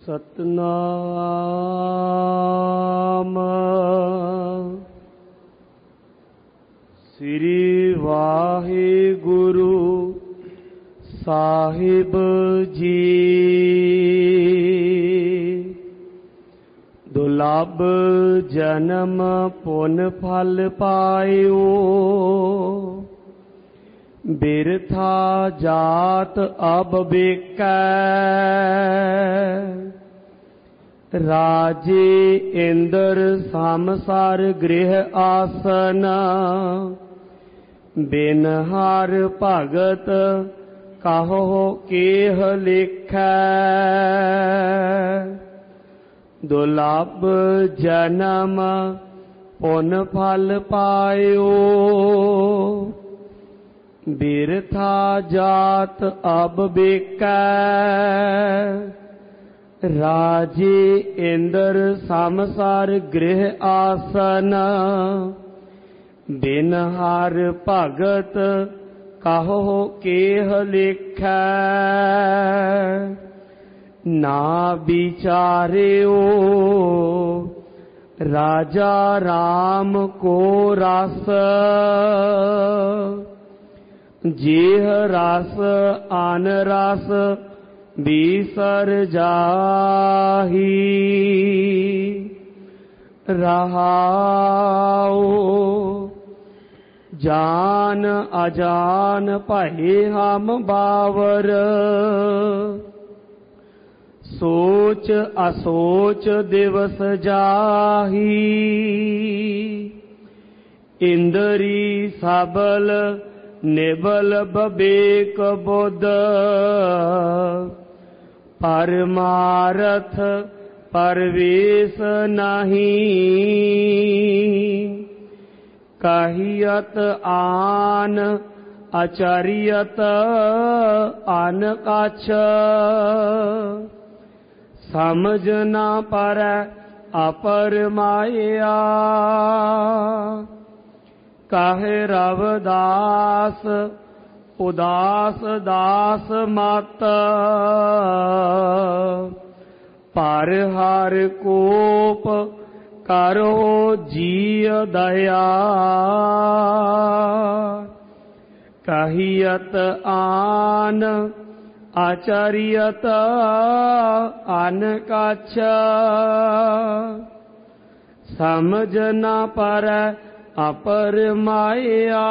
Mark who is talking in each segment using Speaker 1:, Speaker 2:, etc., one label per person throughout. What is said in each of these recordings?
Speaker 1: ਸਤਨਾਮ ਸ੍ਰੀ ਵਾਹਿਗੁਰੂ ਸਾਹਿਬ ਜੀ। ਦੁਲੱਭ ਜਨਮ ਪੁਨ ਫਲ ਪਾਇਓ, ਬਿਰਥਾ ਜਾਤ ਅਬ ਵੇਕੈ। ਰਾਜੇ ਇੰਦਰ ਸਮਸਰ ਗ੍ਰਹਿ ਆਸਨ, ਬਿਨ ਹਰ ਭਗਤ ਕਹੋ ਕੇਹ ਲਿਖੈ। ਦੁਲੱਭ ਜਨਮ ਪੁਨ ਫਲ ਪਾਇਓ, ਬਿਰਥਾ ਜਾਤ ਅਬ ਵੇਕੈ। ਰਾਜੇ ਇੰਦਰ ਸਮਸਰ ਗ੍ਰਹਿ ਆਸਨ, ਬਿਨ ਹਰ ਭਗਤ ਕਹੋ ਕੇਹ ਲਿਖੈ। ਨਾ ਵਿਚਾਰਿਓ ਰਾਜਾ ਰਾਮ ਕੋ ਰਸ, ਜੇਹ ਰਸ ਅਨ ਰਸ ਬਿਸਰ ਜਾਹੀ। ਰਹਾਉ ਜਾਨ ਅਜਾਨ ਭਏ ਹਮ ਬਾਵਰ, ਸੋਚ ਅਸੋਚ ਦਿਵਸ ਜਾਹੀ। ਇੰਦਰੀ ਸਬਲ ਨਿਬਲ ਬਵੇਕ ਬੁੱਧ, ਪਰਮਾਰਥ ਪਰਵੇਸ ਨਹੀਂ। ਕਹੀਅਤ ਆਨ ਅਚਰਿਅਤ ਅਨ ਕਛ, ਸਮਝ ਨਾ ਪਰੈ ਅਪਰ ਮਾਇਆ। ਕਹੇ ਰਵਿਦਾਸ ਉਦਾਸ ਦਾਸ ਮਤ, ਪਰ ਹਰ ਕੋਪ ਕਰੋ ਜੀਅ ਦਇਆ। ਕਹੀਅਤ ਆਨ ਆਚਰਿਅਤ ਅਨ ਕਛ, ਸਮਝ ਨਾ ਪਰੈ ਅਪਰ ਮਾਇਆ।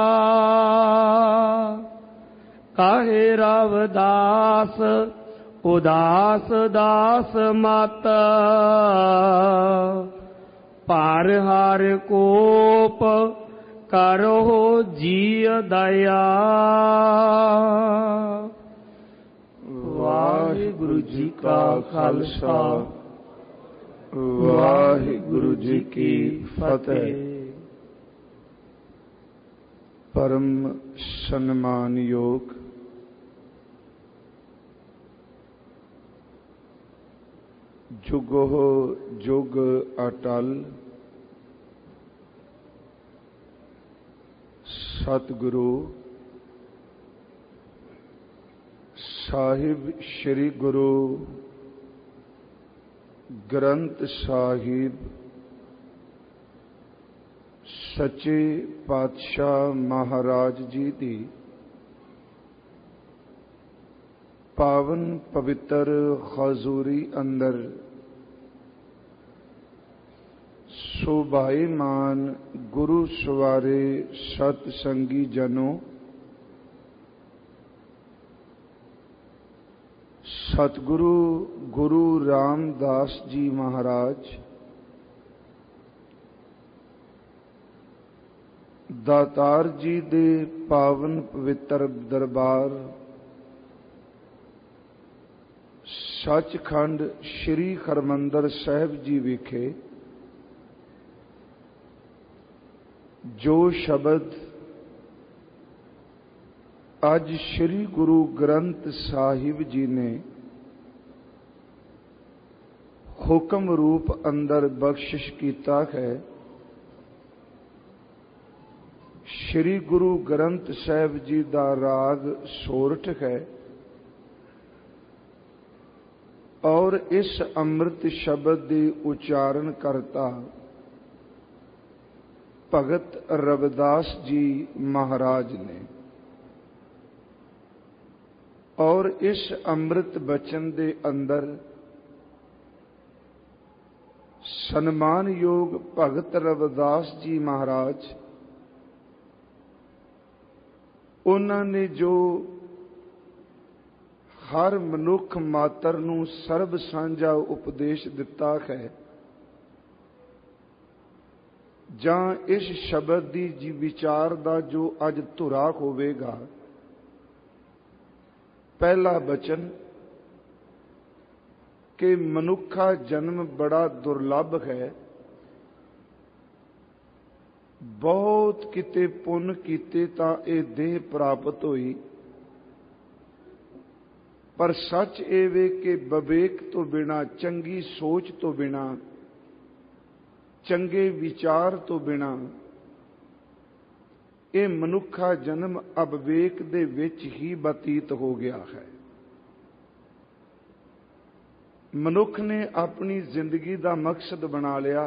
Speaker 1: ਕਹੇ ਰਵਿਦਾਸ ਉਦਾਸ ਦਾਸ ਮਤ, ਪਰ ਹਰ ਕੋਪ ਕਰੋ ਜੀਅ ਦਇਆ। ਵਾਹਿਗੁਰੂ ਜੀ ਕਾ ਖਾਲਸਾ, ਵਾਹਿਗੁਰੂ ਜੀ ਕੀ ਫਤਿਹ। ਪਰਮ ਸਨਮਾਨਯੋਗ ਜੁਗੋ ਜੁਗ ਅਟਲ ਸਤਿਗੁਰੂ ਸਾਹਿਬ ਸ੍ਰੀ ਗੁਰੂ ਗ੍ਰੰਥ ਸਾਹਿਬ ਸੱਚੇ ਪਾਤਸ਼ਾਹ ਮਹਾਰਾਜ ਜੀ ਦੀ ਪਾਵਨ ਪਵਿੱਤਰ ਹਜ਼ੂਰੀ ਅੰਦਰ ਸ਼ੋਭਾਇਮਾਨ ਗੁਰੂ ਸਵਾਰੇ ਸਤ ਸੰਗੀ ਜਨੋ, ਸਤਿਗੁਰੂ ਗੁਰੂ ਰਾਮਦਾਸ ਜੀ ਮਹਾਰਾਜ ਦਾਤਾਰ ਜੀ ਦੇ ਪਾਵਨ ਪਵਿੱਤਰ ਦਰਬਾਰ ਸੱਚਖੰਡ ਸ੍ਰੀ ਹਰਿਮੰਦਰ ਸਾਹਿਬ ਜੀ ਵਿਖੇ ਜੋ ਸ਼ਬਦ ਅੱਜ ਸ੍ਰੀ ਗੁਰੂ ਗ੍ਰੰਥ ਸਾਹਿਬ ਜੀ ਨੇ ਹੁਕਮ ਰੂਪ ਅੰਦਰ ਬਖਸ਼ਿਸ਼ ਕੀਤਾ ਹੈ, ਸ੍ਰੀ ਗੁਰੂ ਗ੍ਰੰਥ ਸਾਹਿਬ ਜੀ ਦਾ ਰਾਗ ਸੋਰਠ ਹੈ। और इस अमृत शब्द के उच्चारण करता भगत रविदास जी महाराज ने। और इस अमृत बचन के अंदर सन्मान योग भगत रविदास जी महाराज उन्होंने जो हर मनुख मात्र नूं सर्ब सांझा उपदेश दिता है, जां इस शब्द की जी विचार का जो अज धुरा होवेगा, पहला बचन कि मनुखा जन्म बड़ा दुर्लभ है, बहुत किते पुन कीते तां ये देह प्राप्त होई, पर सच ये वे कि विवेक तो बिना, चंगी सोच तो बिना, चंगे विचार तो बिना ये मनुखा जन्म अविवेक दे विच ही बतीत हो गया है। मनुख ने अपनी जिंदगी का मकसद बना लिया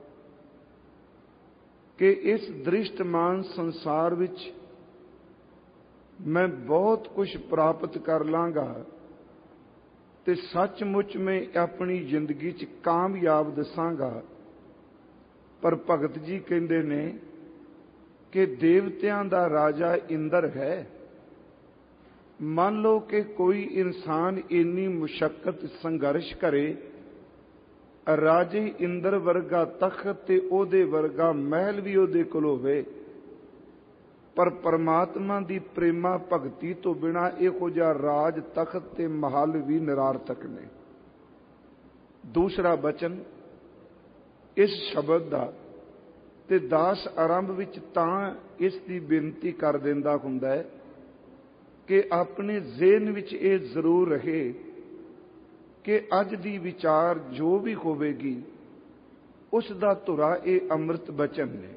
Speaker 1: कि इस दृष्टमान संसार विच मैं बहुत कुछ प्राप्त कर लांगा ते सचमुच में अपनी जिंदगी च कामयाब दसांगा। पर भगत जी कहते ने कि देवतियां दा राजा इंद्र है। मान लो कि कोई इंसान इन्नी मुशक्कत संघर्ष करे, राजे इंद्र वर्गा तख्त ते ओदे वर्गा महल भी ओदे कोल होवे, पर परमात्मा दी प्रेमा भगती तो बिना इहो जिहा राज तख्त ते महल भी निरार्थक ने। दूसरा बचन इस शब्द दा ते दास आरंभ विच तां इस दी बेनती कर दिंदा हुंदा है कि अपने ज़हन विच ये जरूर रहे कि अज दी विचार जो भी होवेगी उस दा धुरा ये अमृत बचन ने,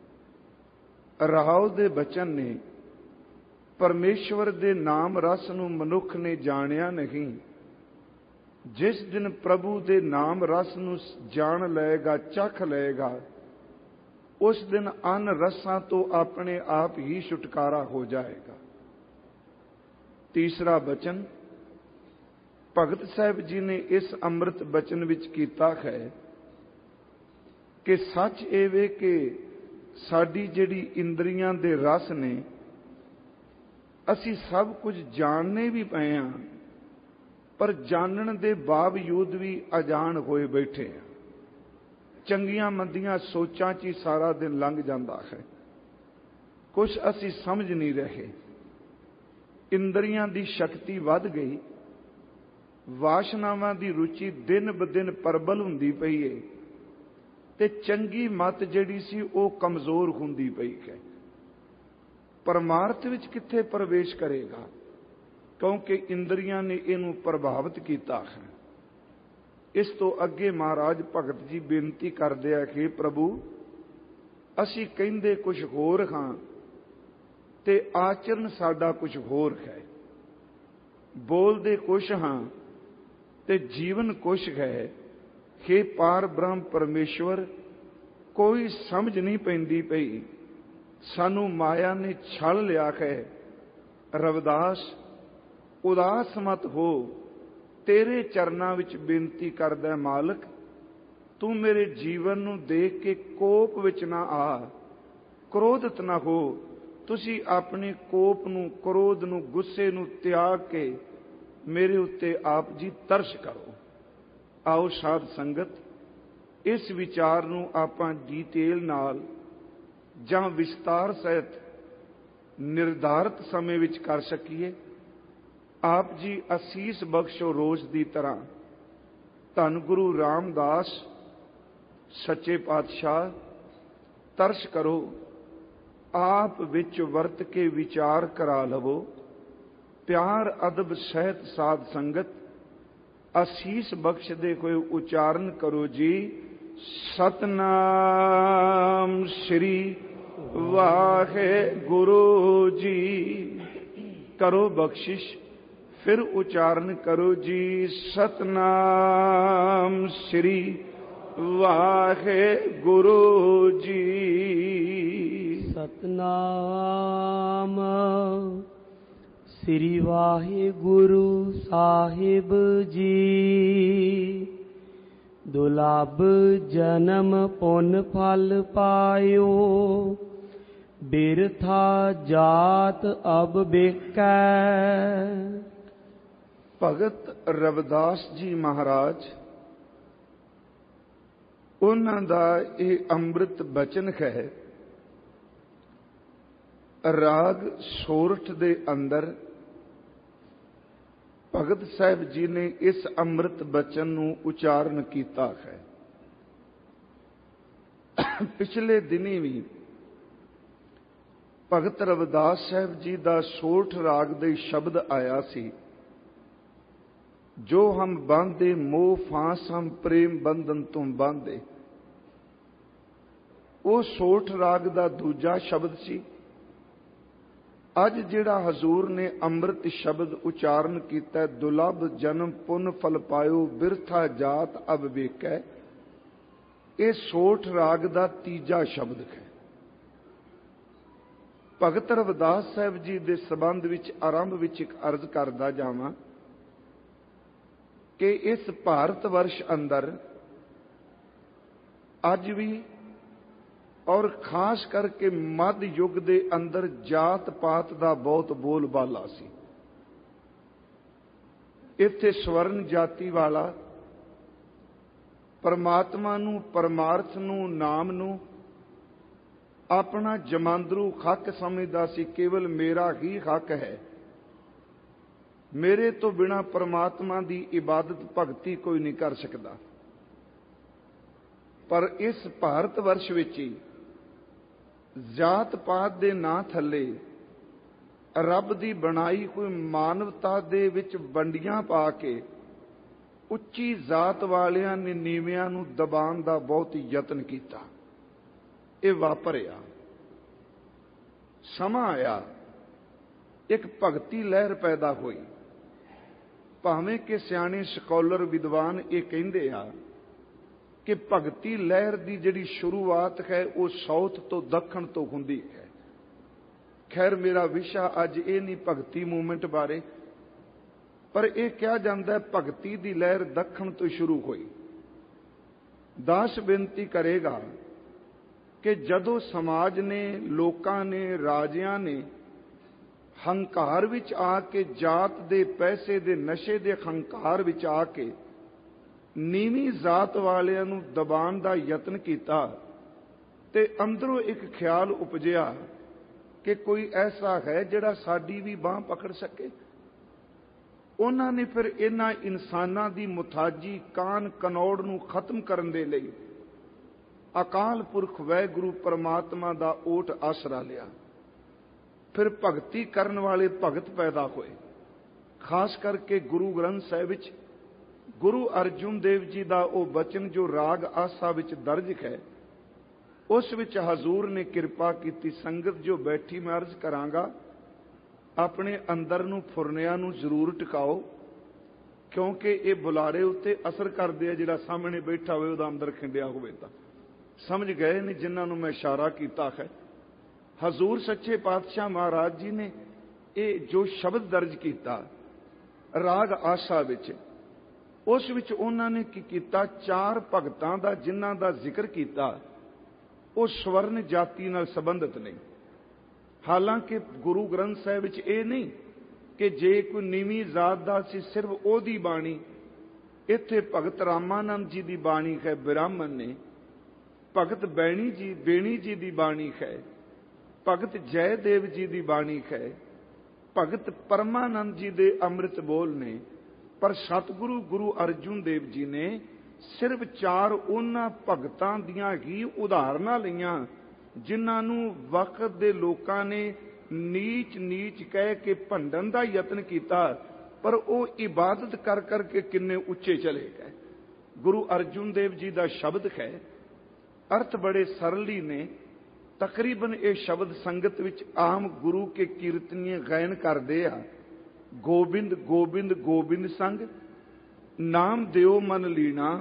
Speaker 1: राव दे बचन ने। परमेश्वर दे नाम रस नूं मनुख ने जानिया नहीं। जिस दिन प्रभु दे नाम रस नूं जान लएगा, चख लएगा, उस दिन अन रसां तो अपने आप ही छुटकारा हो जाएगा। तीसरा बचन भगत साहब जी ने इस अमृत बचन विच कीता है कि सच ये वे कि साडी जिहड़ी इंद्रियां दे रस ने, असी सब कुछ जानने भी पए हां, पर जानन दे बावजूद भी अजान होए बैठे हैं। चंगियां मंदियां सोचां च ही सारा दिन लंघ जाता है, कुछ असी समझ नहीं रहे। इंद्रियां दी शक्ति वध गई, वासनावां दी रुचि दिन ब दिन प्रबल हुंदी पई है ते चंगी मत जिहड़ी सी वो कमजोर हुंदी पई है। परमार्थ विच किथे प्रवेश करेगा, क्योंकि इंद्रियां ने इहनूं प्रभावित कीता है। इस तो अगे महाराज भगत जी बेनती करदे आ कि प्रभु असी कहिंदे कुछ होर हां ते आचरण साडा कुछ होर है, बोलदे कुछ हां ते जीवन कुछ है। हे पार ब्रह्म परमेश्वर, कोई समझ नहीं पैंदी पई, सानू माया ने छल लिया है। रविदास उदास मत हो, तेरे चरनां विच बेनती करदा मालक, तू मेरे जीवन नूं देख के कोप विच ना आ, क्रोधित ना हो। तुसी अपने कोप नूं, क्रोध नूं, गुस्से नूं त्याग के मेरे उत्ते आप जी तरस करो। आओ साध संगत, इस विचार नूं आपां डिटेल नाल जां विस्तार सहित निर्धारित समय विच कर सकीए। आप जी असीस बख्शो रोज दी तरह। धन गुरु रामदास सच्चे पातशाह, तरस करो, आप विच वरत के विचार करा लवो। प्यार अदब सहित साध संगत असीस बख्श दे हुए उच्चारण करो जी। सतनाम श्री वाहे गुरु जी। करो बख्शिश, फिर उच्चारण करो जी, सतनाम श्री वाहे गुरु जी।
Speaker 2: सतनाम श्री वाहे गुरु साहिब जी। दुर्लभ जन्म पुन फल पायो, बिरथा जात अब बेकै।
Speaker 1: भगत रविदास जी महाराज, उन्हां दा ਇਹ ਅੰਮ੍ਰਿਤ ਬਚਨ ਹੈ। ਰਾਗ ਸੋਰਠ ਦੇ ਅੰਦਰ ਭਗਤ ਸਾਹਿਬ ਜੀ ਨੇ ਇਸ ਅੰਮ੍ਰਿਤ ਬਚਨ ਨੂੰ ਉਚਾਰਨ ਕੀਤਾ ਹੈ। ਪਿਛਲੇ ਦਿਨੀ ਵੀ ਭਗਤ ਰਵਿਦਾਸ ਸਾਹਿਬ ਜੀ ਦਾ ਸੋਰਠ ਰਾਗ ਦੇ ਸ਼ਬਦ ਆਇਆ ਸੀ, ਜੋ ਹਮ ਬਾਂਧੇ ਮੋਹ ਫਾਂਸ ਹਮ ਪ੍ਰੇਮ ਬੰਧਨ ਤੁਮ ਬਾਂਧੇ। ਉਹ ਸੋਰਠ ਰਾਗ ਦਾ ਦੂਜਾ ਸ਼ਬਦ ਸੀ। ਅੱਜ ਜਿਹੜਾ ਹਜ਼ੂਰ ਨੇ ਅੰਮ੍ਰਿਤ ਸ਼ਬਦ ਉਚਾਰਨ ਕੀਤਾ, ਦੁਲਭ ਜਨਮ ਪੁਨ ਫਲ ਪਾਇਓ, ਬਿਰਥਾ ਜਾਤ ਅਬ ਵੇਕੈ, ਇਹ ਸੋਰਠ ਰਾਗ ਦਾ ਤੀਜਾ ਸ਼ਬਦ ਹੈ। ਭਗਤ ਰਵਿਦਾਸ ਸਾਹਿਬ ਜੀ ਦੇ ਸੰਬੰਧ ਵਿੱਚ ਆਰੰਭ ਵਿੱਚ ਇੱਕ ਅਰਜ਼ ਕਰਦਾ ਜਾਵਾਂ ਕਿ ਇਸ ਭਾਰਤ ਵਰਸ਼ ਅੰਦਰ ਅੱਜ ਵੀ ਔਰ ਖਾਸ ਕਰਕੇ ਮੱਧ ਯੁੱਗ ਦੇ ਅੰਦਰ ਜਾਤ ਪਾਤ ਦਾ ਬਹੁਤ ਬੋਲਬਾਲਾ ਸੀ। ਇੱਥੇ ਸਵਰਨ ਜਾਤੀ ਵਾਲਾ ਪਰਮਾਤਮਾ ਨੂੰ, ਪਰਮਾਰਥ ਨੂੰ, ਨਾਮ ਨੂੰ ਆਪਣਾ ਜਮਾਂਦਰੂ ਹੱਕ ਸਮਝਦਾ ਸੀ। ਕੇਵਲ ਮੇਰਾ ਹੀ ਹੱਕ ਹੈ, ਮੇਰੇ ਤੋਂ ਬਿਨਾਂ ਪਰਮਾਤਮਾ ਦੀ ਇਬਾਦਤ ਭਗਤੀ ਕੋਈ ਨਹੀਂ ਕਰ ਸਕਦਾ। ਪਰ ਇਸ ਭਾਰਤ ਵਰਸ਼ ਵਿੱਚ ਹੀ ਜਾਤ ਪਾਤ ਦੇ ਨਾਂ ਥੱਲੇ ਰੱਬ ਦੀ ਬਣਾਈ ਕੋਈ ਮਾਨਵਤਾ ਦੇ ਵਿੱਚ ਵੰਡੀਆਂ ਪਾ ਕੇ ਉੱਚੀ ਜਾਤ ਵਾਲਿਆਂ ਨੇ ਨੀਵਿਆਂ ਨੂੰ ਦਬਾਉਣ ਦਾ ਬਹੁਤ ਯਤਨ ਕੀਤਾ। ਇਹ ਵਾਪਰਿਆ। ਸਮਾਂ ਆਇਆ, ਇੱਕ ਭਗਤੀ ਲਹਿਰ ਪੈਦਾ ਹੋਈ। ਭਾਵੇਂ ਕਿ ਸਿਆਣੇ ਸਕਾਲਰ ਵਿਦਵਾਨ ਇਹ ਕਹਿੰਦੇ ਆ ਕਿ ਭਗਤੀ ਲਹਿਰ ਦੀ ਜਿਹੜੀ ਸ਼ੁਰੂਆਤ ਹੈ ਉਹ ਸਾਊਥ ਤੋਂ ਦੱਖਣ ਤੋਂ ਹੁੰਦੀ ਹੈ। ਖੈਰ, ਮੇਰਾ ਵਿਸ਼ਾ ਅੱਜ ਇਹ ਨਹੀਂ ਭਗਤੀ ਮੂਵਮੈਂਟ ਬਾਰੇ, ਪਰ ਇਹ ਕਿਹਾ ਜਾਂਦਾ ਭਗਤੀ ਦੀ ਲਹਿਰ ਦੱਖਣ ਤੋਂ ਸ਼ੁਰੂ ਹੋਈ। ਦਾਸ ਬੇਨਤੀ ਕਰੇਗਾ ਕਿ ਜਦੋਂ ਸਮਾਜ ਨੇ, ਲੋਕਾਂ ਨੇ, ਰਾਜਿਆਂ ਨੇ ਹੰਕਾਰ ਵਿੱਚ ਆ ਕੇ, ਜਾਤ ਦੇ ਪੈਸੇ ਦੇ ਨਸ਼ੇ ਦੇ ਹੰਕਾਰ ਵਿੱਚ ਆ ਕੇ ਨੀਵੀਂ ਜਾਤ ਵਾਲਿਆਂ ਨੂੰ ਦਬਾਉਣ ਦਾ ਯਤਨ ਕੀਤਾ, ਤੇ ਅੰਦਰੋਂ ਇੱਕ ਖਿਆਲ ਉਪਜਿਆ ਕਿ ਕੋਈ ਐਸਾ ਹੈ ਜਿਹੜਾ ਸਾਡੀ ਵੀ ਬਾਂਹ ਪਕੜ ਸਕੇ। ਉਹਨਾਂ ਨੇ ਫਿਰ ਇਹਨਾਂ ਇਨਸਾਨਾਂ ਦੀ ਮੁਥਾਜੀ, ਕਾਨ ਕਨੌੜ ਨੂੰ ਖਤਮ ਕਰਨ ਦੇ ਲਈ ਅਕਾਲ ਪੁਰਖ ਵਾਹਿਗੁਰੂ ਪਰਮਾਤਮਾ ਦਾ ਓਟ ਆਸਰਾ ਲਿਆ। ਫਿਰ ਭਗਤੀ ਕਰਨ ਵਾਲੇ ਭਗਤ ਪੈਦਾ ਹੋਏ। ਖਾਸ ਕਰਕੇ ਗੁਰੂ ਗ੍ਰੰਥ ਸਾਹਿਬ ਵਿੱਚ ਗੁਰੂ ਅਰਜੁਨ ਦੇਵ ਜੀ ਦਾ ਉਹ ਬਚਨ ਜੋ ਰਾਗ ਆਸਾ ਵਿੱਚ ਦਰਜ ਹੈ, ਉਸ ਵਿੱਚ ਹਜ਼ੂਰ ਨੇ ਕਿਰਪਾ ਕੀਤੀ। ਸੰਗਤ ਜੋ ਬੈਠੀ, ਮੈਂ ਅਰਜ਼ ਕਰਾਂਗਾ, ਆਪਣੇ ਅੰਦਰ ਨੂੰ, ਫੁਰਨਿਆਂ ਨੂੰ ਜ਼ਰੂਰ ਟਿਕਾਓ, ਕਿਉਂਕਿ ਇਹ ਬੁਲਾਰੇ ਉੱਤੇ ਅਸਰ ਕਰਦੇ ਆ। ਜਿਹੜਾ ਸਾਹਮਣੇ ਬੈਠਾ ਹੋਵੇ ਉਹਦਾ ਅੰਦਰ ਖਿੰਡਿਆ ਹੋਵੇ ਤਾਂ ਸਮਝ ਗਏ ਨੇ ਜਿਨ੍ਹਾਂ ਨੂੰ ਮੈਂ ਇਸ਼ਾਰਾ ਕੀਤਾ ਹੈ। ਹਜ਼ੂਰ ਸੱਚੇ ਪਾਤਸ਼ਾਹ ਮਹਾਰਾਜ ਜੀ ਨੇ ਇਹ ਜੋ ਸ਼ਬਦ ਦਰਜ ਕੀਤਾ ਰਾਗ ਆਸਾ ਵਿੱਚ, ਉਸ ਵਿੱਚ ਉਹਨਾਂ ਨੇ ਕੀ ਕੀਤਾ, ਚਾਰ ਭਗਤਾਂ ਦਾ ਜਿਨ੍ਹਾਂ ਦਾ ਜ਼ਿਕਰ ਕੀਤਾ ਉਹ ਸਵਰਨ ਜਾਤੀ ਨਾਲ ਸੰਬੰਧਿਤ ਨਹੀਂ। ਹਾਲਾਂਕਿ ਗੁਰੂ ਗ੍ਰੰਥ ਸਾਹਿਬ ਵਿੱਚ ਇਹ ਨਹੀਂ ਕਿ ਜੇ ਕੋਈ ਨੀਵੀਂ ਜ਼ਾਤ ਦਾ ਸੀ ਸਿਰਫ ਉਹਦੀ ਬਾਣੀ। ਇੱਥੇ ਭਗਤ ਰਾਮਾਨੰਦ ਜੀ ਦੀ ਬਾਣੀ ਹੈ, ਬ੍ਰਾਹਮਣ ਨੇ। ਭਗਤ ਬੇਣੀ ਜੀ ਦੀ ਬਾਣੀ ਹੈ। ਭਗਤ ਜੈਦੇਵ ਜੀ ਦੀ ਬਾਣੀ ਹੈ। ਭਗਤ ਪਰਮਾਨੰਦ ਜੀ ਦੇ ਅੰਮ੍ਰਿਤ ਬੋਲ ਨੇ। ਪਰ ਸਤਿਗੁਰੂ ਗੁਰੂ ਅਰਜੁਨ ਦੇਵ ਜੀ ਨੇ ਸਿਰਫ ਚਾਰ ਉਹਨਾਂ ਭਗਤਾਂ ਦੀਆਂ ਹੀ ਉਦਾਹਰਨਾਂ ਲਈਆਂ ਜਿਨ੍ਹਾਂ ਨੂੰ ਵਕਤ ਦੇ ਲੋਕਾਂ ਨੇ ਨੀਚ ਕਹਿ ਕੇ ਭੰਡਣ ਦਾ ਯਤਨ ਕੀਤਾ, ਪਰ ਉਹ ਇਬਾਦਤ ਕਰ ਕਰਕੇ ਕਿੰਨੇ ਉੱਚੇ ਚਲੇ ਗਏ। ਗੁਰੂ ਅਰਜੁਨ ਦੇਵ ਜੀ ਦਾ ਸ਼ਬਦ ਹੈ, ਅਰਥ ਬੜੇ ਸਰਲੀ ਨੇ। ਤਕਰੀਬਨ ਇਹ ਸ਼ਬਦ ਸੰਗਤ ਵਿੱਚ ਆਮ ਗੁਰੂ ਕੇ ਕੀਰਤਨੀਏ ਗਾਇਨ ਕਰਦੇ ਆ। ਗੋਬਿੰਦ ਗੋਬਿੰਦ ਗੋਬਿੰਦ ਸੰਗ ਨਾਮ ਦਿਓ ਮਨ ਲੀਣਾ,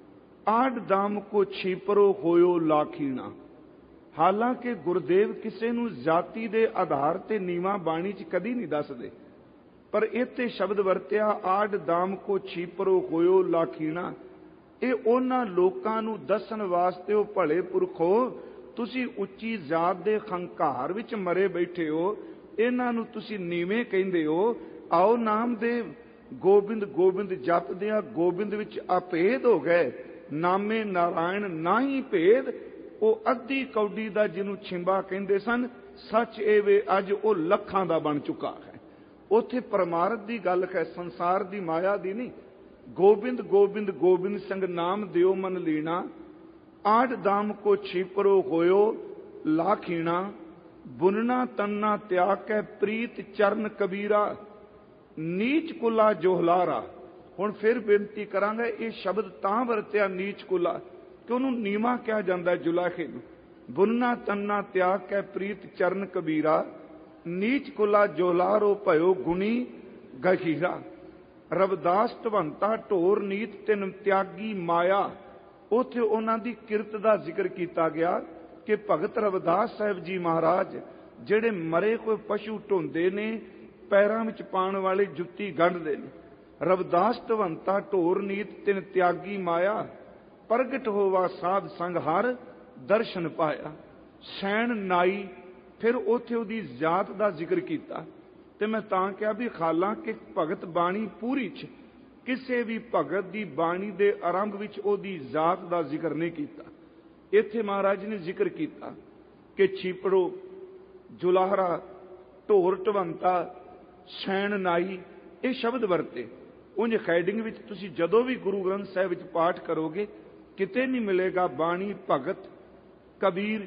Speaker 1: ਆਡ ਦਾਮ ਕੋ ਛੀਪਰੋ ਹੋਇਓ ਲਾਖੀਣਾ। ਹਾਲਾਂਕਿ ਗੁਰਦੇਵ ਕਿਸੇ ਨੂੰ ਜਾਤੀ ਦੇ ਆਧਾਰ ਤੇ ਨੀਵਾਂ ਬਾਣੀ 'ਚ ਕਦੀ ਨਹੀਂ ਦੱਸਦੇ, ਪਰ ਇੱਥੇ ਸ਼ਬਦ ਵਰਤਿਆ ਆਡ ਦਾਮ ਕੋ ਛੀਪਰੋ ਹੋਇਓ ਲਾਖੀਣਾ। ਇਹ ਉਹਨਾਂ ਲੋਕਾਂ ਨੂੰ ਦੱਸਣ ਵਾਸਤੇ, ਉਹ ਭਲੇ ਪੁਰਖੋ ਤੁਸੀਂ ਉੱਚੀ ਜ਼ਾਤ ਦੇ ਹੰਕਾਰ ਵਿੱਚ ਮਰੇ ਬੈਠੇ ਹੋ, ਇਹਨਾਂ ਨੂੰ ਤੁਸੀਂ ਨੀਵੇਂ ਕਹਿੰਦੇ ਹੋ। ਆਓ ਨਾਮਦੇਵ ਗੋਬਿੰਦ ਗੋਬਿੰਦ ਜਪਦਿਆਂ ਗੋਬਿੰਦ ਵਿੱਚ ਅਭੇਦ ਹੋ ਗਏ, ਨਾਮੇ ਨਾਰਾਇਣ ਨਾ ਹੀ ਭੇਦ। ਉਹ ਅੱਧੀ ਕੌਡੀ ਦਾ ਜਿਹਨੂੰ ਛਿੰਬਾ ਕਹਿੰਦੇ ਸਨ, ਸੱਚ ਇਹ ਵੇ ਅੱਜ ਉਹ ਲੱਖਾਂ ਦਾ ਬਣ ਚੁੱਕਾ ਹੈ। ਉੱਥੇ ਪਰਮਾਰਥ ਦੀ ਗੱਲ ਹੈ, ਸੰਸਾਰ ਦੀ ਮਾਇਆ ਦੀ ਨਹੀਂ। ਗੋਬਿੰਦ ਗੋਬਿੰਦ ਗੋਬਿੰਦ ਸੰਗ ਨਾਮ ਦਿਓ ਮਨ ਲੀਣਾ, ਆਡ ਦਾਮ ਕੋ ਛੀਪਰੋ ਹੋਇਓ ਲਾਖੀਣਾ। ਬੁਨਣਾ ਤੰਨਾ ਤਿਆਗ ਕੇ ਪ੍ਰੀਤ ਚਰਨ ਕਬੀਰਾ, ਨੀਚ ਕੁਲਾ ਜੋਹਲਾਰਾ। ਹੁਣ ਫਿਰ ਬੇਨਤੀ ਕਰਾਂਗਾ, ਇਹ ਸ਼ਬਦ ਤਾਂ ਵਰਤਿਆ ਨੀਚ ਕੁਲਾ ਕਿ ਉਹਨੂੰ ਨੀਵਾਂ ਕਿਹਾ ਜਾਂਦਾ ਜੁਲਾਖੇ ਨੂੰ। ਬੁਨਣਾ ਤੰਨਾ ਤਿਆਗ ਕੇ ਪ੍ਰੀਤ ਚਰਨ ਕਬੀਰਾ, ਨੀਚ ਕੁਲਾ ਜੋਹਲਾਰੋ ਭਇਓ ਗੁਣੀ ਗਹੀਰਾ। ਰਵਿਦਾਸ ਧਵੰਤਾ ਢੋਰ ਨੀਤ ਤਿਨ ਤਿਆਗੀ ਮਾਇਆ। ਉੱਥੇ ਉਹਨਾਂ ਦੀ ਕਿਰਤ ਦਾ ਜ਼ਿਕਰ ਕੀਤਾ ਗਿਆ ਕਿ ਭਗਤ ਰਵਿਦਾਸ ਸਾਹਿਬ ਜੀ ਮਹਾਰਾਜ ਜਿਹੜੇ ਮਰੇ ਹੋਏ ਪਸ਼ੂ ਢੋਂਦੇ ਨੇ, ਪੈਰਾਂ ਵਿੱਚ ਪਾਉਣ ਵਾਲੇ ਜੁੱਤੀ ਗੰਢਦੇ ਨੇ। ਰਵਿਦਾਸ ਧਵੰਤਾ ਢੋਰ ਨੀਤ ਤਿਨ ਤਿਆਗੀ ਮਾਇਆ, ਪ੍ਰਗਟ ਹੋਵਾ ਸਾਧ ਸੰਗ ਹਰ ਦਰਸ਼ਨ ਪਾਇਆ। ਸੈਣ ਨਾਈ, ਫਿਰ ਉੱਥੇ ਉਹਦੀ ਜਾਤ ਦਾ ਜ਼ਿਕਰ ਕੀਤਾ। ਤੇ ਮੈਂ ਤਾਂ ਕਿਹਾ ਵੀ ਹਾਲਾਂਕਿ ਭਗਤ ਬਾਣੀ ਪੂਰੀ 'ਚ ਕਿਸੇ ਵੀ ਭਗਤ ਦੀ ਬਾਣੀ ਦੇ ਆਰੰਭ ਵਿੱਚ ਉਹਦੀ ਜਾਤ ਦਾ ਜ਼ਿਕਰ ਨਹੀਂ ਕੀਤਾ। ਇੱਥੇ ਮਹਾਰਾਜ ਨੇ ਜ਼ਿਕਰ ਕੀਤਾ ਕਿ ਛੀਪੜੋ, ਜੁਲਾਹਰਾ, ਢੋਰ ਢਵੰਤਾ, ਸੈਣ ਨਾਈ, ਇਹ ਸ਼ਬਦ ਵਰਤੇ। ਉਂਝ ਹੈਡਿੰਗ ਵਿੱਚ ਤੁਸੀਂ ਜਦੋਂ ਵੀ ਗੁਰੂ ਗ੍ਰੰਥ ਸਾਹਿਬ ਵਿੱਚ ਪਾਠ ਕਰੋਗੇ ਕਿਤੇ ਨਹੀਂ ਮਿਲੇਗਾ ਬਾਣੀ ਭਗਤ ਕਬੀਰ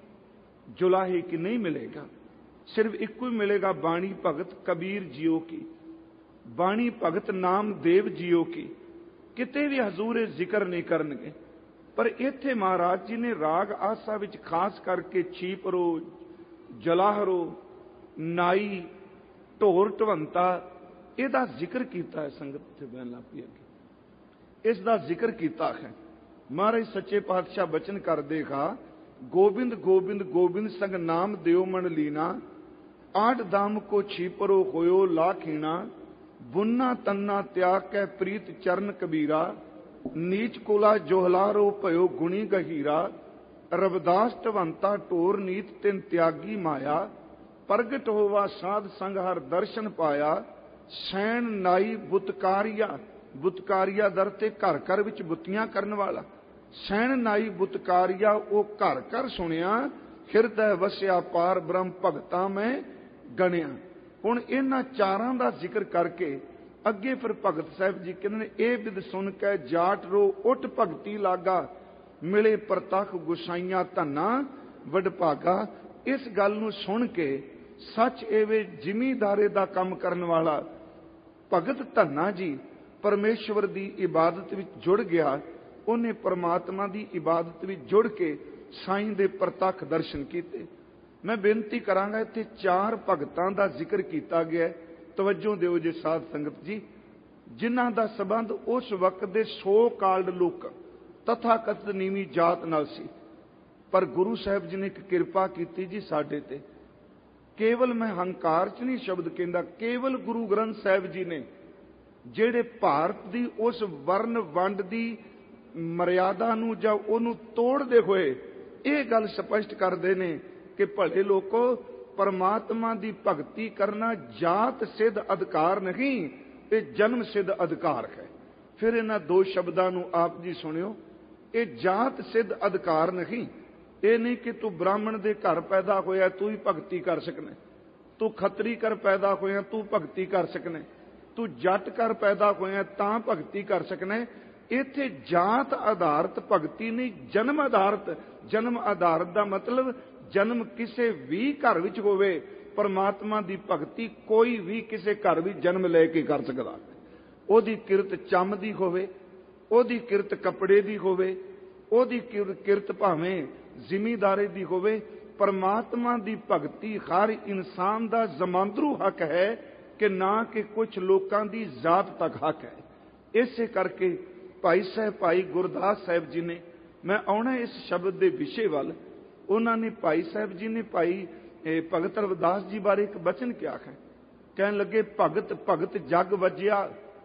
Speaker 1: ਜੁਲਾਹੇ ਕੀ, ਨਹੀਂ ਮਿਲੇਗਾ। ਸਿਰਫ ਇੱਕੋ ਹੀ ਮਿਲੇਗਾ ਬਾਣੀ ਭਗਤ ਕਬੀਰ ਜੀਓ ਕੀ, ਬਾਣੀ ਭਗਤ ਨਾਮਦੇਵ ਜੀਓ ਕੀ। ਕਿਤੇ ਵੀ ਹਜ਼ੂਰ ਇਹ ਜ਼ਿਕਰ ਨਹੀਂ ਕਰਨਗੇ। ਪਰ ਇੱਥੇ ਮਹਾਰਾਜ ਜੀ ਨੇ ਰਾਗ ਆਸਾ ਵਿੱਚ ਖਾਸ ਕਰਕੇ ਛੀਪਰੋ, ਜਲਾਹਰੋ, ਨਾਈ, ਢੋਰ ਢਵੰਤਾ, ਇਹਦਾ ਜ਼ਿਕਰ ਕੀਤਾ ਹੈ। ਸੰਗਤ ਤੇ ਬਹਿਣ ਲੱਗ ਪਈ ਅੱਗੇ, ਇਸ ਦਾ ਜ਼ਿਕਰ ਕੀਤਾ ਹੈ। ਮਹਾਰਾਜ ਸੱਚੇ ਪਾਤਸ਼ਾਹ ਬਚਨ ਕਰਦੇ ਹਾਂ, ਗੋਬਿੰਦ ਗੋਬਿੰਦ ਗੋਬਿੰਦ ਸੰਗ ਨਾਮ ਦਿਓ ਮਨ ਲੀਨਾ, ਆਠ ਦਾਮ ਕੋ ਛੀਪਰੋ ਹੋਇਓ ਲਾਖੀਣਾ। ਬੁੰਨਾ ਤੰਨਾ ਤਿਆਗ ਕੇ ਪ੍ਰੀਤ ਚਰਨ ਕਬੀਰਾ, ਨੀਚ ਕੋਲਾ ਜੋਹਲਾਰੋ ਭਇਓ ਗੁਣੀ ਗਹੀਰਾ। ਰਵਿਦਾਸ ਢਵੰਤਾ ਢੋਰ ਨੀਤ ਤਿਨ ਤਿਆਗੀ ਮਾਇਆ, ਪ੍ਰਗਟ ਹੋਵਾ ਸਾਧ ਸੰਗ ਹਰ ਦਰਸ਼ਨ ਪਾਇਆ। ਸੈਣ ਨਾਈ ਬੁਤਕਾਰੀਆ, ਬੁਤਕਾਰੀਆ ਦਰ ਤੇ ਘਰ ਘਰ ਵਿੱਚ ਬੁੱਤੀਆਂ ਕਰਨ ਵਾਲਾ। ਸੈਣ ਨਾਈ ਬੁਤਕਾਰੀਆ, ਉਹ ਘਰ ਘਰ ਸੁਣਿਆ। ਹਿਰਦੈ ਵਸਿਆ ਪਾਰ ਬ੍ਰਹਮ ਭਗਤਾਂ ਮੈਂ ਗਣਿਆ। ਹੁਣ ਇਹਨਾਂ ਚਾਰਾਂ ਦਾ ਜ਼ਿਕਰ ਕਰਕੇ ਅੱਗੇ ਫਿਰ ਭਗਤ ਸਾਹਿਬ ਜੀ ਕਹਿੰਦੇ ਨੇ, ਇਹ ਬਿਦ ਸੁਣ ਕੇ ਜਾਟ ਰੋ ਉੱਠ ਭਗਤੀ ਲਾਗਾ, ਮਿਲੇ ਪ੍ਰਤੱਖ ਗੁਸਾਈਆਂ ਧੰਨਾ ਵਡਭਾਗਾ। ਇਸ ਗੱਲ ਨੂੰ ਸੁਣ ਕੇ ਸੱਚ ਐਵੇਂ ਜ਼ਿਮੀਦਾਰੇ ਦਾ ਕੰਮ ਕਰਨ ਵਾਲਾ ਭਗਤ ਧੰਨਾ ਜੀ ਪਰਮੇਸ਼ਵਰ ਦੀ ਇਬਾਦਤ ਵਿੱਚ ਜੁੜ ਗਿਆ। ਉਹਨੇ ਪਰਮਾਤਮਾ ਦੀ ਇਬਾਦਤ ਵਿੱਚ ਜੁੜ ਕੇ ਸਾਈਂ ਦੇ ਪ੍ਰਤੱਖ ਦਰਸ਼ਨ ਕੀਤੇ। ਮੈਂ ਬੇਨਤੀ ਕਰਾਂਗਾ, ਇੱਥੇ ਚਾਰ ਭਗਤਾਂ ਦਾ ਜ਼ਿਕਰ ਕੀਤਾ ਗਿਆ। ਤਵੱਜੋ ਦਿਓ ਜੇ ਸਾਧ ਸੰਗਤ ਜੀ, ਜਿਨ੍ਹਾਂ ਦਾ ਸੰਬੰਧ ਉਸ ਵਕਤ ਦੇ ਸੋ ਕਾਲਡ ਲੋਕ ਤਥਾ ਕਥਿਤ ਨੀਵੀਂ ਜਾਤ ਨਾਲ ਸੀ। ਪਰ ਗੁਰੂ ਸਾਹਿਬ ਜੀ ਨੇ ਇੱਕ ਕਿਰਪਾ ਕੀਤੀ ਜੀ ਸਾਡੇ ਤੇ। ਕੇਵਲ ਮੈਂ ਹੰਕਾਰ 'ਚ ਨਹੀਂ ਸ਼ਬਦ ਕਹਿੰਦਾ, ਕੇਵਲ ਗੁਰੂ ਗ੍ਰੰਥ ਸਾਹਿਬ ਜੀ ਨੇ ਜਿਹੜੇ ਭਾਰਤ ਦੀ ਉਸ ਵਰਨ ਵੰਡ ਦੀ ਮਰਿਆਦਾ ਨੂੰ ਜਾਂ ਉਹਨੂੰ ਤੋੜਦੇ ਹੋਏ ਇਹ ਗੱਲ ਸਪਸ਼ਟ ਕਰਦੇ ਨੇ ਕਿ ਭਲੇ ਲੋਕੋ, ਪਰਮਾਤਮਾ ਦੀ ਭਗਤੀ ਕਰਨਾ ਜਾਤ ਸਿੱਧ ਅਧਿਕਾਰ ਨਹੀਂ, ਇਹ ਜਨਮ ਸਿੱਧ ਅਧਿਕਾਰ ਹੈ। ਫਿਰ ਇਹਨਾਂ ਦੋ ਸ਼ਬਦਾਂ ਨੂੰ ਆਪ ਜੀ ਸੁਣਿਓ। ਇਹ ਜਾਤ ਸਿੱਧ ਅਧਿਕਾਰ ਨਹੀਂ। ਇਹ ਨਹੀਂ ਕਿ ਤੂੰ ਬ੍ਰਾਹਮਣ ਦੇ ਘਰ ਪੈਦਾ ਹੋਇਆ ਤੂੰ ਹੀ ਭਗਤੀ ਕਰ ਸਕਣਾ, ਤੂੰ ਖੱਤਰੀ ਕਰ ਪੈਦਾ ਹੋਇਆ ਤੂੰ ਭਗਤੀ ਕਰ ਸਕਣਾ, ਤੂੰ ਜੱਟ ਕਰ ਪੈਦਾ ਹੋਇਆ ਤਾਂ ਭਗਤੀ ਕਰ ਸਕਣਾ। ਇੱਥੇ ਜਾਤ ਆਧਾਰਿਤ ਭਗਤੀ ਨਹੀਂ, ਜਨਮ ਆਧਾਰਿਤ। ਜਨਮ ਆਧਾਰਿਤ ਦਾ ਮਤਲਬ ਜਨਮ ਕਿਸੇ ਵੀ ਘਰ ਵਿੱਚ ਹੋਵੇ, ਪਰਮਾਤਮਾ ਦੀ ਭਗਤੀ ਕੋਈ ਵੀ ਕਿਸੇ ਘਰ ਵਿੱਚ ਜਨਮ ਲੈ ਕੇ ਕਰ ਸਕਦਾ। ਉਹਦੀ ਕਿਰਤ ਚੰਮ ਦੀ ਹੋਵੇ, ਉਹਦੀ ਕਿਰਤ ਕੱਪੜੇ ਦੀ ਹੋਵੇ, ਉਹਦੀ ਕਿਰਤ ਭਾਵੇਂ ਜ਼ਿਮੀਦਾਰੇ ਦੀ ਹੋਵੇ। ਪਰਮਾਤਮਾ ਦੀ ਭਗਤੀ ਹਰ ਇਨਸਾਨ ਦਾ ਜ਼ਮਾਂਦਰੂ ਹੱਕ ਹੈ। कि ना कि कुछ लोगों की जात तक हक है। इसे करके भाई साहब भाई गुरदास साहब जी ने, मैं आना इस शब्द के विषय वाल, उन्होंने भाई साहब जी ने भाई भगत रविदास जी बारे एक वचन क्या है, कहन लगे भगत भगत जग वजिया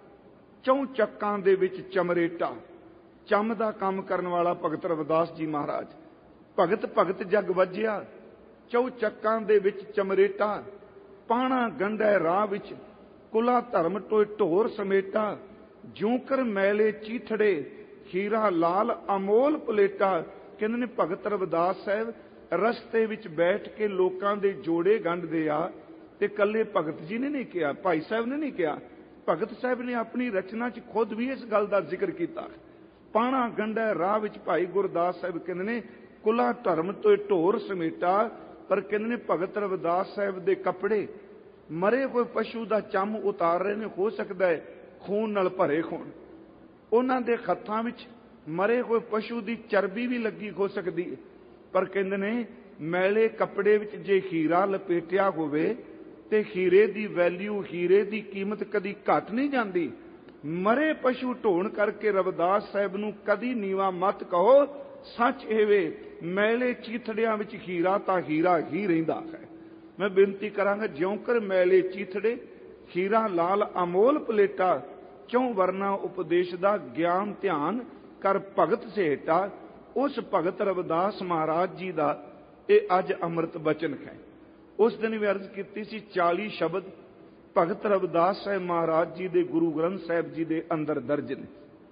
Speaker 1: चौं चक्कां दे विच चमरेटा। चम दा काम करने वाला भगत रविदास जी महाराज, भगत भगत जग वजिया चौं चक्कां दे विच चमरेटा। पाणा गंढै राह विच कुला धर्म टोए ढोर समेटा। जूकर मैले चीथड़े हीरा लाल अमोल पलेटा। कहंदे ने भगत रविदास साहब रस्ते विच बैठ के लोकां दे जोड़े गंढदे आ, ते कल्ले भगत जी ने नहीं कहा, भाई साहब ने नहीं कहा, भगत साहब ने अपनी रचना च खुद भी इस गल का जिक्र किया। पाणा गंढै राह विच भाई गुरदास साहब कहंदे ने कुला धर्म तो ढोर समेटा। पर कहंदे ने भगत रविदास साहब दे कपड़े मरे हुए पशु का चम उतार रहे ने, हो सकता है खून नाल भरे होण। उन्हां दे हत्थां विच मरे हुए पशु की चरबी भी लगी हो सकती है, पर कहंदे ने मैले कपड़े विच जे हीरा लपेटिया होवे ते हीरे दी वैल्यू, हीरे दी कीमत कदी घट नहीं जाती। मरे पशु ढोण करके रविदास साहब नूं कदी नीवा मत कहो। सच एवे मैले चीथड़ियां विच हीरा तां हीरा ही रहिंदा है। मैं बेनती करांगा, ज्योंकर मैले चीथड़े हीरा लाल अमोल पलेटा। चौं वर्ना उपदेश दा ज्ञान ध्यान कर भगत सेटा। उस भगत रविदास महाराज जी का यह अज अमृत बचन है। उस दिन भी अर्ज की सी 40 शब्द भगत रविदास साहब महाराज जी दे गुरु ग्रंथ साहब जी दे अंदर दर्ज ने।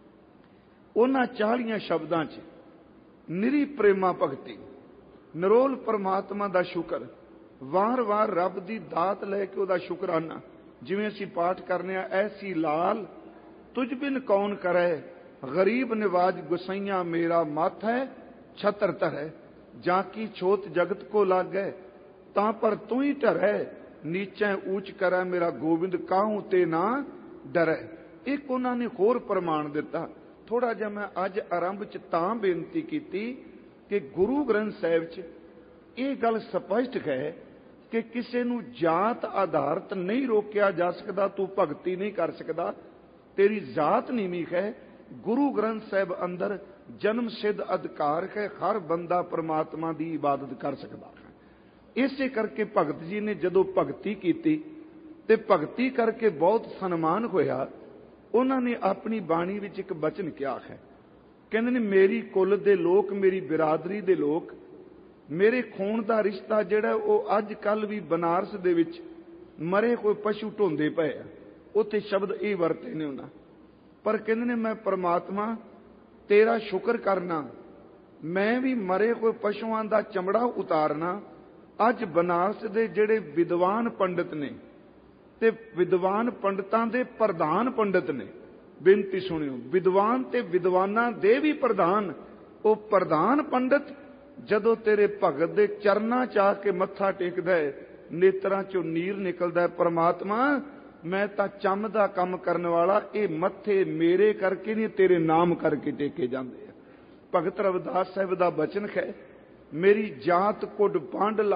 Speaker 1: उन्हां 40 शब्दां च निरी प्रेमा भगती, निरोल परमात्मा दा शुकर, वार वार रब दी दात लैके उहदा शुकराना, जिवें असीं पाठ करने आ, ऐसी लाल तुझ बिन कौन करे, गरीब निवाज गुसैया मेरा माथ है छतर धरै। जाकी छोत जगत को लागै तां पर तू ही ठहरै, नीचे ऊंच करै मेरा गोविंद काहू ते ना डरै। एक उन्होंने होर प्रमाण दिता। थोड़ा जिहा मैं अज आरंभ च तां बेनती की कि गुरु ग्रंथ साहिब च यह गल स्पष्ट है कि किसी नूं जात आधारित नहीं रोकिया जा सकता, तू भगती नहीं कर सकता, तेरी जात नीवीं है। गुरु ग्रंथ साहिब अंदर जन्म सिद्ध अधिकार है, हर बंदा परमात्मा की इबादत कर सकता है। इसे करके भगत जी ने जदों भगती की ते भगती करके बहुत सन्मान होया। उन्होंने अपनी बाणी विच एक बचन किया है, कहंदे ने मेरी कुल दे लोक, मेरी बिरादरी दे लोक, मेरे खून का रिश्ता जिहड़ा वो अज कल भी बनारस दे विच मरे कोई पशु ढोंदे पे आ, उत्थे शब्द ये वरते ने उन्हां। पर कहंदे ने मैं परमात्मा तेरा शुक्र करना, मैं भी मरे कोई पशुआं दा चमड़ा उतारना। अज बनारस दे जिहड़े विद्वान पंडित ने ते विद्वान पंडितां दे प्रधान पंडित ने, बेनती सुनियो, विद्वान ते विद्वानां दे भी प्रधान, वो प्रधान पंडित जदों तेरे भगत दे चरनां च आके मत्था टेकदा है, नेत्रां चों नीर निकलदा है, परमात्मा मैं तां चम दा काम करने वाला, ये मत्थे मेरे करके नहीं तेरे नाम करके टेके जांदे आ। भगत रविदास साहब दा बचन है, मेरी जात कुट बांडला।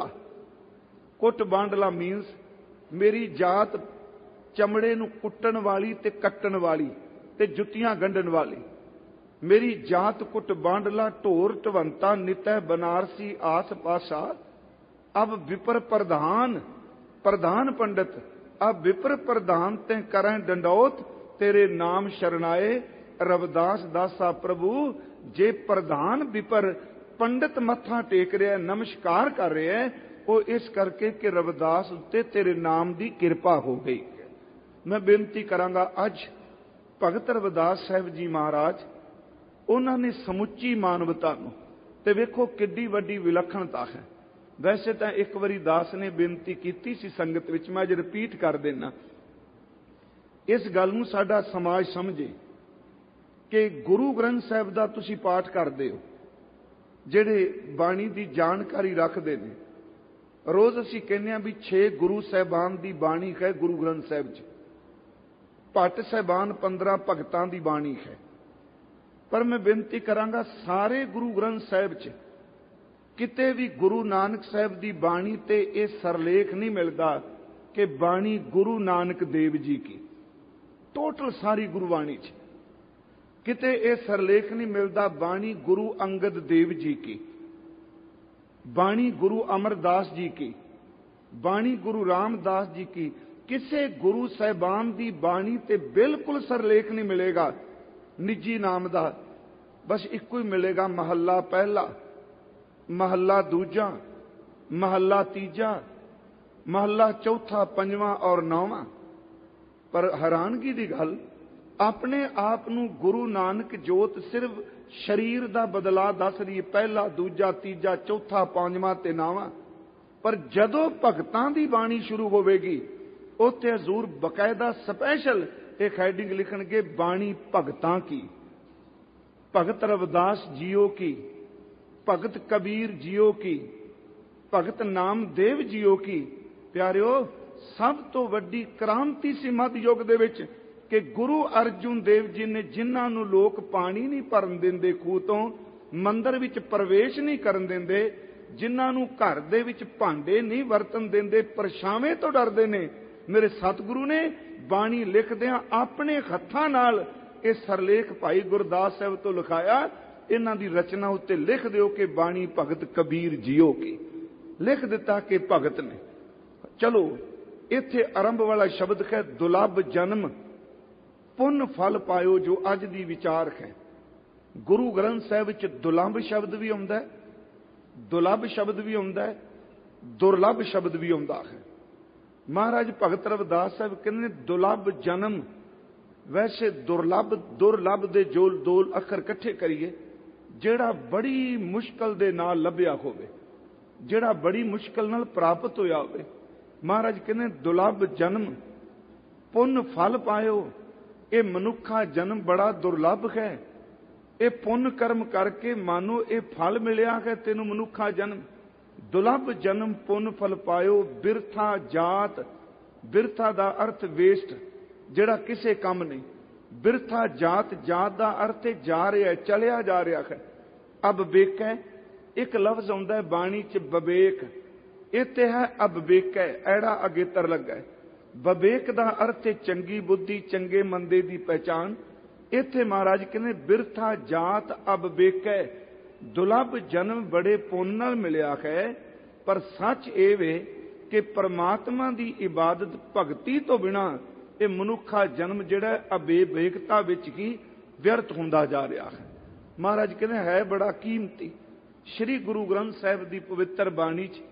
Speaker 1: कुट बांडला मीनस मेरी जात चमड़े नूं कुट्टण वाली ते कट्टण वाली ते जुत्तियां गंढण वाली। मेरी जात कुट बांडला ढोर ढवंता नितै बनारसी आस पासा। अब विपर प्रधान, प्रधान पंडित, अब विपर प्रधान ते करें डंडौत, तेरे नाम शरणाए रविदास दासा प्रभु। जे प्रधान विपर पंडित मत्था टेक रहा, नमस्कार कर रहा है, वो इस करके कि रविदास उत्ते तेरे नाम की किरपा हो गई। मैं बेनती करांगा, अज भगत रविदास साहब जी महाराज उन्होंने समुची मानवता नूं ते वेखो किड्डी वड्डी विलक्षणता है। वैसे तो एक बारी दास ने बेनती की सी संगत विच, मैं अज रिपीट कर देना, इस गल नूं साडा समाज समझे कि गुरु ग्रंथ साहिब दा तुसीं पाठ करदे हो, जिहड़े बाणी की जानकारी रखते हैं, रोज़ असीं कहने भी 6 गुरु साहिबान की बाणी है गुरु ग्रंथ साहिब च, भट्ट साहिबान 15 भगतां की बाणी है। पर मैं बेनती करांगा, सारे गुरु ग्रंथ साहिब च किते भी गुरु नानक साहिब की बाणी ते यह सरलेख नहीं मिलता कि बाणी गुरु नानक देव जी की, टोटल सारी गुरबाणी च किते ये सरलेख नहीं मिलता बाणी गुरु अंगद देव जी की, बाणी गुरु अमरदास जी की, बाणी गुरु रामदास जी की। किसे गुरु साहिबान की बाणी ते बिल्कुल सरलेख नहीं मिलेगा निजी नाम का, बस इको ही मिलेगा महला पहला, महला दूजा, महला तीजा, महला चौथा, पंजवां और नौवां। पर हैरानगी की गल, अपने आप नूं गुरु नानक जोत सिर्फ शरीर का बदलाव दस रही है, पहला दूजा तीजा चौथा पांचवां ते नौवां। पर जदों भगतां दी बाणी शुरू होवेगी उत्थे हजूर बकायदा स्पैशल एक हैडिंग लिखणगे, बाणी भगतां की, भगत रविदास जियो की, भगत कबीर जियो की, भगत नामदेव जियो की। प्यारिओ, सब तो वड्डी क्रांति सी मध्य युग दे विच कि गुरु अर्जुन देव जी ने जिन्हां नूं लोक पानी नहीं भरन दिंदे, खूह तों मंदिर विच प्रवेश नहीं करन दिंदे, जिन्हां नूं घर दे विच भांडे नहीं वरतन दिंदे, परछावें तो डरदे ने, मेरे सतगुरु ने बाणी लिखदिआं अपने हत्थां नाल इह सरलेख भाई गुरदास साहिब तो लिखाया। इन्हां दी रचना उत्ते लिख दिओ कि बाणी भगत कबीर जियो की, लिख दिता कि भगत ने। चलो इत्थे आरंभ वाला शब्द है दुलभ जन्म पुन फल पायो, जो अज दी विचार है। गुरु ग्रंथ साहिब विच दुलभ शब्द भी आउंदा है, दुलभ शब्द भी आउंदा है, दुर्लभ शब्द भी आउंदा है। महाराज भगत रविदास साहिब कहंदे दुलभ जन्म, वैसे दुर्लभ दुर्लभ दे जो दो अखर इकट्ठे करिए, जेड़ा बड़ी मुश्किल दे नाल लभ्या होवे, जेड़ा बड़ी मुश्किल नाल प्राप्त होया होवे। महाराज कहंदे दुलभ जन्म पुन फल पायो, ये मनुखा जन्म बड़ा दुर्लभ है। ये पुन कर्म करके मानो ये फल मिलिया है तेनू मनुखा जन्म। दुलभ जन्म पुन फल पायो, बिरथा जात, बिरथा दा अर्थ वेस्ट, जेड़ा किसे काम नहीं। बिरथा जात, जात दा अर्थ जा रहा है, चलिया जा रहा है। अब बेक है, एक लफ्ज आउंदा है बाणी च बबेक, इत्थे है अब बेक है, ऐड़ा अगेतर लगा है। बबेक दा अर्थ है चंगी बुद्धि, चंगे मंदे दी पहचान। इत्थे महाराज कहने बिरथा जात अब बेक है, दुलभ जन्म बड़े पुन नाल मिलिया है। पर सच ये वे कि परमात्मा दी इबादत भगती तो बिना ये मनुखा जन्म जिहड़ा अबेबेकता विच ही व्यर्थ हुंदा जा रहा है। महाराज कहने है बड़ा कीमती। श्री गुरु ग्रंथ साहिब दी पवित्र बाणी च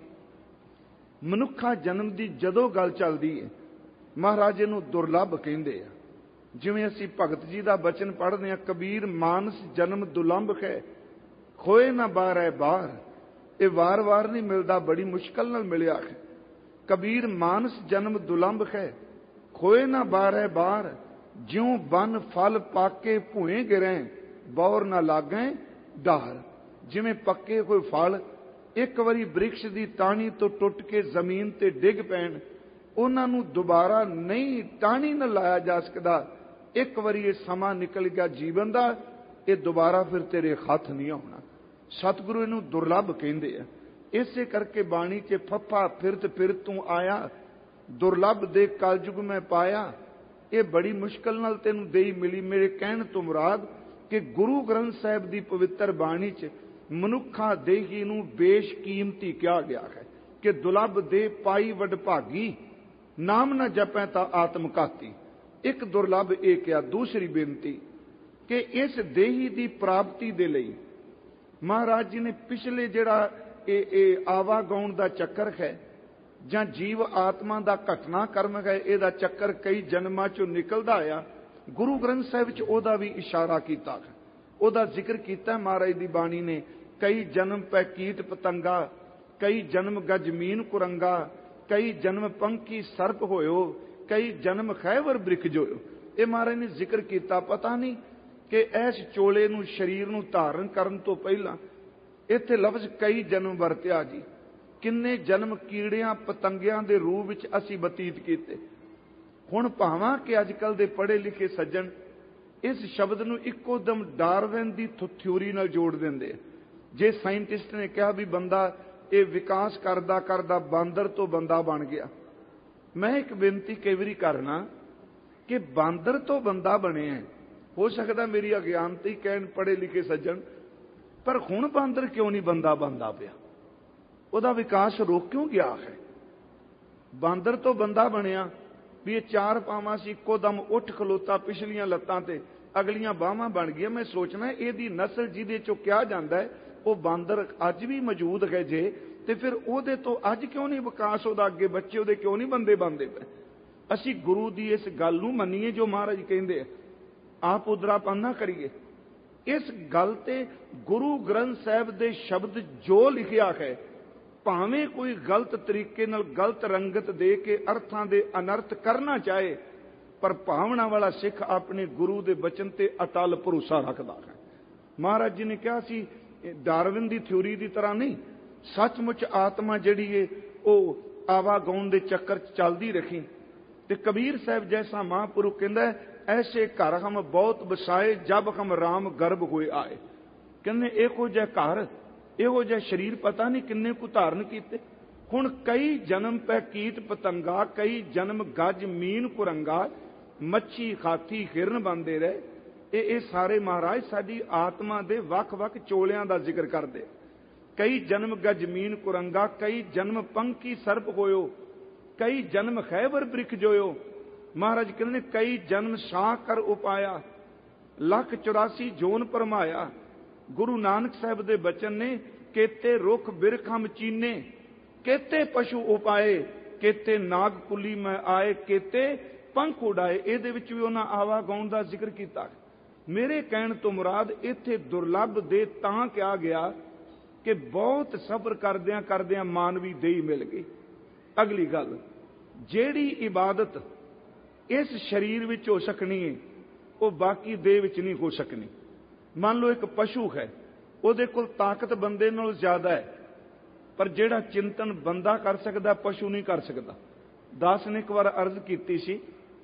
Speaker 1: मनुखा जन्म दी जदों गल चलदी है, महाराज इहनूं दुर्लभ कहिंदे आ। जिवें असीं भगत जी दा बचन पढ़दे आ, कबीर मानस जन्म दुलंभ है, खोए ना बार बार। ये वार वार नहीं मिलता, बड़ी मुश्किल नाल मिलिया है। कबीर मानस जन्म दुलंभ है, खोए ना बार बार। ज्यों बन फल पाके भूए गिरें, बौर ना लागें डार। जिवें पक्के कोई फल एक बारी वृक्ष की टाणी तो टुट के जमीन ते डिग पैण, उन्हां नूं दोबारा नहीं टाणी न लाया जा सकता। एक बारी ये समा निकल गया जीवन का, ये दोबारा फिर तेरे हथ नहीं आना। सतगुरु इनू दुर्लभ कहंदे आ। इसे करके बाणी च फफा फिर तू आया, दुर्लभ दे कलयुग में पाया। ये बड़ी मुश्किल नाल तेनू देई मिली। मेरे कहण तो मुराद कि गुरु ग्रंथ साहिब की पवित्र बाणी च मनुखा देही नूं बेशकीमती कहा गया है कि दुलभ दे पाई वडभागी, नाम न जपै ता आत्मघाती। एक दुर्लभ ये क्या। दूसरी बेनती कि इस देही की प्राप्ति दे लई महाराज जी ने पिछले जिहड़ा आवागौण का चक्कर है जां जीव आत्मा का घटना कर्म है, इहदा चक्कर कई जन्मां चों निकलदा आया। गुरु ग्रंथ साहिब च ओहदा भी इशारा कीता है, ओहदा जिक्र कीता महाराज दी बाणी ने। कई जन्म पै कीट पतंगा, कई जन्म गजमीन कुरंगा, कई जन्म पंखी सर्प होयो, कई जन्म खैबर वृक्ष होयो। ये महाराज ने जिक्र किया। पता नहीं कि इस चोले नूं शरीर नूं धारण करन तो पहला इत्थे लफ्ज कई जन्म वरतिया जी। किन्ने जन्म कीड़ियां पतंगियां दे रूप विच असीं बतीत कीते। हुण भावां कि अजकल दे पढ़े लिखे सज्जन इस शब्द नूं इक्को दम डार्विन दी थ्योरी नाल जोड़ दिंदे। जे साइंटिस्ट ने कहा भी बंदा ये विकास करदा करदा बांदर तो बंदा बन गया, मैं एक बेनती कई बारी करना कि बांदर तो बंदा बने है, हो सकता मेरी अज्ञानता ही कहन पढ़े लिखे सज्जन, पर हुण बांदर क्यों नहीं बंदा बनता पिया? ਉਹਦਾ विकास रोक क्यों गया है? बांदर तो बंदा बनिया भी ये चार पावां सी इक्को दम उठ खलोता, पिछलियां लत्तां ते अगलियां बाहां बन गई। मैं सोचना ਇਹਦੀ नस्ल जिहदे चों किहा जांदा है ਉਹ बांदर अज भी मौजूद है जे, ते फिर ਉਹਦੇ ਤੋਂ अज क्यों नहीं विकास ਉਹਦਾ ਅੱਗੇ ਬੱਚੇ ਉਹਦੇ क्यों नहीं ਬੰਦੇ ਬਣਦੇ ਪਏ? ਅਸੀਂ ਗੁਰੂ ਦੀ ਇਸ ਗੱਲ ਨੂੰ ਮੰਨੀਏ ਜੋ ਮਹਾਰਾਜ ਕਹਿੰਦੇ ਆ, ਆਪ ਉਦਰਾਪਨ ਨਾ ਕਰੀਏ। ਇਸ ਗੱਲ ਤੇ ਗੁਰੂ ਗ੍ਰੰਥ ਸਾਹਿਬ ਦੇ ਸ਼ਬਦ ਜੋ ਲਿਖਿਆ ਹੈ, ਭਾਵੇਂ ਕੋਈ ਗਲਤ ਤਰੀਕੇ ਨਾਲ ਗਲਤ ਰੰਗਤ ਦੇ ਕੇ ਅਰਥਾਂ ਦੇ ਅਨਰਥ ਕਰਨਾ ਚਾਹੇ, ਪਰ ਭਾਵਨਾ ਵਾਲਾ ਸਿੱਖ ਆਪਣੇ ਗੁਰੂ ਦੇ ਬਚਨ ਤੇ ਅਟਲ ਭਰੋਸਾ ਰੱਖਦਾ ਹੈ। ਮਹਾਰਾਜ ਜੀ ਨੇ ਕਿਹਾ ਸੀ ਡਾਰਵਿਨ ਦੀ ਥਿਊਰੀ ਦੀ ਤਰ੍ਹਾਂ ਨਹੀਂ, ਸੱਚਮੁੱਚ ਆਤਮਾ ਜਿਹੜੀ ਏ ਉਹ ਆਵਾਗਾਉਣ ਦੇ ਚੱਕਰ 'ਚ ਚੱਲਦੀ ਰੱਖੀ। ਤੇ ਕਬੀਰ ਸਾਹਿਬ ਜੈਸਾ ਮਹਾਂਪੁਰਖ ਕਹਿੰਦਾ ਐਸੇ ਘਰ ਹਮ ਬਹੁਤ ਵਸਾਏ ਜਬ ਹਮ ਰਾਮ ਗਰਭ ਹੋਏ ਆਏ। ਕਹਿੰਦੇ ਇਹੋ ਜਿਹਾ ਘਰ, ਇਹੋ ਜਿਹਾ ਸਰੀਰ ਪਤਾ ਨਹੀਂ ਕਿੰਨੇ ਕੁ ਧਾਰਨ ਕੀਤੇ। ਹੁਣ ਕਈ ਜਨਮ ਪੈ ਕੀਟ ਪਤੰਗਾ, ਕਈ ਜਨਮ ਗੱਜ ਮੀਨ ਕੁਰੰਗਾ, ਮੱਛੀ ਹਾਥੀ ਹਿਰਨ ਬਣਦੇ ਰਹੇ। ਇਹ ਸਾਰੇ ਮਹਾਰਾਜ ਸਾਡੀ ਆਤਮਾ ਦੇ ਵੱਖ-ਵੱਖ ਚੋਲਿਆਂ ਦਾ ਜ਼ਿਕਰ ਕਰਦੇ। ਕਈ ਜਨਮ ਗੱਜ ਮੀਨ ਕੁਰੰਗਾ, ਕਈ ਜਨਮ ਪੰਖੀ ਸਰਪ ਹੋਇਓ, ਕਈ ਜਨਮ ਖੈਬਰ ਬ੍ਰਿਖ ਜੋਇਓ। ਮਹਾਰਾਜ ਕਹਿੰਦੇ ਕਈ ਜਨਮ ਸਾਹ ਕਰ ਉਪਾਇਆ, ਲੱਖ 84 ਜੋਨ ਪਰਮਾਇਆ। ਗੁਰੂ ਨਾਨਕ ਸਾਹਿਬ ਦੇ ਬਚਨ ਨੇ ਕੇਤੇ ਰੁੱਖ ਬਿਰਖ ਹਮ ਚੀਨੇ, ਕੇਤੇ ਪਸ਼ੂ ਉਪਾਏ, ਕੇਤੇ ਨਾਗ ਕੁਲੀ ਮੈਂ ਆਏ, ਕੇਤੇ ਪੰਖ ਉਡਾਏ। ਇਹਦੇ ਵਿੱਚ ਵੀ ਉਹਨਾਂ ਆਵਾਗਾਉਣ ਦਾ ਜ਼ਿਕਰ ਕੀਤਾ। ਮੇਰੇ ਕਹਿਣ ਤੋਂ ਮੁਰਾਦ ਇੱਥੇ ਦੁਰਲੱਭ ਦੇ ਤਾਂ ਕਿਹਾ ਗਿਆ ਕਿ ਬਹੁਤ ਸਬਰ ਕਰਦਿਆਂ ਕਰਦਿਆਂ ਮਾਨਵੀ ਦੇਹੀ ਮਿਲ ਗਈ। ਅਗਲੀ ਗੱਲ, ਜਿਹੜੀ ਇਬਾਦਤ ਇਸ ਸਰੀਰ ਵਿੱਚ ਹੋ ਸਕਣੀ ਹੈ ਉਹ ਬਾਕੀ ਦੇਹ ਵਿੱਚ ਨਹੀਂ ਹੋ ਸਕਣੀ। ਮੰਨ ਲਓ ਇੱਕ ਪਸ਼ੂ ਹੈ, ਉਹਦੇ ਕੋਲ ਤਾਕਤ ਬੰਦੇ ਨਾਲੋਂ ਜ਼ਿਆਦਾ ਹੈ, ਪਰ ਜਿਹੜਾ ਚਿੰਤਨ ਬੰਦਾ ਕਰ ਸਕਦਾ ਪਸ਼ੂ ਨਹੀਂ ਕਰ ਸਕਦਾ। ਦਾਸ ਨੇ ਇੱਕ ਵਾਰ ਅਰਜ਼ ਕੀਤੀ ਸੀ,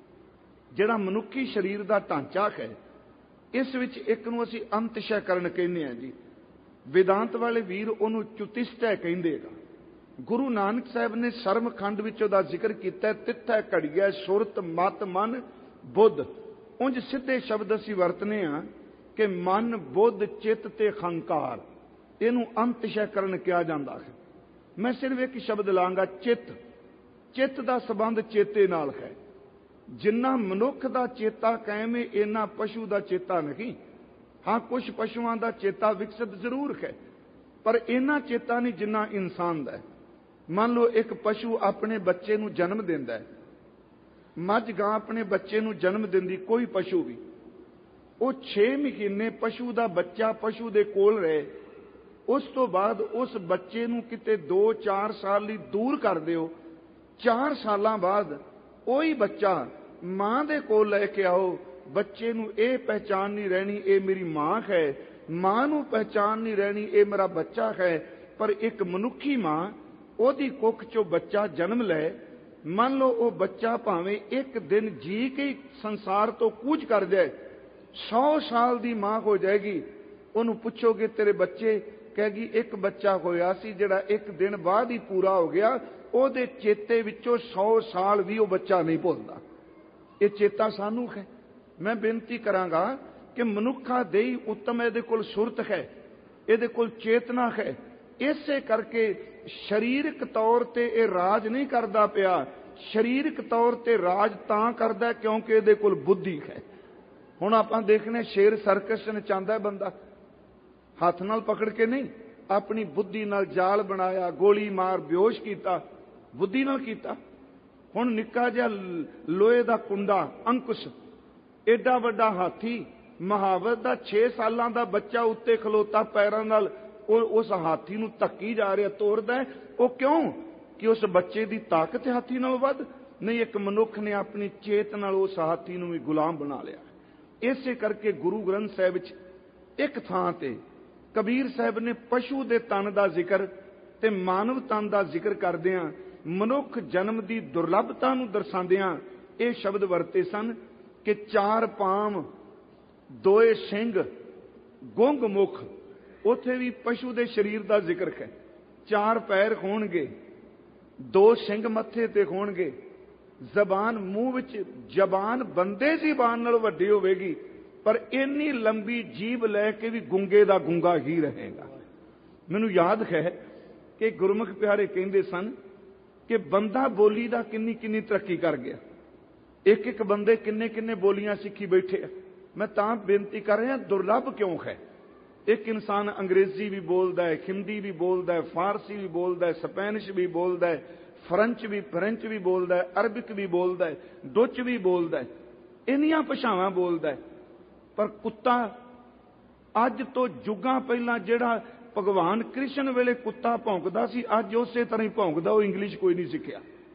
Speaker 1: ਜਿਹੜਾ ਮਨੁੱਖੀ ਸਰੀਰ ਦਾ ਢਾਂਚਾ ਹੈ, ਇਸ ਵਿੱਚ ਇੱਕ ਨੂੰ ਅਸੀਂ ਅੰਤਸ਼ੈਕਰਨ ਕਹਿੰਦੇ ਹਾਂ ਜੀ। वेदांत वाले वीर ਉਹਨੂੰ ਚੁਤਿਸ਼ਟੈ ਕਹਿੰਦੇ ਆ। ਗੁਰੂ ਨਾਨਕ ਸਾਹਿਬ ਨੇ ਸਰਮਖੰਡ ਵਿੱਚ ਉਹਦਾ ਜ਼ਿਕਰ ਕੀਤਾ, ਤਿੱਥੈ ਘੜੀਐ ਸੁਰਤ ਮਤ ਮਨ ਬੁੱਧ। ਉਂਝ ਸਿੱਧੇ ਸ਼ਬਦ ਅਸੀਂ ਵਰਤਨੇ ਆ ਕਿ ਮਨ ਬੁੱਧ ਚਿੱਤ ਤੇ ਹੰਕਾਰ, ਇਹਨੂੰ ਅੰਤਸ਼ੈਕਰਨ ਕਿਹਾ ਜਾਂਦਾ ਹੈ। ਮੈਂ ਸਿਰਫ ਇੱਕ ਸ਼ਬਦ ਲਾਂਗਾ, ਚਿੱਤ। ਚਿੱਤ ਦਾ ਸੰਬੰਧ ਚੇਤੇ ਨਾਲ ਹੈ। ਜਿੰਨਾ ਮਨੁੱਖ ਦਾ ਚੇਤਾ ਕਾਇਮ ਹੈ, ਇੰਨਾ ਪਸ਼ੂ ਦਾ ਚੇਤਾ ਨਹੀਂ। हाँ, कुछ पशुओं का चेता विकसित जरूर है, पर इन्ना चेता नहीं जिन्ना इंसान का है। मान लो एक पशु अपने बच्चे नूं जन्म देंदा है, मझ गां अपने बच्चे नूं जन्म देंदी, कोई पशु भी, वो 6 महीने पशु का बच्चा पशु दे कोल रहे, उस तो बाद उस बच्चे नूं किते 2-4 साल लई दूर कर दिओ, 4 सालां बाद वही बच्चा मां दे कोल लैके आओ। बच्चे नूं ਇਹ पहचान नहीं रहनी ये मेरी मां है, मां नूं पहचान नहीं रहनी ये मेरा बच्चा है। पर एक मनुखी मां ओदी कुख चों बच्चा जन्म लै, मान लो वो बच्चा भावें एक दिन जी के संसार तो कूच कर जाए, 100 साल दी मां हो जाएगी। ਉਹਨੂੰ ਪੁੱਛੋਗੇ ਤੇਰੇ ਬੱਚੇ, ਕਹੇਗੀ ਇੱਕ ਬੱਚਾ ਹੋਇਆ ਸੀ ਜਿਹੜਾ ਇੱਕ ਦਿਨ ਬਾਅਦ ਹੀ ਪੂਰਾ ਹੋ ਗਿਆ, ਉਹਦੇ ਚੇਤੇ ਵਿੱਚੋਂ 100 ਸਾਲ ਵੀ ਉਹ ਬੱਚਾ ਨਹੀਂ ਭੁੱਲਦਾ। ਇਹ ਚੇਤਾ ਸਾਨੂੰ ਹੈ। मैं बेनती करांगा कि मनुखा देही उत्तम, ਇਹਦੇ ਕੋਲ सुरत है, ਇਹਦੇ ਕੋਲ चेतना है। ਇਸੇ ਕਰਕੇ ਸਰੀਰਕ ਤੌਰ ਤੇ ਇਹ ਰਾਜ ਨਹੀਂ ਕਰਦਾ ਪਿਆ। ਸਰੀਰਕ ਤੌਰ ਤੇ ਰਾਜ ਤਾਂ ਕਰਦਾ ਕਿਉਂਕਿ ਇਹਦੇ ਕੋਲ ਬੁੱਧੀ ਹੈ। ਹੁਣ ਆਪਾਂ ਦੇਖਨੇ ਸ਼ੇਰ ਸਰਕਸ ਨਚਾਉਂਦਾ ਬੰਦਾ, ਹੱਥ ਨਾਲ ਪਕੜ ਕੇ ਨਹੀਂ, ਆਪਣੀ ਬੁੱਧੀ ਨਾਲ ਜਾਲ ਬਣਾਇਆ, ਗੋਲੀ ਮਾਰ ਬੇਹੋਸ਼ ਕੀਤਾ, ਬੁੱਧੀ ਨਾਲ ਕੀਤਾ। ਹੁਣ ਨਿੱਕਾ ਜਿਹਾ ਲੋਹੇ ਦਾ ਕੁੰਡਾ ਅੰਕੁਸ਼, एडा वड्डा हाथी, महावत का 6 सालां दा बच्चा उत्ते खलोता पैरां नाल उस हाथी नूं धक्की जा रहा, तोड़दा है। वो क्यों कि उस बच्चे की ताकत हाथी नालों वध नहीं। एक मनुख ने अपनी चेत नाल उस हाथी नूं भी गुलाम बना लिया। इसे करके गुरु ग्रंथ साहिब विच एक थां ते कबीर साहिब ने पशु के तन का जिक्र ते मानव तन का जिक्र करदिआं मनुख जन्म की दुर्लभता नूं दर्शाउंदिआं ये शब्द वरते सन कि 4 पांव, 2 सिंह, गुंग मुख। उत्थे भी पशु के शरीर का जिक्र है। 4 पैर होणगे, 2 सिंह मत्थे ते होणगे, ਜ਼ਬਾਨ ਮੂੰਹ ਵਿੱਚ, ਜ਼ਬਾਨ ਬੰਦੇ ਦੀ ਜ਼ਬਾਨ ਨਾਲ ਵੱਡੀ ਹੋਵੇਗੀ, ਪਰ ਇੰਨੀ ਲੰਬੀ ਜੀਭ ਲੈ ਕੇ ਵੀ ਗੁੰਗੇ ਦਾ ਗੁੰਗਾ ਹੀ ਰਹੇਗਾ। ਮੈਨੂੰ ਯਾਦ ਹੈ ਕਿ ਗੁਰਮੁਖ ਪਿਆਰੇ ਕਹਿੰਦੇ ਸਨ ਕਿ ਬੰਦਾ ਬੋਲੀ ਦਾ ਕਿੰਨੀ ਕਿੰਨੀ ਤਰੱਕੀ ਕਰ ਗਿਆ। ਇੱਕ ਇੱਕ ਬੰਦੇ ਕਿੰਨੇ ਕਿੰਨੇ ਬੋਲੀਆਂ ਸਿੱਖੀ ਬੈਠੇ ਆ। ਮੈਂ ਤਾਂ ਬੇਨਤੀ ਕਰ ਰਿਹਾ, ਦੁਰਲੱਭ ਕਿਉਂ ਹੈ? ਇੱਕ ਇਨਸਾਨ ਅੰਗਰੇਜ਼ੀ ਵੀ ਬੋਲਦਾ ਹੈ, ਹਿੰਦੀ ਵੀ ਬੋਲਦਾ ਹੈ, ਫਾਰਸੀ ਵੀ ਬੋਲਦਾ ਹੈ, ਸਪੈਨਿਸ਼ ਵੀ ਬੋਲਦਾ ਹੈ, ਫਰੈਂਚ ਵੀ ਬੋਲਦਾ ਹੈ, ਅਰਬਿਕ ਵੀ ਬੋਲਦਾ ਹੈ, ਡੁੱਚ ਵੀ ਬੋਲਦਾ ਹੈ, ਇੰਨੀਆਂ ਭਾਸ਼ਾਵਾਂ ਬੋਲਦਾ ਹੈ। ਪਰ ਕੁੱਤਾ ਅੱਜ ਤੋਂ ਜੁਗਾਂ ਪਹਿਲਾਂ ਜਿਹੜਾ ਭਗਵਾਨ ਕ੍ਰਿਸ਼ਨ ਵੇਲੇ ਕੁੱਤਾ ਭੌਂਕਦਾ ਸੀ, ਅੱਜ ਉਸੇ ਤਰ੍ਹਾਂ ਹੀ ਭੌਂਕਦਾ। ਉਹ ਇੰਗਲਿਸ਼ ਕੋਈ ਨਹੀਂ ਸਿੱਖਿਆ।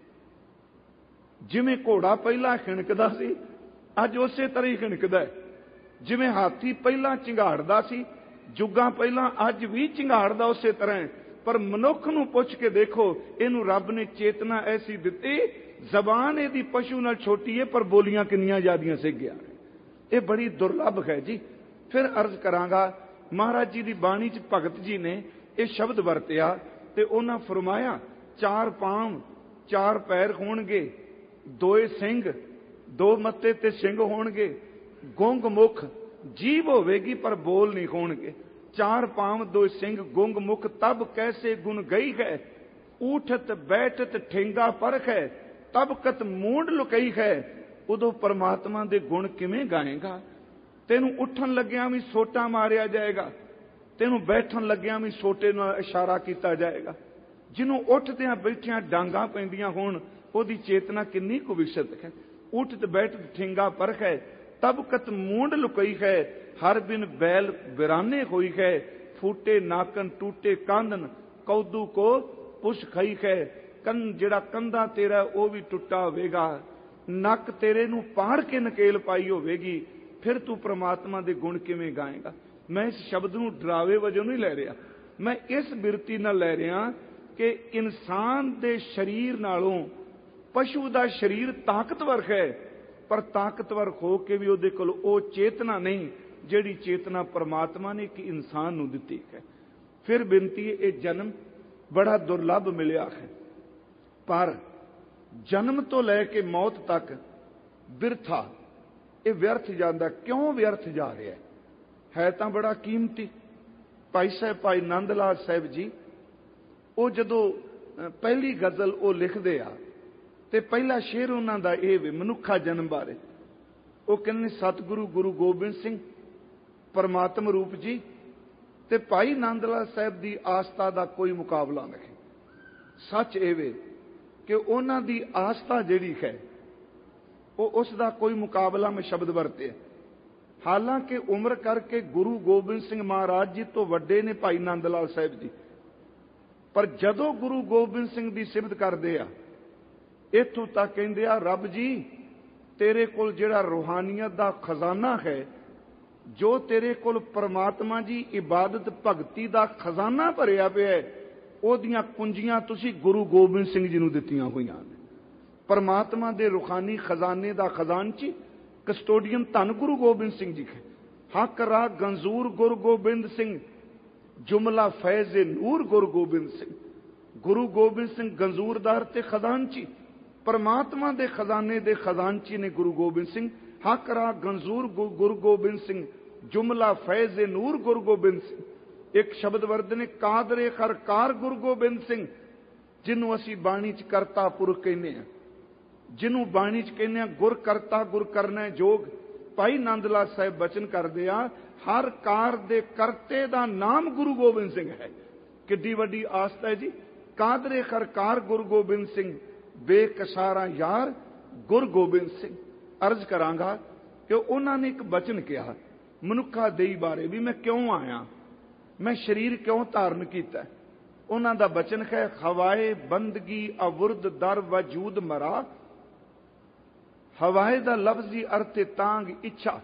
Speaker 1: ਜਿਵੇਂ ਘੋੜਾ ਪਹਿਲਾਂ ਖਿਣਕਦਾ ਸੀ, ਅੱਜ ਉਸੇ ਤਰ੍ਹਾਂ ਹੀ ਖਿਣਕਦਾ ਹੈ। ਜਿਵੇਂ ਹਾਥੀ ਪਹਿਲਾਂ ਝਿੰਗਾੜਦਾ ਸੀ ਜੁਗਾਂ ਪਹਿਲਾਂ, ਅੱਜ ਵੀ ਝਿੰਗਾੜਦਾ ਉਸੇ ਤਰ੍ਹਾਂ ਹੈ। ਪਰ ਮਨੁੱਖ ਨੂੰ ਪੁੱਛ ਕੇ ਦੇਖੋ, ਇਹਨੂੰ ਰੱਬ ਨੇ ਚੇਤਨਾ ਐਸੀ ਦਿੱਤੀ, ਜ਼ਬਾਨ ਇਹਦੀ ਪਸ਼ੂ ਨਾਲ ਛੋਟੀ ਹੈ, ਪਰ ਬੋਲੀਆਂ ਕਿੰਨੀਆਂ ਜ਼ਿਆਦੀਆਂ ਸਿੱਖ ਗਿਆ। ਇਹ ਬੜੀ ਦੁਰਲੱਭ ਹੈ ਜੀ। ਫਿਰ ਅਰਜ਼ ਕਰਾਂਗਾ, ਮਹਾਰਾਜ ਜੀ ਦੀ ਬਾਣੀ 'ਚ ਭਗਤ ਜੀ ਨੇ ਇਹ ਸ਼ਬਦ ਵਰਤਿਆ ਤੇ ਉਹਨਾਂ ਫਰਮਾਇਆ, 4 ਪਾਂਵ 4 ਪੈਰ ਹੋਣਗੇ, 2 ਸਿੰਘ 2 ਮੱਥੇ ਤੇ ਸਿੰਘ ਹੋਣਗੇ, ਗੁੰਗ ਮੁਖ ਜੀਭ ਹੋਵੇਗੀ ਪਰ ਬੋਲ ਨਹੀਂ ਹੋਣਗੇ। 4 ਪਾਂਵ 2 ਸਿੰਘ ਗੁੰਗ ਮੁਖ, ਤਬ ਕੈਸੇ ਗੁਣ ਗਈ ਹੈ, ਊਠਤ ਬੈਠਤ ਠੇਂਗਾ ਪਰਖ ਹੈ, ਤਬ ਕਤ ਮੂੰਡ ਲੁਕਈ ਹੈ। ਉਦੋਂ ਪਰਮਾਤਮਾ ਦੇ ਗੁਣ ਕਿਵੇਂ ਗਾਏਗਾ? ਤੈਨੂੰ ਉੱਠਣ ਲੱਗਿਆਂ ਵੀ ਸੋਟਾ ਮਾਰਿਆ ਜਾਏਗਾ, ਤੈਨੂੰ ਬੈਠਣ ਲੱਗਿਆਂ ਵੀ ਸੋਟੇ ਨਾਲ ਇਸ਼ਾਰਾ ਕੀਤਾ ਜਾਏਗਾ। ਜਿਹਨੂੰ ਉੱਠਦਿਆਂ ਬੈਠਿਆਂ ਡਾਂਗਾਂ ਪੈਂਦੀਆਂ ਹੋਣ, ਉਹਦੀ ਚੇਤਨਾ ਕਿੰਨੀ ਕੁ ਵਿਕਸਿਤ ਹੈ। ਉੱਠਤ ਬੈਠਤ ਠੇਂਗਾ ਪਰਖ ਹੈ, ਤਬ ਕਤ ਮੂੰਡ ਲੁਕਈ ਹੈ, ਹਰ ਬਿਨ ਬੈਲ ਬਿਰਾਨੇ ਹੋਈ ਹੈ, ਫੂਟੇ ਨਾਕਨ ਟੂਟੇ ਕਾਂਦਨ, ਕੌਦੂ ਕੋ ਪੁਛ ਖਈ ਹੈ। ਜਿਹੜਾ ਕੰਧਾ ਤੇਰਾ ਉਹ ਵੀ ਟੁੱਟਾ ਹੋਵੇਗਾ, ਨੱਕ ਤੇਰੇ ਨੂੰ ਪਾੜ ਕੇ ਨਕੇਲ ਪਾਈ ਹੋਵੇਗੀ, ਫਿਰ ਤੂੰ ਪ੍ਰਮਾਤਮਾ ਦੇ ਗੁਣ ਕਿਵੇਂ ਗਾਏਗਾ? ਮੈਂ ਇਸ ਸ਼ਬਦ ਨੂੰ ਡਰਾਵੇ ਵਜੋਂ ਨਹੀਂ ਲੈ ਰਿਹਾ, ਮੈਂ ਇਸ ਬਿਰਤੀ ਨਾਲ ਲੈ ਰਿਹਾ ਕਿ ਇਨਸਾਨ ਦੇ ਸਰੀਰ ਨਾਲੋਂ ਪਸ਼ੂ ਦਾ ਸਰੀਰ ਤਾਕਤਵਰ ਹੈ, ਪਰ ਤਾਕਤਵਰ ਹੋ ਕੇ ਵੀ ਉਹਦੇ ਕੋਲ ਉਹ ਚੇਤਨਾ ਨਹੀਂ ਜਿਹੜੀ ਚੇਤਨਾ ਪਰਮਾਤਮਾ ਨੇ ਇੱਕ ਇਨਸਾਨ ਨੂੰ ਦਿੱਤੀ ਹੈ। ਫਿਰ ਬੇਨਤੀ ਹੈ, ਇਹ ਜਨਮ ਬੜਾ ਦੁਰਲੱਭ ਮਿਲਿਆ ਹੈ, ਪਰ ਜਨਮ ਤੋਂ ਲੈ ਕੇ ਮੌਤ ਤੱਕ ਬਿਰਥਾ, ਇਹ ਵਿਅਰਥ ਜਾਂਦਾ। ਕਿਉਂ ਵਿਅਰਥ ਜਾ ਰਿਹਾ ਹੈ? ਤਾਂ ਬੜਾ ਕੀਮਤੀ। ਭਾਈ ਨੰਦ ਲਾਲ ਸਾਹਿਬ ਜੀ, ਉਹ ਜਦੋਂ ਪਹਿਲੀ ਗਜ਼ਲ ਉਹ ਲਿਖਦੇ ਆ ਤੇ ਪਹਿਲਾ ਸ਼ੇਰ ਉਹਨਾਂ ਦਾ ਇਹ ਵੇ ਮਨੁੱਖਾ ਜਨਮ ਬਾਰੇ। ਉਹ ਕਹਿੰਦੇ, ਸਤਿਗੁਰੂ ਗੁਰੂ ਗੋਬਿੰਦ ਸਿੰਘ ਪਰਮਾਤਮ ਰੂਪ ਜੀ ਤੇ ਭਾਈ ਨੰਦ ਲਾਲ ਸਾਹਿਬ ਦੀ ਆਸਥਾ ਦਾ ਕੋਈ ਮੁਕਾਬਲਾ ਨਹੀਂ। ਸੱਚ ਇਹ ਵੇ ਕਿ ਉਹਨਾਂ ਦੀ ਆਸਥਾ ਜਿਹੜੀ ਹੈ ਉਹ ਉਸ ਦਾ ਕੋਈ ਮੁਕਾਬਲਾ ਮੈਂ ਸ਼ਬਦ ਵਰਤੇ। ਹਾਲਾਂਕਿ ਉਮਰ ਕਰਕੇ ਗੁਰੂ ਗੋਬਿੰਦ ਸਿੰਘ ਮਹਾਰਾਜ ਜੀ ਤੋਂ ਵੱਡੇ ਨੇ ਭਾਈ ਨੰਦ ਲਾਲ ਸਾਹਿਬ ਜੀ, ਪਰ ਜਦੋਂ ਗੁਰੂ ਗੋਬਿੰਦ ਸਿੰਘ ਦੀ ਸਿਫਤ ਕਰਦੇ ਆ, ਇੱਥੋਂ ਤੱਕ ਕਹਿੰਦੇ ਆ, ਰੱਬ ਜੀ ਤੇਰੇ ਕੋਲ ਜਿਹੜਾ ਰੂਹਾਨੀਅਤ ਦਾ ਖਜ਼ਾਨਾ ਹੈ, ਜੋ ਤੇਰੇ ਕੋਲ ਪਰਮਾਤਮਾ ਜੀ ਇਬਾਦਤ ਭਗਤੀ ਦਾ ਖਜ਼ਾਨਾ ਭਰਿਆ ਪਿਆ, ਉਹਦੀਆਂ ਕੁੰਜੀਆਂ ਤੁਸੀਂ ਗੁਰੂ ਗੋਬਿੰਦ ਸਿੰਘ ਜੀ ਨੂੰ ਦਿੱਤੀਆਂ ਹੋਈਆਂ ਨੇ। ਪਰਮਾਤਮਾ ਦੇ ਰੂਹਾਨੀ ਖਜ਼ਾਨੇ ਦਾ ਖਜ਼ਾਨਚੀ ਕਸਟੋਡੀਅਨ ਧੰਨ ਗੁਰੂ ਗੋਬਿੰਦ ਸਿੰਘ ਜੀ ਹੈ। ਹੱਕ ਰਾ ਗੰਜ਼ੂਰ ਗੁਰੂ ਗੋਬਿੰਦ ਸਿੰਘ, ਜੁਮਲਾ ਫੈਜ਼ ਨੂਰ ਗੁਰੂ ਗੋਬਿੰਦ ਸਿੰਘ। ਗੁਰੂ ਗੋਬਿੰਦ ਸਿੰਘ ਗੰਜ਼ੂਰਦਾਰ ਤੇ ਖਜ਼ਾਨਚੀ, ਪਰਮਾਤਮਾ ਦੇ ਖਜ਼ਾਨੇ ਦੇ ਖਜ਼ਾਨਚੀ ਨੇ ਗੁਰੂ ਗੋਬਿੰਦ ਸਿੰਘ। ਹੱਕ ਰਾ ਗੰਜ਼ੂਰ ਗੁਰੂ ਗੋਬਿੰਦ ਸਿੰਘ, ਜੁਮਲਾ ਫੈਜ਼ ਨੂਰ ਗੁਰੂ ਗੋਬਿੰਦ ਸਿੰਘ। ਇੱਕ ਸ਼ਬਦ ਵਰਦੇ ਨੇ, ਕਾਦਰੇ ਖਰਕਾਰ ਗੁਰੂ ਗੋਬਿੰਦ ਸਿੰਘ, ਜਿਹਨੂੰ ਅਸੀਂ ਬਾਣੀ ਚ ਕਰਤਾ ਪੁਰਖ ਕਹਿੰਦੇ ਆ, ਜਿਹਨੂੰ ਬਾਣੀ ਚ ਕਹਿੰਦੇ ਆ ਗੁਰ ਕਰਤਾ ਗੁਰ ਕਰਨਾ ਜੋਗ। ਭਾਈ ਨੰਦ ਲਾਲ ਸਾਹਿਬ ਬਚਨ ਕਰਦੇ ਆ, ਹਰ ਕਾਰ ਦੇ ਕਰਤੇ ਦਾ ਨਾਮ ਗੁਰੂ ਗੋਬਿੰਦ ਸਿੰਘ ਹੈ। ਕਿੱਡੀ ਵੱਡੀ ਆਸਥਾ ਹੈ ਜੀ। ਕਾਦਰੇ ਖਰਕਾਰ ਗੁਰੂ ਗੋਬਿੰਦ ਸਿੰਘ, ਬੇਕਸਾਰਾ ਯਾਰ ਗੁਰੂ ਗੋਬਿੰਦ ਸਿੰਘ। ਅਰਜ਼ ਕਰਾਂਗਾ ਕਿ ਉਹਨਾਂ ਨੇ ਇੱਕ ਬਚਨ ਕਿਹਾ ਮਨੁੱਖਾ ਦੇਈ ਬਾਰੇ ਵੀ, ਮੈਂ ਕਿਉਂ ਆਇਆ, ਮੈਂ ਸਰੀਰ ਕਿਉਂ ਧਾਰਨ ਕੀਤਾ। ਉਹਨਾਂ ਦਾ ਬਚਨ ਹੈ, ਹਵਾਏ ਬੰਦਗੀ ਅਵੁਰਦ ਦਰ ਵਜੂਦ ਮਰਾ। ਹਵਾਏ ਦਾ ਲਫ਼ਜ਼ੀ ਅਰਥ ਤਾਂਗ ਇੱਛਾ,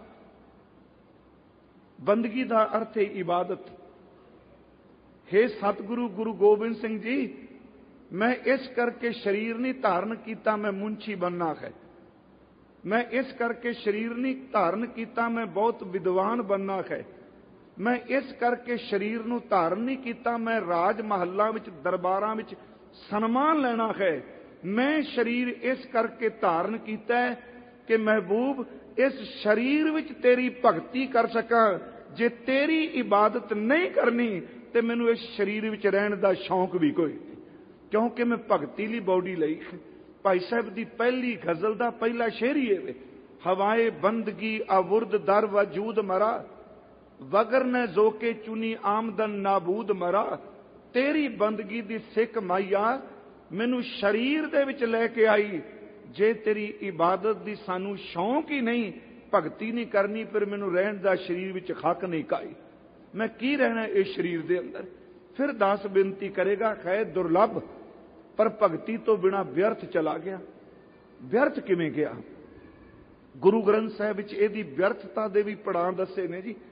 Speaker 1: ਬੰਦਗੀ ਦਾ ਅਰਥ ਹੈ ਇਬਾਦਤ। हे ਸਤਿਗੁਰੂ ਗੁਰੂ ਗੋਬਿੰਦ ਸਿੰਘ ਜੀ, ਮੈਂ ਇਸ ਕਰਕੇ ਸਰੀਰ ਨਹੀਂ ਧਾਰਨ ਕੀਤਾ ਮੈਂ ਮੁੰਸ਼ੀ ਬਣਨਾ ਹੈ। ਮੈਂ ਇਸ ਕਰਕੇ ਸਰੀਰ ਨਹੀਂ ਧਾਰਨ ਕੀਤਾ ਮੈਂ ਬਹੁਤ ਵਿਦਵਾਨ ਬਣਨਾ ਹੈ। ਮੈਂ ਇਸ ਕਰਕੇ ਸਰੀਰ ਨੂੰ ਧਾਰਨ ਨਹੀਂ ਕੀਤਾ ਮੈਂ ਰਾਜ ਮਹੱਲਾਂ ਵਿੱਚ ਦਰਬਾਰਾਂ ਵਿੱਚ ਸਨਮਾਨ ਲੈਣਾ ਹੈ। मैं शरीर इस करके धारण किया है कि महबूब इस शरीर विच तेरी भगती कर सकां। जे तेरी इबादत नहीं करनी तो मैनू इस शरीर विच रहण दा शौक भी कोई नहीं, क्योंकि मैं भगती लई बॉडी लई। भाई साहब की पहली गजल का पहला शेर ही है, हवाए बंदगी आवुर्द दर वजूद मरा, वगर न जोके चुनी आमदन नाबूद मरा। तेरी बंदगी दी सिख माइया मैनू शरीर दे विच लैके आई, जे तेरी इबादत दी सानू शौक ही नहीं, भगती नहीं करनी, फिर मैनू रहन दा शरीर विच हक नहीं काई। मैं की रहना इस शरीर दे अंदर। फिर दास बेनती करेगा, खै दुर्लभ पर भगती तो बिना व्यर्थ चला गया। व्यर्थ किवें गया? गुरु ग्रंथ साहिब विच इहदी व्यर्थता दे भी पड़ां दसे ने जी।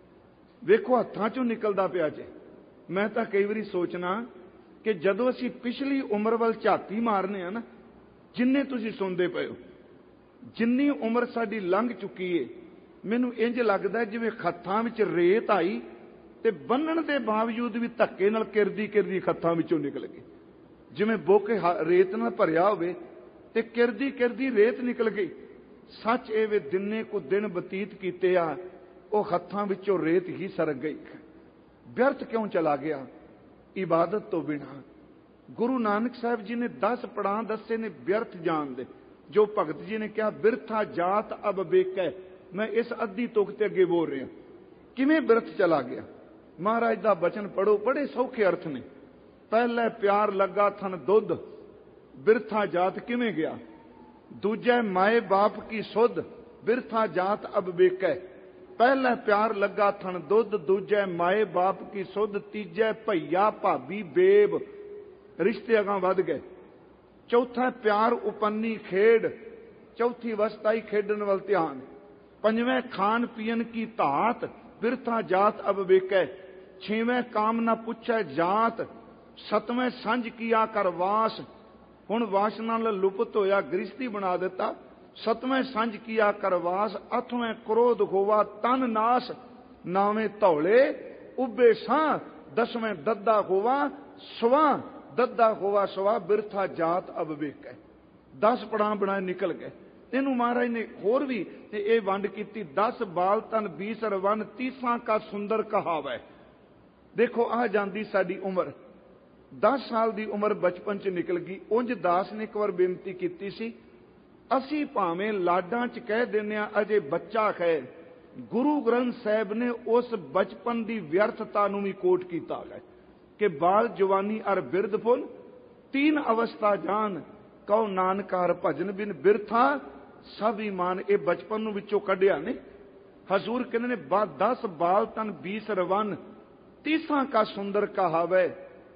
Speaker 1: वेखो हत्थां चों निकलदा पिया जे। मैं तां कई वारी सोचना कि जदों असीं पिछली उम्र वल झाती मारने आ ना, जिन्ने तुसीं सुनदे पए हो, जिन्नी उम्र साडी लंघ चुकी है, मैनूं इंज लगदा जिवें खत्तां विच रेत आई ते बन्नण दे बावजूद भी धक्के नाल किरदी किरदी खत्तां विचों निकल गई। जिवें बुक रेत नाल भरिया होवे ते किरदी किरदी रेत निकल गई। सच ए वे दिने को दिन बतीत कीते आ, ਉਹ हत्थां विचों रेत ही सरक गई। व्यर्थ क्यों चला गया? इबादत तो बिना। गुरु नानक साहब जी ने 10 पड़ां दसे ने व्यर्थ जान दे। जो भगत जी ने कहा बिरथा जात अब बेकै, मैं इस अद्धी तुक ते अगे बोल रहा। किवें बिरथ चला गया? महाराज दा बचन पढ़ो, बड़े सौखे अर्थ ने। पहले प्यार लगा थन दुध, बिरथा जात किवें गया। दूजे माए बाप की सुध, बिरथा जात अब बेकै। पहले प्यार लगा थन दुध, दूजे माए बाप की सुध, तीजे भैया भाभी बेब, रिश्ते अगां वध गए। चौथा प्यार उपन्नी खेड, चौथी अवस्था खेडन वल ध्यान। पंजवें खान पियन की धात, बिरथा जात अब बेकै। छेवें काम ना पुछै जात, सतवें संज किया कर वास। हुण वासना नाल लुप्त होया, गृहस्थी बना दिता। सतवें संज किया करवास, अठवें क्रोध होवा तन नाश। नावें धौले उबे सां, दसवें दद्दा होवा स्वा, दद्दा होवा स्वा, बिरथा जात अब बेकै। 10 पड़ां बनाए निकल गए। इनू महाराज ने होर भी ये वंड की, 10 बाल तन 20 रवन, 30 का सुंदर कहावै। देखो आ जाती साडी उम्र। 10 साल की उम्र बचपन च निकल गई। उंज दास ने एक बार बेनती की सी, असी भावें लाडां च कह दिंदे आ अजे बच्चा है, गुरु ग्रंथ साहिब ने उस बचपन की व्यर्थता नूं भी कोट कीता है कि बाल जवानी अर बिरध फुल, 3 अवस्था जान, कहो नानकार भजन बिन बिरथा सब ईमान। ये बचपन नूं विचों कढ़िया ने। हजूर कहते ने 10 बाल तन 20 रवन, 30 का सुंदर कहावै।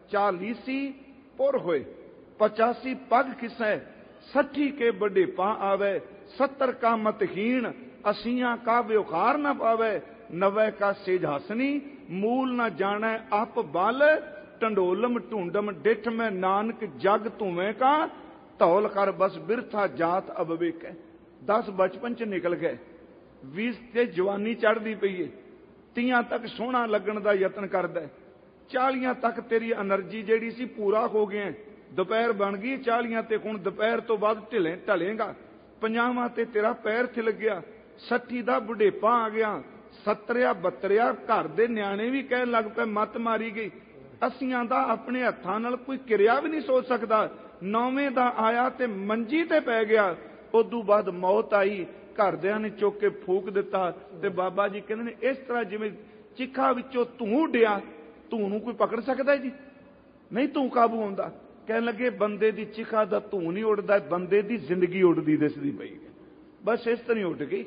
Speaker 1: 40 पुर होए, 85 पग खिसै, 60 के बड़ेपा आवे। 70 का मतहीन, 80 का व्यवहार न पावे। 90 का सेजहासनी, मूल न जाने आप बाल। टंडोलम ढूंढम डिठ में नानक जग तुवें का, धौल कर बस बिरथा जात अब बेकै। 10 बचपन च निकल गए, 20 ते जवानी चढ़ती पई है, 30 तक सोहना लगन का यतन करदा, 40 तक तेरी एनर्जी जिहड़ी सी पूरा हो गए। दोपहर बन गई 40 ते हुण दोपहर तो बाद ढलेगा। 50 ते तेरा पैर थिल गया। 60 का बुढ़ेपा आ गया। 70 72 घर दे न्याणे भी कहन लग पे मत मारी गई। 80 का अपने हत्थां नाल कोई किरिया भी नहीं सोच सकता। 9वें का आया ते मंजी ते पै गया। उदों बाद मौत आई, घरदियां ने चुक के फूक दिता। ते बाबा जी कहंदे ने इस तरह जिवें चिखा विचों धूं उड्डिया, धूं नूं कोई पकड़ सकदा जी? नहीं धूं काबू आउंदा। कहने लगे बंदे की चिखा का धूं नहीं उड़ता, बंदे की जिंदगी उड़ती दिसदी पई। बस इस तरह उड़ गई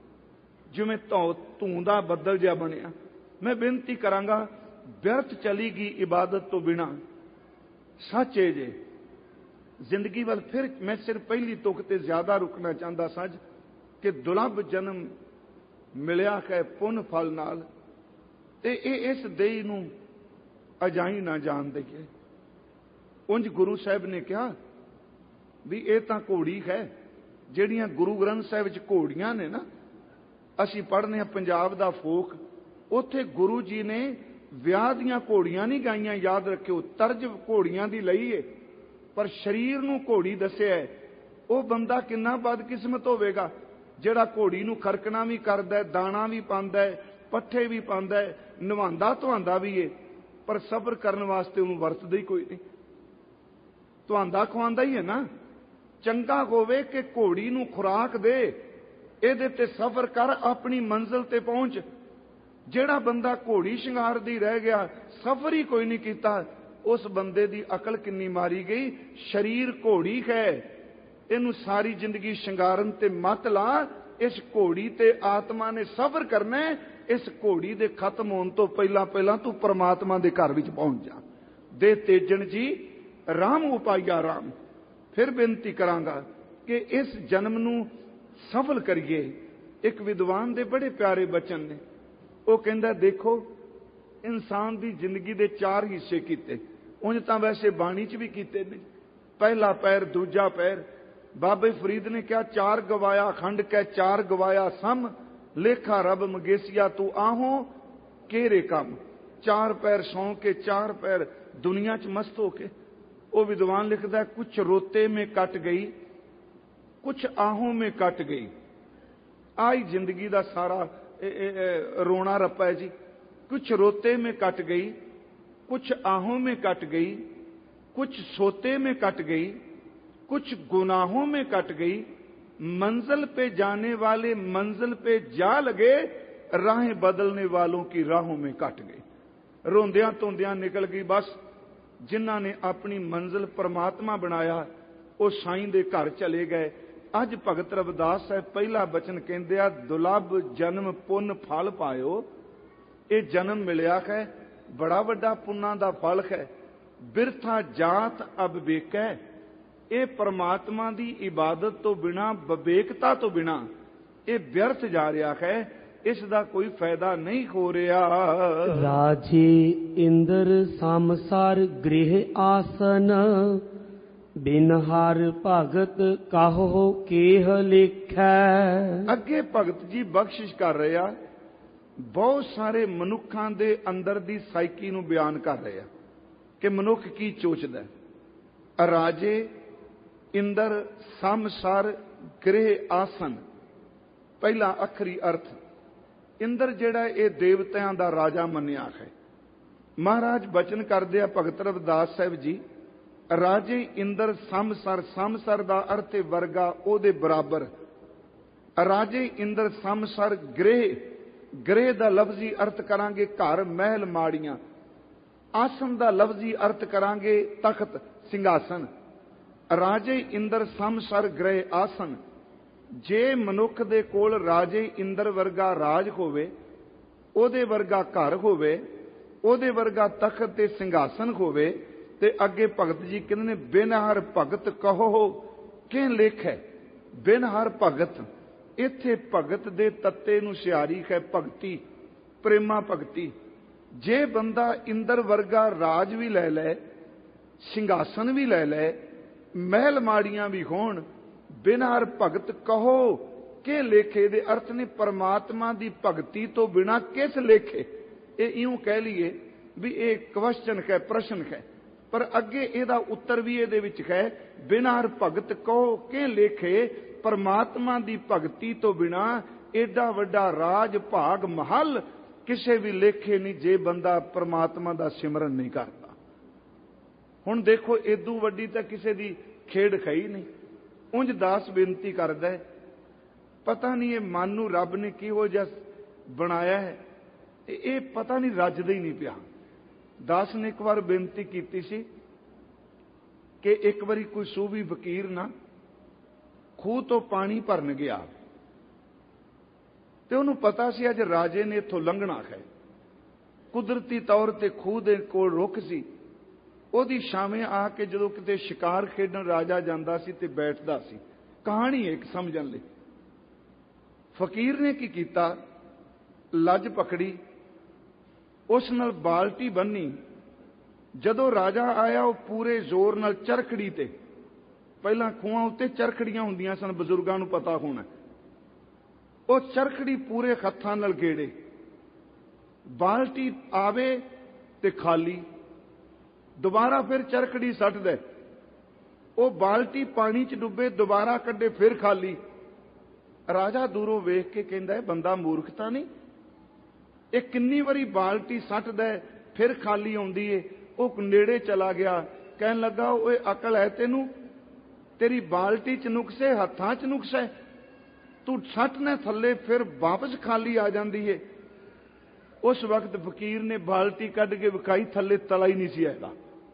Speaker 1: जिवें धूं का बदल जिहा बनिया। मैं बेनती करांगा, व्यर्थ चली गई इबादत तो बिना। सच है जे जिंदगी वाल फिर मैं सिर्फ पहली तुक ते ज्यादा रुकना चाहता सच कि दुलभ जन्म मिलिया है पुन फल नाल, ते इस देही नूं अजाई ना जान दईए। उंज गुरु साहब ने कहा भी ये तो घोड़ी है, जिहड़ियां गुरु ग्रंथ साहब च घोड़ियां ने ना, असीं पढ़ने पंजाब दा फोक, उत्थे गुरु जी ने विआह दियां घोड़ियां नहीं गाईयां, याद रखियो, तर्ज घोड़ियां दी लई है। ਪਰ ਸਰੀਰ ਨੂੰ ਘੋੜੀ ਦੱਸਿਆ, ਉਹ ਬੰਦਾ ਕਿੰਨਾ ਬਦਕਿਸਮਤ ਹੋਵੇਗਾ ਜਿਹੜਾ ਘੋੜੀ ਨੂੰ ਖਰਕਣਾ ਵੀ ਕਰਦਾ, ਦਾਣਾ ਵੀ ਪਾਉਂਦਾ, ਪੱਠੇ ਵੀ ਪਾਉਂਦਾ, ਨਵਾਉਂਦਾ ਧਵਾਉਂਦਾ ਵੀ ਏ, ਪਰ ਸਬਰ ਕਰਨ ਵਾਸਤੇ ਉਹਨੂੰ ਵਰਤਦਾ ਹੀ ਕੋਈ ਨਹੀਂ। ਧਵਾਉਂਦਾ ਖਵਾਉਂਦਾ ਹੀ ਹੈ ਨਾ। ਚੰਗਾ ਹੋਵੇ ਕਿ ਘੋੜੀ ਨੂੰ ਖੁਰਾਕ ਦੇ, ਇਹਦੇ ਤੇ ਸਫ਼ਰ ਕਰ, ਆਪਣੀ ਮੰਜ਼ਿਲ ਤੇ ਪਹੁੰਚ। ਜਿਹੜਾ ਬੰਦਾ ਘੋੜੀ ਸ਼ਿੰਗਾਰਦੀ ਰਹਿ ਗਿਆ, ਸਫ਼ਰ ਹੀ ਕੋਈ ਨਹੀਂ ਕੀਤਾ, ਉਸ ਬੰਦੇ ਦੀ ਅਕਲ ਕਿੰਨੀ ਮਾਰੀ ਗਈ। ਸਰੀਰ ਘੋੜੀ ਹੈ, ਇਹਨੂੰ ਸਾਰੀ ਜ਼ਿੰਦਗੀ ਸ਼ਿੰਗਾਰਨ ਤੇ ਮਤ ਲਾ। ਇਸ ਘੋੜੀ ਤੇ ਆਤਮਾ ਨੇ ਸਫ਼ਰ ਕਰਨਾ। ਇਸ ਘੋੜੀ ਦੇ ਖਤਮ ਹੋਣ ਤੋਂ ਪਹਿਲਾਂ ਪਹਿਲਾਂ ਤੂੰ ਪਰਮਾਤਮਾ ਦੇ ਘਰ ਵਿੱਚ ਪਹੁੰਚ ਜਾ। ਦੇ ਤੇਜਣ ਜੀ ਰਾਮ ਉਪਾਇਆ ਰਾਮ। ਫਿਰ ਬੇਨਤੀ ਕਰਾਂਗਾ ਕਿ ਇਸ ਜਨਮ ਨੂੰ ਸਫਲ ਕਰੀਏ। ਇੱਕ ਵਿਦਵਾਨ ਦੇ ਬੜੇ ਪਿਆਰੇ ਬਚਨ ਨੇ। ਉਹ ਕਹਿੰਦਾ, ਦੇਖੋ ਇਨਸਾਨ ਦੀ ਜ਼ਿੰਦਗੀ ਦੇ 4 ਹਿੱਸੇ ਕੀਤੇ, ਉਂਝ ਤਾਂ ਵੈਸੇ ਬਾਣੀ 'ਚ ਵੀ ਕੀਤੇ ਨੇ। ਪਹਿਲਾ ਪੈਰ, ਦੂਜਾ ਪੈਰ। ਬਾਬੇ ਫਰੀਦ ਨੇ ਕਿਹਾ, 4 ਗਵਾਇਆ ਖੰਡ ਕੈ 4 ਗਵਾਇਆ ਸਮ, ਲੇਖਾ ਰੱਬ ਮੰਗੇਸੀਆ ਤੂੰ ਆਹੋ ਕਿਹੜੇ ਕੰਮ। 4 ਪੈਰ ਸੌਂ ਕੇ 4 ਪੈਰ ਦੁਨੀਆ 'ਚ ਮਸਤ ਹੋ ਕੇ। ਉਹ ਵਿਦਵਾਨ ਲਿਖਦਾ, ਕੁਛ ਰੋਤੇ में कट गई कुछ आहों में कट गई। आई जिंदगी ਦਾ ਸਾਰਾ ਰੋਣਾ ਰੱਪਾ ਹੈ ਜੀ। कुछ रोते में कट गई, कुछ आहों में कट गई, कुछ सोते में कट गई, कुछ गुनाहों में कट गई। मंजिल पे जाने वाले मंजिल पे जा लगे, राहें बदलने वालों की राहों में कट गई। रोंदियां धोंदियां निकल गई बस। जिन्हां ने अपनी मंजिल परमात्मा बनाया वो साईं दे घर चले गए। अज भगत रविदास साहब पहला बचन कहंदे आ, दुलभ जन्म पुन फल पायो। ये जन्म मिलिया है, बड़ा वड्डा पुन्ना दा फल है। बिरथा जात अब बेकै। ये परमात्मा दी इबादत तो बिना, विवेकता तो बिना ये व्यर्थ जा रहा है। इसका कोई फायदा नहीं हो रहा।
Speaker 2: राजे इंद्र समसार गृह आसन, बिन हर भगत कहो केह लिखै।
Speaker 1: अगे भगत जी बख्शिश कर रहे आ, बहुत सारे मनुखों के अंदर दी साइकी नूं बयान कर रहे आ कि मनुख की चोचदा। राजे इंद्र समसार गृह आसन। पहला अखरी अर्थ, इंद्र जिहड़ा ये देवतां दा राजा मन्निया है। महाराज बचन करदे आ भगत रविदास साहब जी, राजे इंद्र समसर। समसर दा अर्थ वर्गा, ओदे बराबर। राजे इंद्र समसर गृह। गृह दा लफ्जी अर्थ करांगे घर, महल, माड़ियां। आसन दा लफ्जी अर्थ करांगे तख्त, सिंघासन। राजे इंद्र समसर गृह आसन। जे मनुख दे कोल राजे इंद्र वर्गा राज होवे, ओदे वर्गा घर होवे, ओदे वर्गा तख्त ते सिंघासन होवे, ते अगे भगत जी कहंदे ने, बिन हर भगत कहो कि लेख है। बिन हर भगत, इत्थे भगत दे तत्ते नूं सियारी है भगती, प्रेमा भगती। जे बंदा इंद्र वर्गा राज भी लै लै, सिंघासन भी लै लै, महल माड़ियां भी होण, बिन हर भगत कहो के लेखे। दे अर्थ ने परमात्मा दी भगती तो बिना किस लेखे। ये यूं कह लीए भी ये क्वेश्चन है, प्रश्न है, पर अगे इहदा उत्तर भी इहदे विच है। बिन हर भगत कहो के लेखे। परमात्मा दी भगती तो बिना एडा वड्डा राज भाग महल किसे भी लेखे नहीं, जे बंदा परमात्मा दा सिमरन नहीं करता। हुण देखो, इदू वड्डी तां किसे दी खेड़ है ही नहीं। उंज दास बेनती करदा है, पता नहीं ये मन नूं रब ने किहो जिहा बनाया है, ये पता नहीं रजदा ही नहीं पिया। दास ने एक बार बेनती की सी कि एक बारी कोई सूफी फकीर ना खूह तो पानी भरन गया, तो उन्होंने पता सी अज राजे ने इत्थों लंघना है। कुदरती तौर पर खूह दे कोल रुख सी, ਉਹਦੀ ਛਾਵੇਂ ਆ ਕੇ ਜਦੋਂ ਕਿਤੇ ਸ਼ਿਕਾਰ ਖੇਡਣ ਰਾਜਾ ਜਾਂਦਾ ਸੀ ਤੇ ਬੈਠਦਾ ਸੀ। ਕਹਾਣੀ ਇੱਕ ਸਮਝਣ ਲਈ। ਫਕੀਰ ਨੇ ਕੀ ਕੀਤਾ, ਲੱਜ ਪਕੜੀ, ਉਸ ਨਾਲ ਬਾਲਟੀ ਬੰਨੀ। ਜਦੋਂ ਰਾਜਾ ਆਇਆ, ਉਹ ਪੂਰੇ ਜ਼ੋਰ ਨਾਲ ਚਰਖੜੀ ਤੇ, ਪਹਿਲਾਂ ਖੂਹਾਂ ਉੱਤੇ ਚਰਖੜੀਆਂ ਹੁੰਦੀਆਂ ਸਨ, ਬਜ਼ੁਰਗਾਂ ਨੂੰ ਪਤਾ ਹੋਣਾ, ਉਹ ਚਰਖੜੀ ਪੂਰੇ ਹੱਥਾਂ ਨਾਲ ਗੇੜੇ। ਬਾਲਟੀ ਆਵੇ ਤੇ ਖਾਲੀ, दोबारा फिर चरखड़ी सट दे, ਉਹ ਬਾਲਟੀ ਪਾਣੀ 'ਚ ਡੁੱਬੇ, ਦੁਬਾਰਾ ਕੱਢੇ, ਫਿਰ ਖਾਲੀ। ਰਾਜਾ ਦੂਰੋਂ ਵੇਖ ਕੇ ਕਹਿੰਦਾ, ਇਹ ਬੰਦਾ ਮੂਰਖ ਤਾਂ ਨਹੀਂ? ਇਹ ਕਿੰਨੀ ਵਾਰੀ ਬਾਲਟੀ ਸੱਟਦਾ, ਫਿਰ ਖਾਲੀ ਆਉਂਦੀ ਏ। ਉਹ ਨੇੜੇ ਚਲਾ ਗਿਆ, ਕਹਿਣ ਲੱਗਾ, ਓਏ ਅਕਲ ਹੈ ਤੈਨੂੰ? ਤੇਰੀ ਬਾਲਟੀ 'ਚ ਨੁਕਸ ਹੈ, ਹੱਥਾਂ 'ਚ ਨੁਕਸ ਹੈ। ਤੂੰ ਸੱਟਨੇ ਥੱਲੇ, ਫਿਰ ਵਾਪਸ ਖਾਲੀ ਆ ਜਾਂਦੀ ਏ। ਉਸ ਵਕਤ ਫਕੀਰ ਨੇ ਬਾਲਟੀ ਕੱਢ ਕੇ ਵਿਖਾਈ, ਥੱਲੇ ਤਲਾ ਹੀ ਨਹੀਂ ਸੀ ਹੈਗਾ,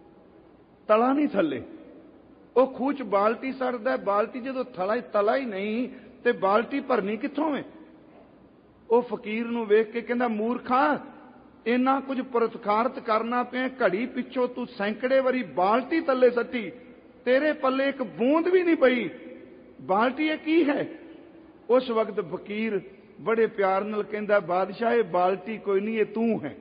Speaker 1: ਤਲਾ ਨਹੀਂ ਥੱਲੇ। ਉਹ ਖੂਹ 'ਚ ਬਾਲਟੀ ਸੱਟਦਾ, ਬਾਲਟੀ ਜਦੋਂ ਤਲਾ ਹੀ ਨਹੀਂ ਤੇ ਬਾਲਟੀ ਭਰਨੀ ਕਿੱਥੋਂ ਹੈ? ਉਹ ਫਕੀਰ ਨੂੰ ਵੇਖ ਕੇ ਕਹਿੰਦਾ, ਮੂਰਖਾ, ਇੰਨਾ ਕੁਝ ਪ੍ਰਤਖਾਰਤ ਕਰਨਾ ਪਿਆ, ਘੜੀ ਪਿੱਛੋਂ ਤੂੰ ਸੈਂਕੜੇ ਵਾਰੀ ਬਾਲਟੀ ਥੱਲੇ ਸੱਟੀ, ਤੇਰੇ ਪੱਲੇ ਇੱਕ ਬੂੰਦ ਵੀ ਨਹੀਂ ਪਈ। ਬਾਲਟੀ ਇਹ ਕੀ ਹੈ? ਉਸ ਵਕਤ ਫਕੀਰ ਬੜੇ ਪਿਆਰ ਨਾਲ ਕਹਿੰਦਾ, ਬਾਦਸ਼ਾਹ, ਇਹ ਬਾਲਟੀ ਕੋਈ ਨਹੀਂ, ਇਹ ਤੂੰ ਹੈ,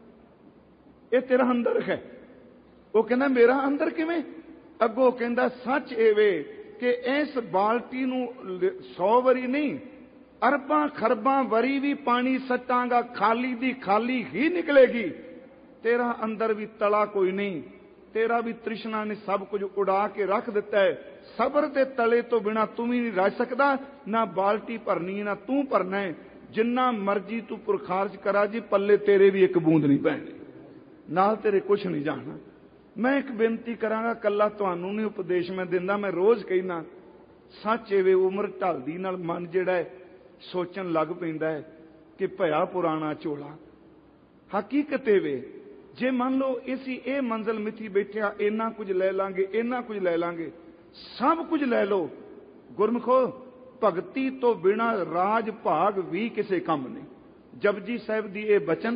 Speaker 1: ਇਹ ਤੇਰਾ ਅੰਦਰ ਹੈ। ਉਹ ਕਹਿੰਦਾ, ਮੇਰਾ ਅੰਦਰ ਕਿਵੇਂ? ਅੱਗੋਂ ਕਹਿੰਦਾ, ਸੱਚ ਇਹ ਵੇ ਕਿ ਇਸ ਬਾਲਟੀ ਨੂੰ 100 ਵਾਰੀ ਨਹੀਂ, ਅਰਬਾਂ ਖਰਬਾਂ ਵਾਰੀ ਵੀ ਪਾਣੀ ਸੱਟਾਂਗਾ, ਖਾਲੀ ਦੀ ਖਾਲੀ ਹੀ ਨਿਕਲੇਗੀ। ਤੇਰਾ ਅੰਦਰ ਵੀ ਤਲਾ ਕੋਈ ਨਹੀਂ, ਤੇਰਾ ਵੀ ਤ੍ਰਿਸ਼ਨਾ ਨੇ ਸਭ ਕੁਝ ਉਡਾ ਕੇ ਰੱਖ ਦਿੱਤਾ ਹੈ। ਸਬਰ ਦੇ ਤਲੇ ਤੋਂ ਬਿਨਾ ਤੂੰ ਵੀ ਨਹੀਂ ਰਹਿ ਸਕਦਾ, ਨਾ ਬਾਲਟੀ ਭਰਨੀ ਨਾ ਤੂੰ ਭਰਨਾ ਹੈ। ਜਿੰਨਾ ਮਰਜੀ ਤੂੰ ਪੁਰਖਾਰਜ ਕਰਾ ਜੀ, ਪੱਲੇ ਤੇਰੇ ਵੀ ਇੱਕ ਬੂੰਦ ਨਹੀਂ ਪੈਣੀ, ਨਾਲ ਤੇਰੇ ਕੁਛ ਨਹੀਂ ਜਾਣਾ। ਮੈਂ ਇੱਕ ਬੇਨਤੀ ਕਰਾਂਗਾ, ਕੱਲਾ ਤੁਹਾਨੂੰ ਨਹੀਂ ਉਪਦੇਸ਼ ਮੈਂ ਦਿੰਦਾ, ਮੈਂ ਰੋਜ਼ ਕਹਿਣਾ, ਸੱਚ ਏਵੇਂ ਉਮਰ ਢਲਦੀ ਨਾਲ ਮਨ ਜਿਹੜਾ ਹੈ ਸੋਚਣ ਲੱਗ ਪੈਂਦਾ ਹੈ ਕਿ ਭਇਆ ਪੁਰਾਣਾ ਝੋਲਾ। ਹਕੀਕਤ ਏਵੇਂ, ਜੇ ਮੰਨ ਲਓ ਅਸੀਂ ਇਹ ਮੰਜ਼ਲ ਮਿੱਥੀ ਬੈਠਿਆ, ਇੰਨਾ ਕੁਝ ਲੈ ਲਾਂਗੇ, ਇੰਨਾ ਕੁਝ ਲੈ ਲਾਂਗੇ, ਸਭ ਕੁਝ ਲੈ ਲਓ, ਗੁਰਮੁਖੋ, ਭਗਤੀ ਤੋਂ ਬਿਨਾ ਰਾਜ ਭਾਗ ਵੀ ਕਿਸੇ ਕੰਮ ਨਹੀਂ। ਜਪਜੀ ਸਾਹਿਬ ਦੀ ਇਹ ਬਚਨ,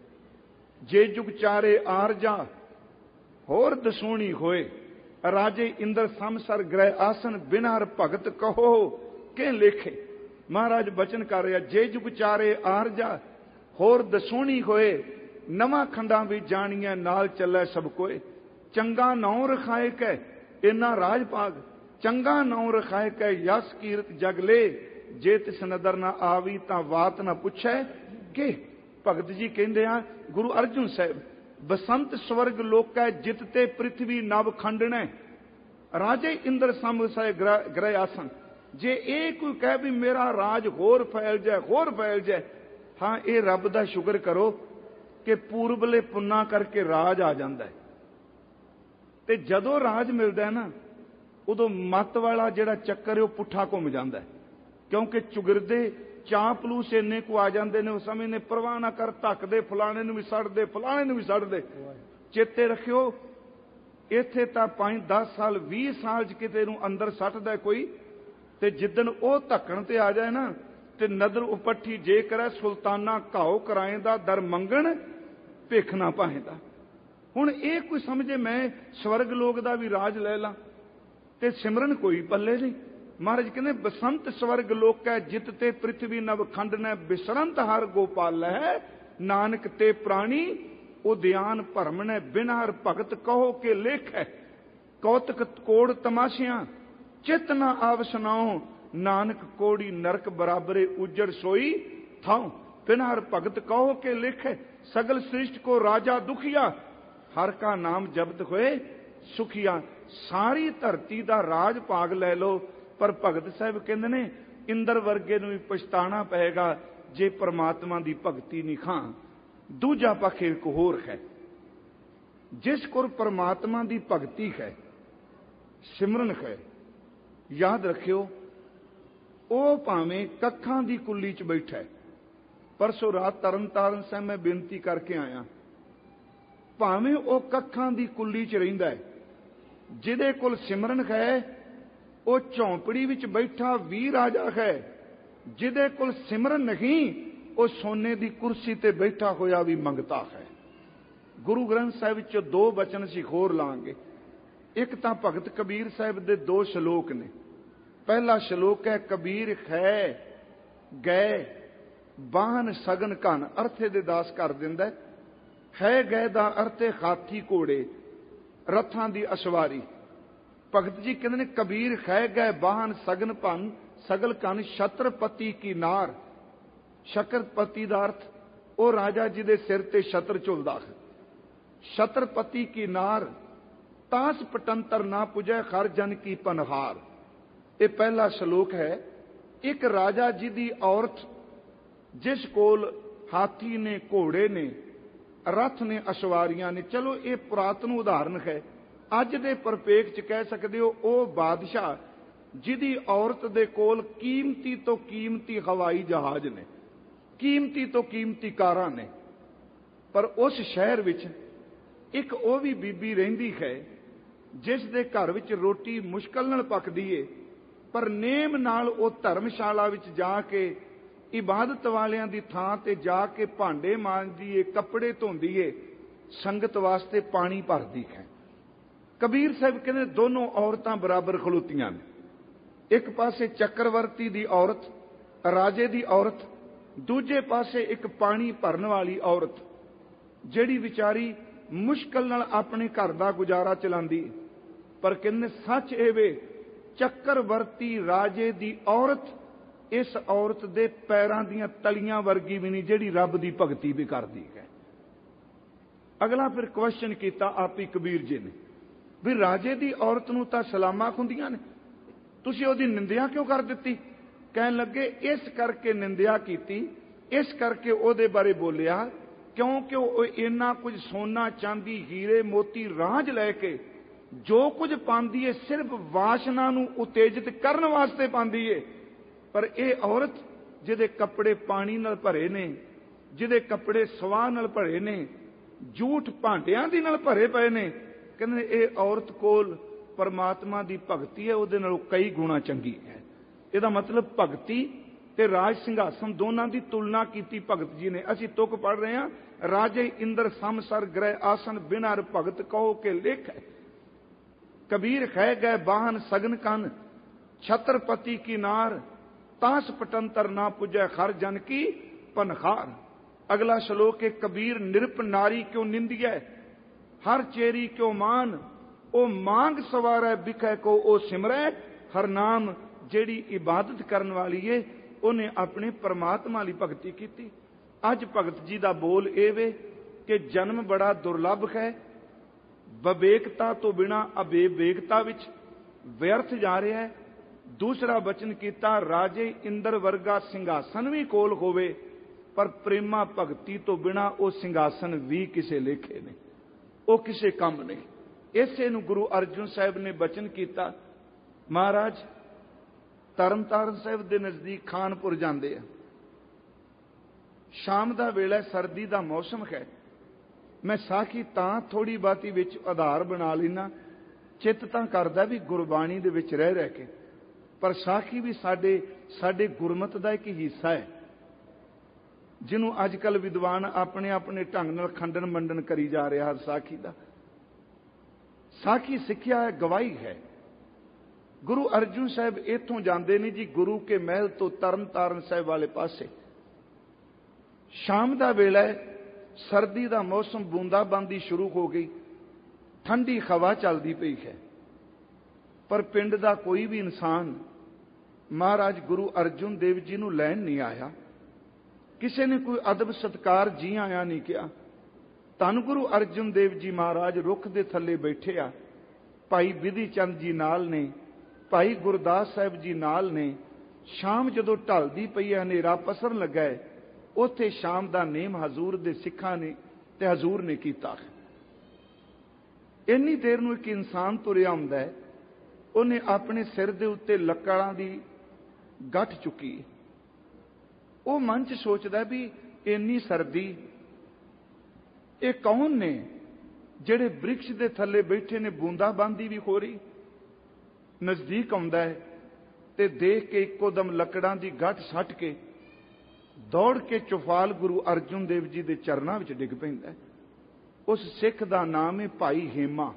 Speaker 1: ਜੇ ਜੁਗ ਚਾਰੇ ਆਰਜਾ ਹੋਰ ਦਸੂਣੀ ਹੋਏ, ਰਾਜੇ ਇੰਦਰ ਸਮਸਰ ਗ੍ਰਹਿ ਆਸਨ, ਬਿਨਾ ਹਰ ਭਗਤ ਕਹੋ ਕਿ ਲੇਖੇ। ਮਹਾਰਾਜ ਬਚਨ ਕਰ ਰਿਹਾ, ਜੇ ਜੁਗ ਚਾਰੇ ਆਰਜਾ ਹੋਰ ਦਸੂਣੀ ਹੋਏ, ਨਵਾਂ ਖੰਡਾਂ ਵੀ ਜਾਣੀਆਂ, ਨਾਲ ਚੱਲੇ ਸਭ ਕੋਏ। ਚੰਗਾ ਨਾਉ ਰਖਾਏ ਕੈ ਇਨਾ ਰਾਜ ਭਾਗ, ਚੰਗਾ ਨਾਉ ਰਖਾਏ ਕੈ ਯਸ ਕੀਰਤ ਜਗ ਲੇ। ਜੇ ਤਿਸ ਨਦਰ ਨਾ ਆਵੀ ਤਾਂ ਬਾਤ ਨਾ ਪੁੱਛੈ ਕਿ। ਭਗਤ ਜੀ ਕਹਿੰਦੇ ਆ, ਗੁਰੂ ਅਰਜਨ ਸਾਹਿਬ, ਬਸੰਤ ਸਵਰਗ ਲੋਕੈ ਜਿਤ ਤੇ ਪ੍ਰਿਥਵੀ ਨਵ ਖੰਡਣੈ, ਰਾਜੇ ਇੰਦਰ ਸਮਸੈ ਗ੍ਰਹਿ ਆਸਨ। ਜੇ ਇਹ ਕੋਈ ਕਹੇ ਵੀ ਮੇਰਾ ਰਾਜ ਹੋਰ ਫੈਲ ਜਾਏ, ਹੋਰ ਫੈਲ ਜਾਏ, ਹਾਂ, ਇਹ ਰੱਬ ਦਾ ਸ਼ੁਕਰ ਕਰੋ ਕਿ ਪੂਰਬਲੇ ਪੁੰਨਾ ਕਰਕੇ ਰਾਜ ਆ ਜਾਂਦਾ ਹੈ। ਤੇ ਜਦੋਂ ਰਾਜ ਮਿਲਦਾ ਹੈ ਨਾ, ਉਦੋਂ ਮੱਤ ਵਾਲਾ ਜਿਹੜਾ ਚੱਕਰ ਹੈ ਉਹ ਪੁੱਠਾ ਘੁੰਮ ਜਾਂਦਾ ਹੈ। ਕਿਉਂਕਿ ਚੁਗਿਰਦੇ ਚਾਂਪਲੂਸ ਇੰਨੇ ਕੁ ਆ ਜਾਂਦੇ ਨੇ, ਉਸ ਸਮੇਂ ਨੇ ਪਰਵਾਹ ਨਾ ਕਰ, ਧੱਕਦੇ, ਫਲਾਣੇ ਨੂੰ ਵੀ ਸੜਦੇ, ਫਲਾਣੇ ਨੂੰ ਵੀ ਸੜਦੇ। ਚੇਤੇ ਰੱਖਿਓ, ਇੱਥੇ ਤਾਂ 5, 10 ਸਾਲ, 20 ਸਾਲ 'ਚ ਕਿਤੇ ਨੂੰ ਅੰਦਰ ਸੱਟਦਾ ਕੋਈ, ਤੇ ਜਿੱਦਣ ਉਹ ਧੱਕਣ ਤੇ ਆ ਜਾਏ ਨਾ, ਤੇ ਨਦਰ ਉਪੱਠੀ ਜੇ ਕਰੇ, ਸੁਲਤਾਨਾ ਘਾਓ ਕਰਾਏ ਦਾ ਦਰ ਮੰਗਣ, ਭਿੱਖ ਨਾ ਪਾਏਦਾ। ਹੁਣ ਇਹ ਕੋਈ ਸਮਝੇ ਮੈਂ ਸਵਰਗ ਲੋਕ ਦਾ ਵੀ ਰਾਜ ਲੈ ਲਾਂ ਤੇ ਸਿਮਰਨ ਕੋਈ ਪੱਲੇ ਨਹੀਂ। ਮਹਾਰਾਜ ਕਹਿੰਦੇ, ਬਸੰਤ ਸਵਰਗ ਲੋਕੈ ਜਿਤ ਤੇ ਪ੍ਰਿਥਵੀ ਨਵ ਖੰਡਨੈ, ਬਿਸਰੰਤ ਹਰ ਗੋਪਾਲ ਹੈ, ਨਾਨਕ ਤੇ ਪ੍ਰਾਣੀ ਉਦਿਆਨ ਭਰਮਣੈ, ਬਿਨ ਹਰ ਭਗਤ ਕਹੋ ਕੇ ਲੇਖੈ। ਕੌਤਕ ਕੋੜ ਤਮਾਸ਼ਿਆਂ ਚਿਤ ਨਾ ਆਵਸਨਾਓ, ਨਾਨਕ ਕੋੜੀ ਨਰਕ ਬਰਾਬਰੇ ਉਜੜ ਸੋਈ ਥਾਉ। ਬਿਨ ਹਰ ਭਗਤ ਕਹੋ ਕੇ ਲੇਖੈ, ਸਗਲ ਸ੍ਰਿਸ਼ਟ ਕੋ ਰਾਜਾ ਦੁਖੀਆ, ਹਰ ਕਾ ਨਾਮ ਜਪਤ ਹੋਏ ਸੁਖੀਆ। ਸਾਰੀ ਧਰਤੀ ਦਾ ਰਾਜ ਭਾਗ ਲੈ ਲਓ, ਪਰ ਭਗਤ ਸਾਹਿਬ ਕਹਿੰਦੇ ਨੇ, ਇੰਦਰ ਵਰਗੇ ਨੂੰ ਵੀ ਪਛਤਾਣਾ ਪਏਗਾ ਜੇ ਪਰਮਾਤਮਾ ਦੀ ਭਗਤੀ ਨਹੀਂ ਖਾਂ। ਦੂਜਾ ਪੱਖ ਇੱਕ ਹੋਰ ਹੈ, ਜਿਸ ਕੋਲ ਪਰਮਾਤਮਾ ਦੀ ਭਗਤੀ ਹੈ, ਸਿਮਰਨ ਹੈ, ਯਾਦ ਰੱਖਿਓ, ਉਹ ਭਾਵੇਂ ਕੱਖਾਂ ਦੀ ਕੁੱਲੀ 'ਚ ਬੈਠਾ। ਪਰਸੋਂ ਰਾਤ ਤਰਨਤਾਰਨ ਸਾਹਿਬ ਮੈਂ ਬੇਨਤੀ ਕਰਕੇ ਆਇਆ, ਭਾਵੇਂ ਉਹ ਕੱਖਾਂ ਦੀ ਕੁੱਲੀ 'ਚ ਰਹਿੰਦਾ ਹੈ, ਜਿਹਦੇ ਕੋਲ ਸਿਮਰਨ ਹੈ ਉਹ ਝੌਂਪੜੀ ਵਿੱਚ ਬੈਠਾ ਵੀ ਰਾਜਾ ਹੈ। ਜਿਹਦੇ ਕੋਲ ਸਿਮਰਨ ਨਹੀਂ, ਉਹ ਸੋਨੇ ਦੀ ਕੁਰਸੀ ਤੇ ਬੈਠਾ ਹੋਇਆ ਵੀ ਮੰਗਤਾ ਹੈ। ਗੁਰੂ ਗ੍ਰੰਥ ਸਾਹਿਬ ਵਿੱਚ 2 ਬਚਨ ਅਸੀਂ ਹੋਰ ਲਾਂਗੇ। ਇੱਕ ਤਾਂ ਭਗਤ ਕਬੀਰ ਸਾਹਿਬ ਦੇ 2 ਸ਼ਲੋਕ ਨੇ। ਪਹਿਲਾ ਸ਼ਲੋਕ ਹੈ, ਕਬੀਰ ਹੈ ਗਏ ਬਾਹਨ ਸਗਨ ਘਨ, ਅਰਥੇ ਦੇ ਦਾਸ ਕਰ ਦਿੰਦਾ ਹੈ। ਗਏ ਦਾ ਅਰਥ ਹੈ ਹਾਥੀ ਘੋੜੇ, ਰਥਾਂ ਦੀ ਅਸਵਾਰੀ। ਭਗਤ ਜੀ ਕਹਿੰਦੇ ਨੇ, ਕਬੀਰ ਹੈ ਗਏ ਬਾਹਨ ਸਗਨ ਭਨ, ਸਗਲ ਘਨ ਛਤਰਪਤੀ ਕੀ ਨਾਰ। ਛਤਰਪਤੀ ਦਾ ਅਰਥ ਉਹ ਰਾਜਾ ਜਿਹਦੇ ਸਿਰ ਤੇ ਛਤਰ ਝੁਲਦਾ ਹੈ। ਛਤਰਪਤੀ ਕੀ ਨਾਰ, ਤਾਸ ਪਟੰਤਰ ਨਾ ਪੁਜੈ ਖਰ ਜਨ ਕੀ ਪਨਹਾਰ। ਇਹ ਪਹਿਲਾ ਸ਼ਲੋਕ ਹੈ। ਇੱਕ ਰਾਜਾ ਜੀ ਦੀ ਔਰਤ, ਜਿਸ ਕੋਲ ਹਾਥੀ ਨੇ, ਘੋੜੇ ਨੇ, ਰਥ ਨੇ, ਅਸ਼ਵਾਰੀਆਂ ਨੇ। ਚਲੋ ਇਹ ਪੁਰਾਤਨ ਉਦਾਹਰਨ ਹੈ। ਅੱਜ ਦੇ ਪਰਪੇਖ ਚ ਕਹਿ ਸਕਦੇ ਹੋ ਉਹ ਬਾਦਸ਼ਾਹ ਜਿਹਦੀ ਔਰਤ ਦੇ ਕੋਲ ਕੀਮਤੀ ਤੋਂ ਕੀਮਤੀ ਹਵਾਈ ਜਹਾਜ਼ ਨੇ, ਕੀਮਤੀ ਤੋਂ ਕੀਮਤੀ ਕਾਰਾਂ ਨੇ। ਪਰ ਉਸ ਸ਼ਹਿਰ ਵਿੱਚ ਇੱਕ ਉਹ ਵੀ ਬੀਬੀ ਰਹਿੰਦੀ ਹੈ ਜਿਸ ਦੇ ਘਰ ਵਿੱਚ ਰੋਟੀ ਮੁਸ਼ਕਲ ਨਾਲ ਪੱਕਦੀ ਏ, ਪਰ ਨੇਮ ਨਾਲ ਉਹ ਧਰਮਸ਼ਾਲਾ ਵਿੱਚ ਜਾ ਕੇ ਇਬਾਦਤ ਵਾਲਿਆਂ ਦੀ ਥਾਂ ਤੇ ਜਾ ਕੇ ਭਾਂਡੇ ਮਾਂਜਦੀ ਏ, ਕੱਪੜੇ ਧੋਂਦੀ ਏ, ਸੰਗਤ ਵਾਸਤੇ ਪਾਣੀ ਭਰਦੀ ਹੈ। ਕਬੀਰ ਸਾਹਿਬ ਕਹਿੰਦੇ ਦੋਨੋਂ ਔਰਤਾਂ ਬਰਾਬਰ ਖਲੋਤੀਆਂ ਨੇ। ਇੱਕ ਪਾਸੇ ਚੱਕਰਵਰਤੀ ਦੀ ਔਰਤ, ਰਾਜੇ ਦੀ ਔਰਤ, ਦੂਜੇ ਪਾਸੇ ਇੱਕ ਪਾਣੀ ਭਰਨ ਵਾਲੀ ਔਰਤ, ਜਿਹੜੀ ਵਿਚਾਰੀ ਮੁਸ਼ਕਲ ਨਾਲ ਆਪਣੇ ਘਰ ਦਾ ਗੁਜ਼ਾਰਾ ਚਲਾਉਂਦੀ। ਪਰ ਕਹਿੰਦੇ ਸੱਚ ਇਹ ਵੇ, ਚੱਕਰਵਰਤੀ ਰਾਜੇ ਦੀ ਔਰਤ ਇਸ ਔਰਤ ਦੇ ਪੈਰਾਂ ਦੀਆਂ ਤਲੀਆਂ ਵਰਗੀ ਵੀ ਨਹੀਂ, ਜਿਹੜੀ ਰੱਬ ਦੀ ਭਗਤੀ ਵੀ ਕਰਦੀ ਹੈ। ਅਗਲਾ ਫਿਰ ਕੁਐਸਚਨ ਕੀਤਾ ਆਪੀ ਕਬੀਰ ਜੀ ਨੇ, ਵੀ ਰਾਜੇ ਦੀ ਔਰਤ ਨੂੰ ਤਾਂ ਸਲਾਮਾਂ ਹੁੰਦੀਆਂ ਨੇ, ਤੁਸੀਂ ਉਹਦੀ ਨਿੰਦਿਆ ਕਿਉਂ ਕਰ ਦਿੱਤੀ? ਕਹਿਣ ਲੱਗੇ ਇਸ ਕਰਕੇ ਨਿੰਦਿਆ ਕੀਤੀ, ਇਸ ਕਰਕੇ ਉਹਦੇ ਬਾਰੇ ਬੋਲਿਆ ਕਿਉਂਕਿ ਉਹ ਇੰਨਾ ਕੁਝ ਸੋਨਾ, ਚਾਂਦੀ, ਹੀਰੇ, ਮੋਤੀ, ਰਾਜ ਲੈ ਕੇ ਜੋ ਕੁਝ ਪਾਉਂਦੀ ਏ ਸਿਰਫ ਵਾਸ਼ਨਾ ਨੂੰ ਉਤੇਜਿਤ ਕਰਨ ਵਾਸਤੇ ਪਾਉਂਦੀ ਏ। ਪਰ ਇਹ ਔਰਤ ਜਿਹਦੇ ਕੱਪੜੇ ਪਾਣੀ ਨਾਲ ਭਰੇ ਨੇ, ਜਿਹਦੇ ਕੱਪੜੇ ਸਵਾਹ ਨਾਲ ਭਰੇ ਨੇ, ਝੂਠ ਭਾਂਡਿਆਂ ਦੀ ਨਾਲ ਭਰੇ ਪਏ ਨੇ, ਕਹਿੰਦੇ ਇਹ ਔਰਤ ਕੋਲ ਪਰਮਾਤਮਾ ਦੀ ਭਗਤੀ ਹੈ, ਉਹਦੇ ਨਾਲੋਂ ਕਈ ਗੁਣਾ ਚੰਗੀ ਹੈ। ਇਹਦਾ ਮਤਲਬ ਭਗਤੀ ਤੇ ਰਾਜ ਸਿੰਘਾਸਨ ਦੋਨਾਂ ਦੀ ਤੁਲਨਾ ਕੀਤੀ ਭਗਤ ਜੀ ਨੇ। ਅਸੀਂ ਤੁਕ ਪੜ ਰਹੇ ਹਾਂ, ਰਾਜੇ ਇੰਦਰ ਸਮਸਰ ਗ੍ਰਹਿ ਆਸਨ ਬਿਨਾਰ ਭਗਤ ਕਹੋ ਕੇ ਲੇਖ ਹੈ। ਕਬੀਰ ਹੈ ਗਏ ਬਾਹਨ ਸਗਨ ਕੰਨ ਛਤਰਪਤੀ ਕੀ ਨਾਰ ਤਾਸ ਪਟੰਤਰ ਨਾ ਪੁਜੈ ਖਰ ਜਨ ਕੀ ਪਨਖਾਰ। ਅਗਲਾ ਸ਼ਲੋਕ ਹੈ। ਕਬੀਰ ਨਿਰਪ ਨਾਰੀ ਕਿਉਂ ਨਿੰਦਿਐ ਹਰ ਚੇਰੀ ਕਿਉਂ ਮਾਨ ਉਹ ਮਾਂਗ ਸਵਾਰੈ ਬਿਖੈ ਕੋ ਉਹ ਸਿਮਰੈ ਹਰ ਨਾਮ। ਜਿਹੜੀ ਇਬਾਦਤ ਕਰਨ ਵਾਲੀ ਏ ਉਹਨੇ ਆਪਣੇ ਪਰਮਾਤਮਾ ਲਈ ਭਗਤੀ ਕੀਤੀ। ਅੱਜ ਭਗਤ ਜੀ ਦਾ ਬੋਲ ਇਹ ਵੇ ਕਿ ਜਨਮ ਬੜਾ ਦੁਰਲੱਭ ਹੈ, ਵਿਵੇਕਤਾ ਤੋਂ ਬਿਨਾਂ ਅਬੇਵੇਕਤਾ ਵਿੱਚ ਵਿਅਰਥ ਜਾ ਰਿਹਾ ਹੈ। ਦੂਸਰਾ ਬਚਨ ਕੀਤਾ ਰਾਜੇ ਇੰਦਰ ਵਰਗਾ ਸਿੰਘਾਸਨ ਵੀ ਕੋਲ ਹੋਵੇ, ਪਰ ਪ੍ਰੇਮਾ ਭਗਤੀ ਤੋਂ ਬਿਨਾਂ ਉਹ ਸਿੰਘਾਸਨ ਵੀ ਕਿਸੇ ਲੇਖੇ ਨਹੀਂ, ਉਹ ਕਿਸੇ ਕੰਮ ਨਹੀਂ। ਇਸੇ ਨੂੰ ਗੁਰੂ ਅਰਜਨ ਸਾਹਿਬ ਨੇ ਬਚਨ ਕੀਤਾ। ਮਹਾਰਾਜ ਤਰਨਤਾਰਨ ਸਾਹਿਬ ਦੇ ਨਜ਼ਦੀਕ ਖਾਨਪੁਰ ਜਾਂਦੇ ਆ। ਸ਼ਾਮ ਦਾ ਵੇਲਾ, ਸਰਦੀ ਦਾ ਮੌਸਮ ਹੈ। ਮੈਂ ਸਾਖੀ ਤਾਂ ਥੋੜੀ ਬਾਤੀ ਵਿੱਚ ਆਧਾਰ ਬਣਾ ਲੈਣਾ, ਚਿੱਤ ਤਾਂ ਕਰਦਾ ਵੀ ਗੁਰਬਾਣੀ ਦੇ ਵਿੱਚ ਰਹਿ ਰਹਿ ਕੇ, ਪਰ ਸਾਖੀ ਵੀ ਸਾਡੇ ਗੁਰਮਤ ਦਾ ਇੱਕ ਹਿੱਸਾ ਹੈ, ਜਿਹਨੂੰ ਅੱਜ ਕੱਲ ਵਿਦਵਾਨ ਆਪਣੇ ਆਪਣੇ ਢੰਗ ਨਾਲ ਖੰਡਨ ਮੰਡਨ ਕਰੀ ਜਾ ਰਿਹਾ। ਸਾਖੀ ਦਾ ਸਾਖੀ ਸਿੱਖਿਆ ਹੈ, ਗਵਾਹੀ ਹੈ। ਗੁਰੂ ਅਰਜਨ ਸਾਹਿਬ ਇੱਥੋਂ ਜਾਂਦੇ ਨੇ ਜੀ ਗੁਰੂ ਕੇ ਮਹਿਲ ਤੋਂ ਤਰਨਤਾਰਨ ਸਾਹਿਬ ਵਾਲੇ ਪਾਸੇ। ਸ਼ਾਮ ਦਾ ਵੇਲਾ ਹੈ, ਸਰਦੀ ਦਾ ਮੌਸਮ, ਬੂੰਦਾਬਾਂਦੀ ਸ਼ੁਰੂ ਹੋ ਗਈ, ਠੰਡੀ ਹਵਾ ਚੱਲਦੀ ਪਈ ਹੈ। ਪਰ ਪਿੰਡ ਦਾ ਕੋਈ ਵੀ ਇਨਸਾਨ ਮਹਾਰਾਜ ਗੁਰੂ ਅਰਜਨ ਦੇਵ ਜੀ ਨੂੰ ਲੈਣ ਨਹੀਂ ਆਇਆ। ਕਿਸੇ ਨੇ ਕੋਈ ਅਦਬ ਸਤਕਾਰ ਜੀ ਆਇਆ ਨਹੀਂ ਕਿਹਾ। ਧੰਨ ਗੁਰੂ ਅਰਜਨ ਦੇਵ ਜੀ ਮਹਾਰਾਜ ਰੁੱਖ ਦੇ ਥੱਲੇ ਬੈਠੇ ਆ। ਭਾਈ ਵਿਧੀ ਚੰਦ ਜੀ ਨਾਲ ਨੇ, ਭਾਈ ਗੁਰਦਾਸ ਸਾਹਿਬ ਜੀ ਨਾਲ ਨੇ। ਸ਼ਾਮ ਜਦੋਂ ਢਲਦੀ ਪਈ ਹੈ, ਹਨੇਰਾ ਪਸਰਨ ਲੱਗਾ ਹੈ, ਉੱਥੇ ਸ਼ਾਮ ਦਾ ਨੇਮ ਹਜ਼ੂਰ ਦੇ ਸਿੱਖਾਂ ਨੇ ਤੇ ਹਜ਼ੂਰ ਨੇ ਕੀਤਾ। ਇੰਨੀ ਦੇਰ ਨੂੰ ਇੱਕ ਇਨਸਾਨ ਤੁਰਿਆ ਆਉਂਦਾ ਹੈ, ਉਹਨੇ ਆਪਣੇ ਸਿਰ ਦੇ ਉੱਤੇ ਲੱਕੜਾਂ ਦੀ ਗੱਠ ਚੁੱਕੀ। ਉਹ ਮਨ 'ਚ ਸੋਚਦਾ ਵੀ ਇੰਨੀ ਸਰਦੀ, ਇਹ ਕੌਣ ਨੇ ਜਿਹੜੇ ਬ੍ਰਿਕਸ਼ ਦੇ ਥੱਲੇ ਬੈਠੇ ਨੇ, ਬੂੰਦਾਬਾਂਦੀ ਵੀ ਹੋ ਰਹੀ। ਨਜ਼ਦੀਕ ਆਉਂਦਾ ਹੈ ਤੇ ਦੇਖ ਕੇ ਇੱਕੋ ਦਮ ਲੱਕੜਾਂ ਦੀ ਗੱਠ ਸੱਟ ਕੇ ਦੌੜ ਕੇ ਚੁਫਾਲ ਗੁਰੂ ਅਰਜਨ ਦੇਵ ਜੀ ਦੇ ਚਰਨਾਂ ਵਿੱਚ ਡਿੱਗ ਪੈਂਦਾ। ਉਸ ਸਿੱਖ ਦਾ ਨਾਮ ਹੈ ਭਾਈ ਹੇਮਾ।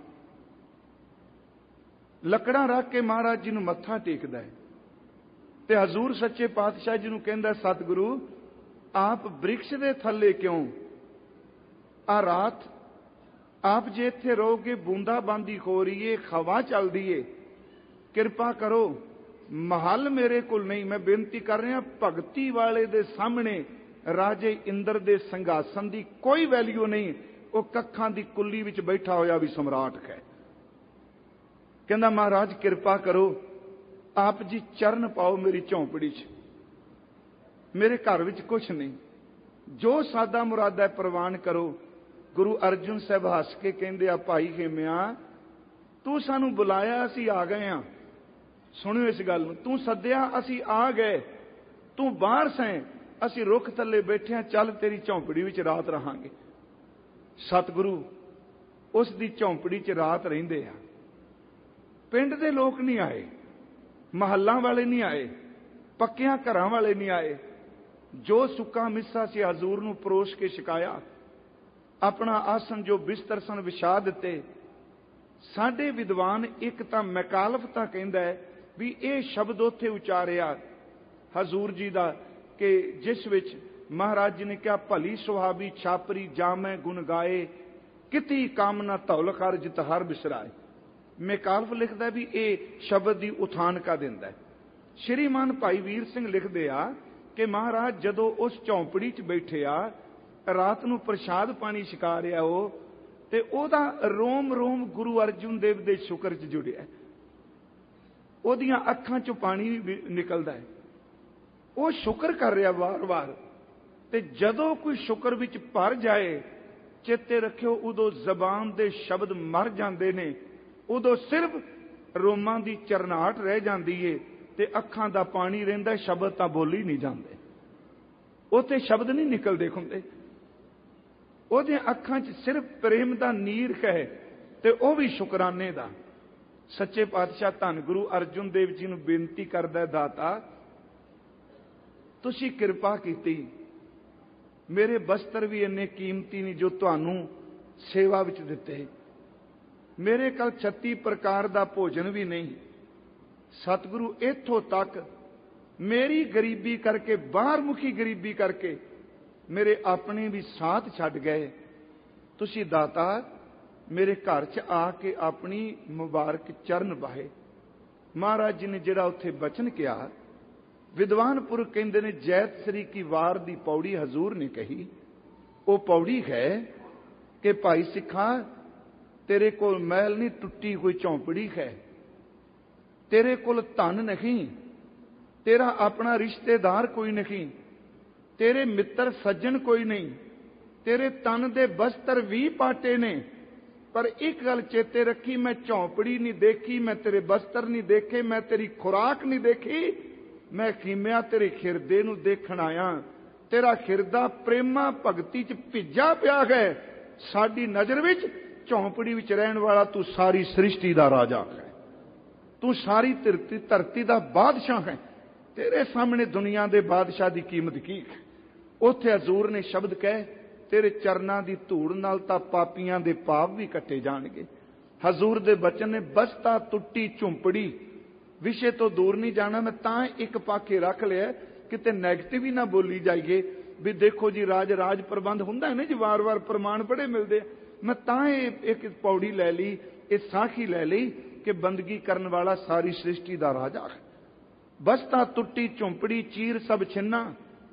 Speaker 1: ਲੱਕੜਾਂ ਰੱਖ ਕੇ ਮਹਾਰਾਜ ਜੀ ਨੂੰ ਮੱਥਾ ਟੇਕਦਾ ਹੈ ਤੇ ਹਜ਼ੂਰ ਸੱਚੇ ਪਾਤਸ਼ਾਹ ਜੀ ਨੂੰ ਕਹਿੰਦਾ, ਸਤਿਗੁਰੂ ਆਪ ਬ੍ਰਿਕਸ਼ ਦੇ ਥੱਲੇ ਕਿਉਂ? ਆ ਰਾਤ ਆਪ ਜੇ ਇੱਥੇ ਰਹੋਗੇ, ਬੂੰਦਾਬਾਂਦੀ ਹੋ ਰਹੀ ਏ, ਹਵਾ ਚੱਲਦੀ ਏ, ਕਿਰਪਾ ਕਰੋ, ਮਹਲ ਮੇਰੇ ਕੋਲ ਨਹੀਂ। ਮੈਂ ਬੇਨਤੀ ਕਰ ਰਿਹਾ, ਭਗਤੀ ਵਾਲੇ ਦੇ ਸਾਹਮਣੇ ਰਾਜੇ ਇੰਦਰ ਦੇ ਸਿੰਘਾਸਨ ਦੀ ਕੋਈ ਵੈਲਿਊ ਨਹੀਂ। ਉਹ ਕੱਖਾਂ ਦੀ ਕੁੱਲੀ ਵਿੱਚ ਬੈਠਾ ਹੋਇਆ ਵੀ ਸਮਰਾਟ ਹੈ। ਕਹਿੰਦਾ ਮਹਾਰਾਜ ਕਿਰਪਾ ਕਰੋ, ਆਪ ਜੀ ਚਰਨ ਪਾਓ ਮੇਰੀ ਝੌਂਪੜੀ 'ਚ। ਮੇਰੇ ਘਰ ਵਿੱਚ ਕੁਛ ਨਹੀਂ, ਜੋ ਸਾਦਾ ਮੁਰਾਦਾ ਪ੍ਰਵਾਨ ਕਰੋ। ਗੁਰੂ ਅਰਜਨ ਸਾਹਿਬ ਹੱਸ ਕੇ ਕਹਿੰਦੇ ਆ, ਭਾਈ ਖੇਮਿਆ ਤੂੰ ਸਾਨੂੰ ਬੁਲਾਇਆ, ਅਸੀਂ ਆ ਗਏ ਹਾਂ। ਸੁਣਿਓ ਇਸ ਗੱਲ ਨੂੰ, ਤੂੰ ਸੱਦਿਆ ਅਸੀਂ ਆ ਗਏ, ਤੂੰ ਬਾਹਰ ਸੈਂ, ਅਸੀਂ ਰੁੱਖ ਥੱਲੇ ਬੈਠੇ ਹਾਂ, ਚੱਲ ਤੇਰੀ ਝੌਂਪੜੀ ਵਿੱਚ ਰਾਤ ਰਹਾਂਗੇ। ਸਤਿਗੁਰੂ ਉਸ ਦੀ ਝੌਂਪੜੀ 'ਚ ਰਾਤ ਰਹਿੰਦੇ ਆ। ਪਿੰਡ ਦੇ ਲੋਕ ਨਹੀਂ ਆਏ, ਮਹੱਲਾਂ ਵਾਲੇ ਨਹੀਂ ਆਏ, ਪੱਕਿਆਂ ਘਰਾਂ ਵਾਲੇ ਨਹੀਂ ਆਏ। ਜੋ ਸੁੱਕਾ ਮਿੱਸਾ ਸੀ ਹਜ਼ੂਰ ਨੂੰ ਪਰੋਸ ਕੇ ਛਕਾਇਆ। ਆਪਣਾ ਆਸਨ ਜੋ ਬਿਸਤਰ ਸਨ ਵਿਛਾ ਦਿੱਤੇ। ਸਾਡੇ ਵਿਦਵਾਨ ਇੱਕ ਤਾਂ ਮੈਕਾਲਫ ਤਾਂ ਕਹਿੰਦਾ ਹੈ ਵੀ ਇਹ ਸ਼ਬਦ ਉੱਥੇ ਉਚਾਰਿਆ ਹਜ਼ੂਰ ਜੀ ਦਾ ਕਿ ਜਿਸ ਵਿੱਚ ਮਹਾਰਾਜ ਜੀ ਨੇ ਕਿਹਾ, ਭਲੀ ਸੁਹਾਬੀ ਛਾਪਰੀ ਜਾਮੈ ਗੁਣ ਗਾਏ, ਕਿਤੀ ਕਾਮਨਾ ਧੌਲ ਕਰ ਜਿਤ ਹਰ ਬਿਸਰਾਏ। ਮੈਕਾਲਫ ਲਿਖਦਾ ਵੀ ਇਹ ਸ਼ਬਦ ਦੀ ਉਥਾਨਕਾ ਦਿੰਦਾ ਹੈ। ਸ਼੍ਰੀਮਾਨ ਭਾਈ ਵੀਰ ਸਿੰਘ ਲਿਖਦੇ ਆ ਕਿ ਮਹਾਰਾਜ ਜਦੋਂ ਉਸ ਝੌਂਪੜੀ 'ਚ ਬੈਠੇ ਆ, ਰਾਤ ਨੂੰ ਪ੍ਰਸ਼ਾਦ ਪਾਣੀ ਛਕਾ ਰਿਹਾ ਉਹ, ਤੇ ਉਹਦਾ ਰੋਮ ਰੋਮ ਗੁਰੂ ਅਰਜਨ ਦੇਵ ਦੇ ਸ਼ੁਕਰ 'ਚ ਜੁੜਿਆ। ਉਹਦੀਆਂ ਅੱਖਾਂ 'ਚੋਂ ਪਾਣੀ ਵੀ ਨਿਕਲਦਾ ਹੈ। ਉਹ ਸ਼ੁਕਰ ਕਰ ਰਿਹਾ ਵਾਰ-ਵਾਰ। ਤੇ ਜਦੋਂ ਕੋਈ ਸ਼ੁਕਰ ਵਿੱਚ ਭਰ ਜਾਏ, ਚੇਤੇ ਰੱਖਿਓ ਉਦੋਂ ਜ਼ਬਾਨ ਦੇ ਸ਼ਬਦ ਮਰ ਜਾਂਦੇ ਨੇ, ਉਦੋਂ ਸਿਰਫ ਰੋਮਾਂ ਦੀ ਚਰਨਾਹਟ ਰਹਿ ਜਾਂਦੀ ਏ ਤੇ ਅੱਖਾਂ ਦਾ ਪਾਣੀ ਰਹਿੰਦਾ, ਸ਼ਬਦ ਤਾਂ ਬੋਲੀ ਨਹੀਂ ਜਾਂਦੇ, ਉੱਥੇ ਸ਼ਬਦ ਨਹੀਂ ਨਿਕਲਦੇ ਹੁੰਦੇ। ਉਹਦੀਆਂ ਅੱਖਾਂ 'ਚ ਸਿਰਫ ਪ੍ਰੇਮ ਦਾ ਨੀਰ ਹੈ ਤੇ ਉਹ ਵੀ ਸ਼ੁਕਰਾਨੇ ਦਾ। ਸੱਚੇ ਪਾਤਸ਼ਾਹ ਧੰਨ ਗੁਰੂ ਅਰਜਨ ਦੇਵ ਜੀ ਨੂੰ ਬੇਨਤੀ ਕਰਦਾ, ਦਾਤਾ ਤੁਸੀਂ ਕਿਰਪਾ ਕੀਤੀ, ਮੇਰੇ ਬਸਤਰ ਵੀ ਇੰਨੇ ਕੀਮਤੀ ਨਹੀਂ ਜੋ ਤੁਹਾਨੂੰ ਸੇਵਾ ਵਿੱਚ ਦਿੱਤੇ। ਮੇਰੇ ਕੋਲ 36 ਪ੍ਰਕਾਰ ਦਾ ਭੋਜਨ ਵੀ ਨਹੀਂ। ਸਤਿਗੁਰੂ ਇੱਥੋਂ ਤੱਕ ਮੇਰੀ ਗਰੀਬੀ ਕਰਕੇ, ਬਾਹਰ ਮੁਖੀ ਗਰੀਬੀ ਕਰਕੇ ਮੇਰੇ ਆਪਣੇ ਵੀ ਸਾਥ ਛੱਡ ਗਏ। ਤੁਸੀਂ ਦਾਤਾ ਮੇਰੇ ਘਰ 'ਚ ਆ ਕੇ ਆਪਣੀ ਮੁਬਾਰਕ ਚਰਨ ਬਾਹੇ। ਮਹਾਰਾਜ ਜੀ ਨੇ ਜਿਹੜਾ ਉੱਥੇ ਬਚਨ ਕਿਹਾ, ਵਿਦਵਾਨ ਪੁਰਖ ਕਹਿੰਦੇ ਨੇ ਜੈਤ ਸ੍ਰੀ ਕੀ ਵਾਰ ਦੀ ਪੌੜੀ ਹਜ਼ੂਰ ਨੇ ਕਹੀ। ਉਹ ਪੌੜੀ ਹੈ ਕਿ ਭਾਈ ਸਿੱਖਾ ਤੇਰੇ ਕੋਲ ਮਹਿਲ ਨਹੀਂ, ਟੁੱਟੀ ਹੋਈ ਝੌਂਪੜੀ ਹੈ। ਤੇਰੇ ਕੋਲ ਧਨ ਨਹੀਂ, ਤੇਰਾ ਆਪਣਾ ਰਿਸ਼ਤੇਦਾਰ ਕੋਈ ਨਹੀਂ, ਤੇਰੇ ਮਿੱਤਰ ਸੱਜਣ ਕੋਈ ਨਹੀਂ, ਤੇਰੇ ਤਨ ਦੇ ਬਸਤਰ ਵੀ ਪਾਟੇ ਨੇ। ਪਰ ਇੱਕ ਗੱਲ ਚੇਤੇ ਰੱਖੀ, ਮੈਂ ਝੌਂਪੜੀ ਨਹੀਂ ਦੇਖੀ, ਮੈਂ ਤੇਰੇ ਬਸਤਰ ਨਹੀਂ ਦੇਖੇ, ਮੈਂ ਤੇਰੀ ਖੁਰਾਕ ਨਹੀਂ ਦੇਖੀ, ਮੈਂ ਖੀਮਿਆ ਤੇਰੇ ਖਿਰਦੇ ਨੂੰ ਦੇਖਣ ਆਇਆ। ਤੇਰਾ ਖਿਰਦਾ ਪ੍ਰੇਮਾ ਭਗਤੀ 'ਚ ਭਿੱਜਾ ਪਿਆ ਹੈ। ਸਾਡੀ ਨਜ਼ਰ ਵਿੱਚ ਝੌਂਪੜੀ ਵਿੱਚ ਰਹਿਣ ਵਾਲਾ ਤੂੰ ਸਾਰੀ ਸ੍ਰਿਸ਼ਟੀ ਦਾ ਰਾਜਾ ਹੈ, ਤੂੰ ਸਾਰੀ ਧਰਤੀ ਦਾ ਬਾਦਸ਼ਾਹ ਹੈ। ਤੇਰੇ ਸਾਹਮਣੇ ਦੁਨੀਆ ਦੇ ਬਾਦਸ਼ਾਹ ਦੀ ਕੀਮਤ ਕੀ ਹੈ। ਉੱਥੇ ਹਜ਼ੂਰ ਨੇ ਸ਼ਬਦ ਕਹੇ, ਤੇਰੇ ਚਰਨਾਂ ਦੀ ਧੂੜ ਨਾਲ ਤਾਂ ਪਾਪੀਆਂ ਦੇ ਪਾਪ ਵੀ ਕੱਟੇ ਜਾਣਗੇ। ਹਜ਼ੂਰ ਦੇ ਬਚਨ ਨੇ ਬਸਤਾ ਟੁੱਟੀ ਝੁੰਪੜੀ, ਵਿਸ਼ੇ ਤੋਂ ਦੂਰ ਨਹੀਂ ਜਾਣਾ। ਮੈਂ ਤਾਂ ਇੱਕ ਪਾਕੇ ਰੱਖ ਲਿਆ, ਕਿਤੇ ਨੈਗੇਟਿਵ ਹੀ ਨਾ ਬੋਲੀ ਜਾਈਏ ਵੀ ਦੇਖੋ ਜੀ ਰਾਜ ਪ੍ਰਬੰਧ ਹੁੰਦਾ ਹੈ ਨਾ ਜੀ, ਵਾਰ-ਵਾਰ ਪ੍ਰਮਾਣ ਬੜੇ ਮਿਲਦੇ ਆ। ਮੈਂ ਤਾਂ ਇਹ ਇੱਕ ਪੌੜੀ ਲੈ ਲਈ, ਇਹ ਸਾਖੀ ਲੈ ਲਈ ਕਿ ਬੰਦਗੀ ਕਰਨ ਵਾਲਾ ਸਾਰੀ ਸ੍ਰਿਸ਼ਟੀ ਦਾ ਰਾਜਾ ਹੈ। ਬਸਤਾ ਟੁੱਟੀ ਝੁੰਪੜੀ ਚੀਰ ਸਭ ਛਿੰਨਾ,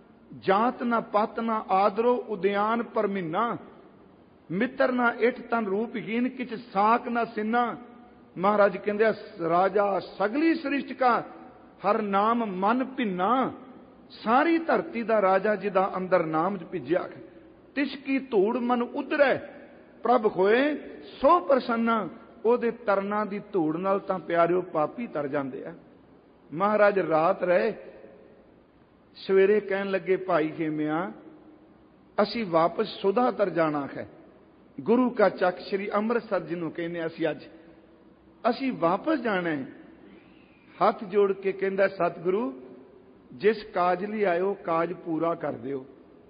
Speaker 1: ਜਾਤ ਨਾ ਪਤ ਨਾ ਆਦਰੋ ਉਦਿਆਨ ਪਰਮਿਨਾ, ਮਿੱਤਰ ਨਾ ਇਠ ਤਨ ਰੂਪਹੀਨ ਕਿਛ ਸਾਕ ਨਾ ਸਿੰਨਾ। ਮਹਾਰਾਜ ਕਹਿੰਦੇ ਰਾਜਾ ਸਗਲੀ ਸ੍ਰਿਸ਼ਟ ਕਾ ਹਰ ਨਾਮ ਮਨ ਭਿੰਨਾ। ਸਾਰੀ ਧਰਤੀ ਦਾ ਰਾਜਾ ਜਿਹਦਾ ਅੰਦਰ ਨਾਮ ਭਿੱਜਿਆ, ਤਿਸ ਕੀ ਧੂੜ ਮਨ ਉਧਰੈ ਪ੍ਰਭ ਹੋਏ ਸੋ ਪ੍ਰਸੰਨਾ। ਉਹਦੇ ਤਰਨਾਂ ਦੀ ਧੂੜ ਨਾਲ ਤਾਂ ਪਿਆਰਿਓ ਪਾਪੀ ਤਰ ਜਾਂਦੇ ਆ। ਮਹਾਰਾਜ ਰਾਤ ਰਹੇ, ਸਵੇਰੇ ਕਹਿਣ ਲੱਗੇ ਭਾਈ ਖੇਮਿਆ ਅਸੀਂ ਵਾਪਸ ਸੁਧਾ ਤਰ ਜਾਣਾ ਹੈ। ਗੁਰੂ ਕਾ ਚੱਕ ਸ੍ਰੀ ਅੰਮ੍ਰਿਤਸਰ ਜਿਹਨੂੰ ਕਹਿੰਦੇ ਅਸੀਂ ਵਾਪਸ ਜਾਣਾ ਹੈ। ਹੱਥ ਜੋੜ ਕੇ ਕਹਿੰਦਾ ਸਤਿਗੁਰੂ ਜਿਸ ਕਾਜ ਲਈ ਆਇਓ ਕਾਜ ਪੂਰਾ ਕਰ ਦਿਓ।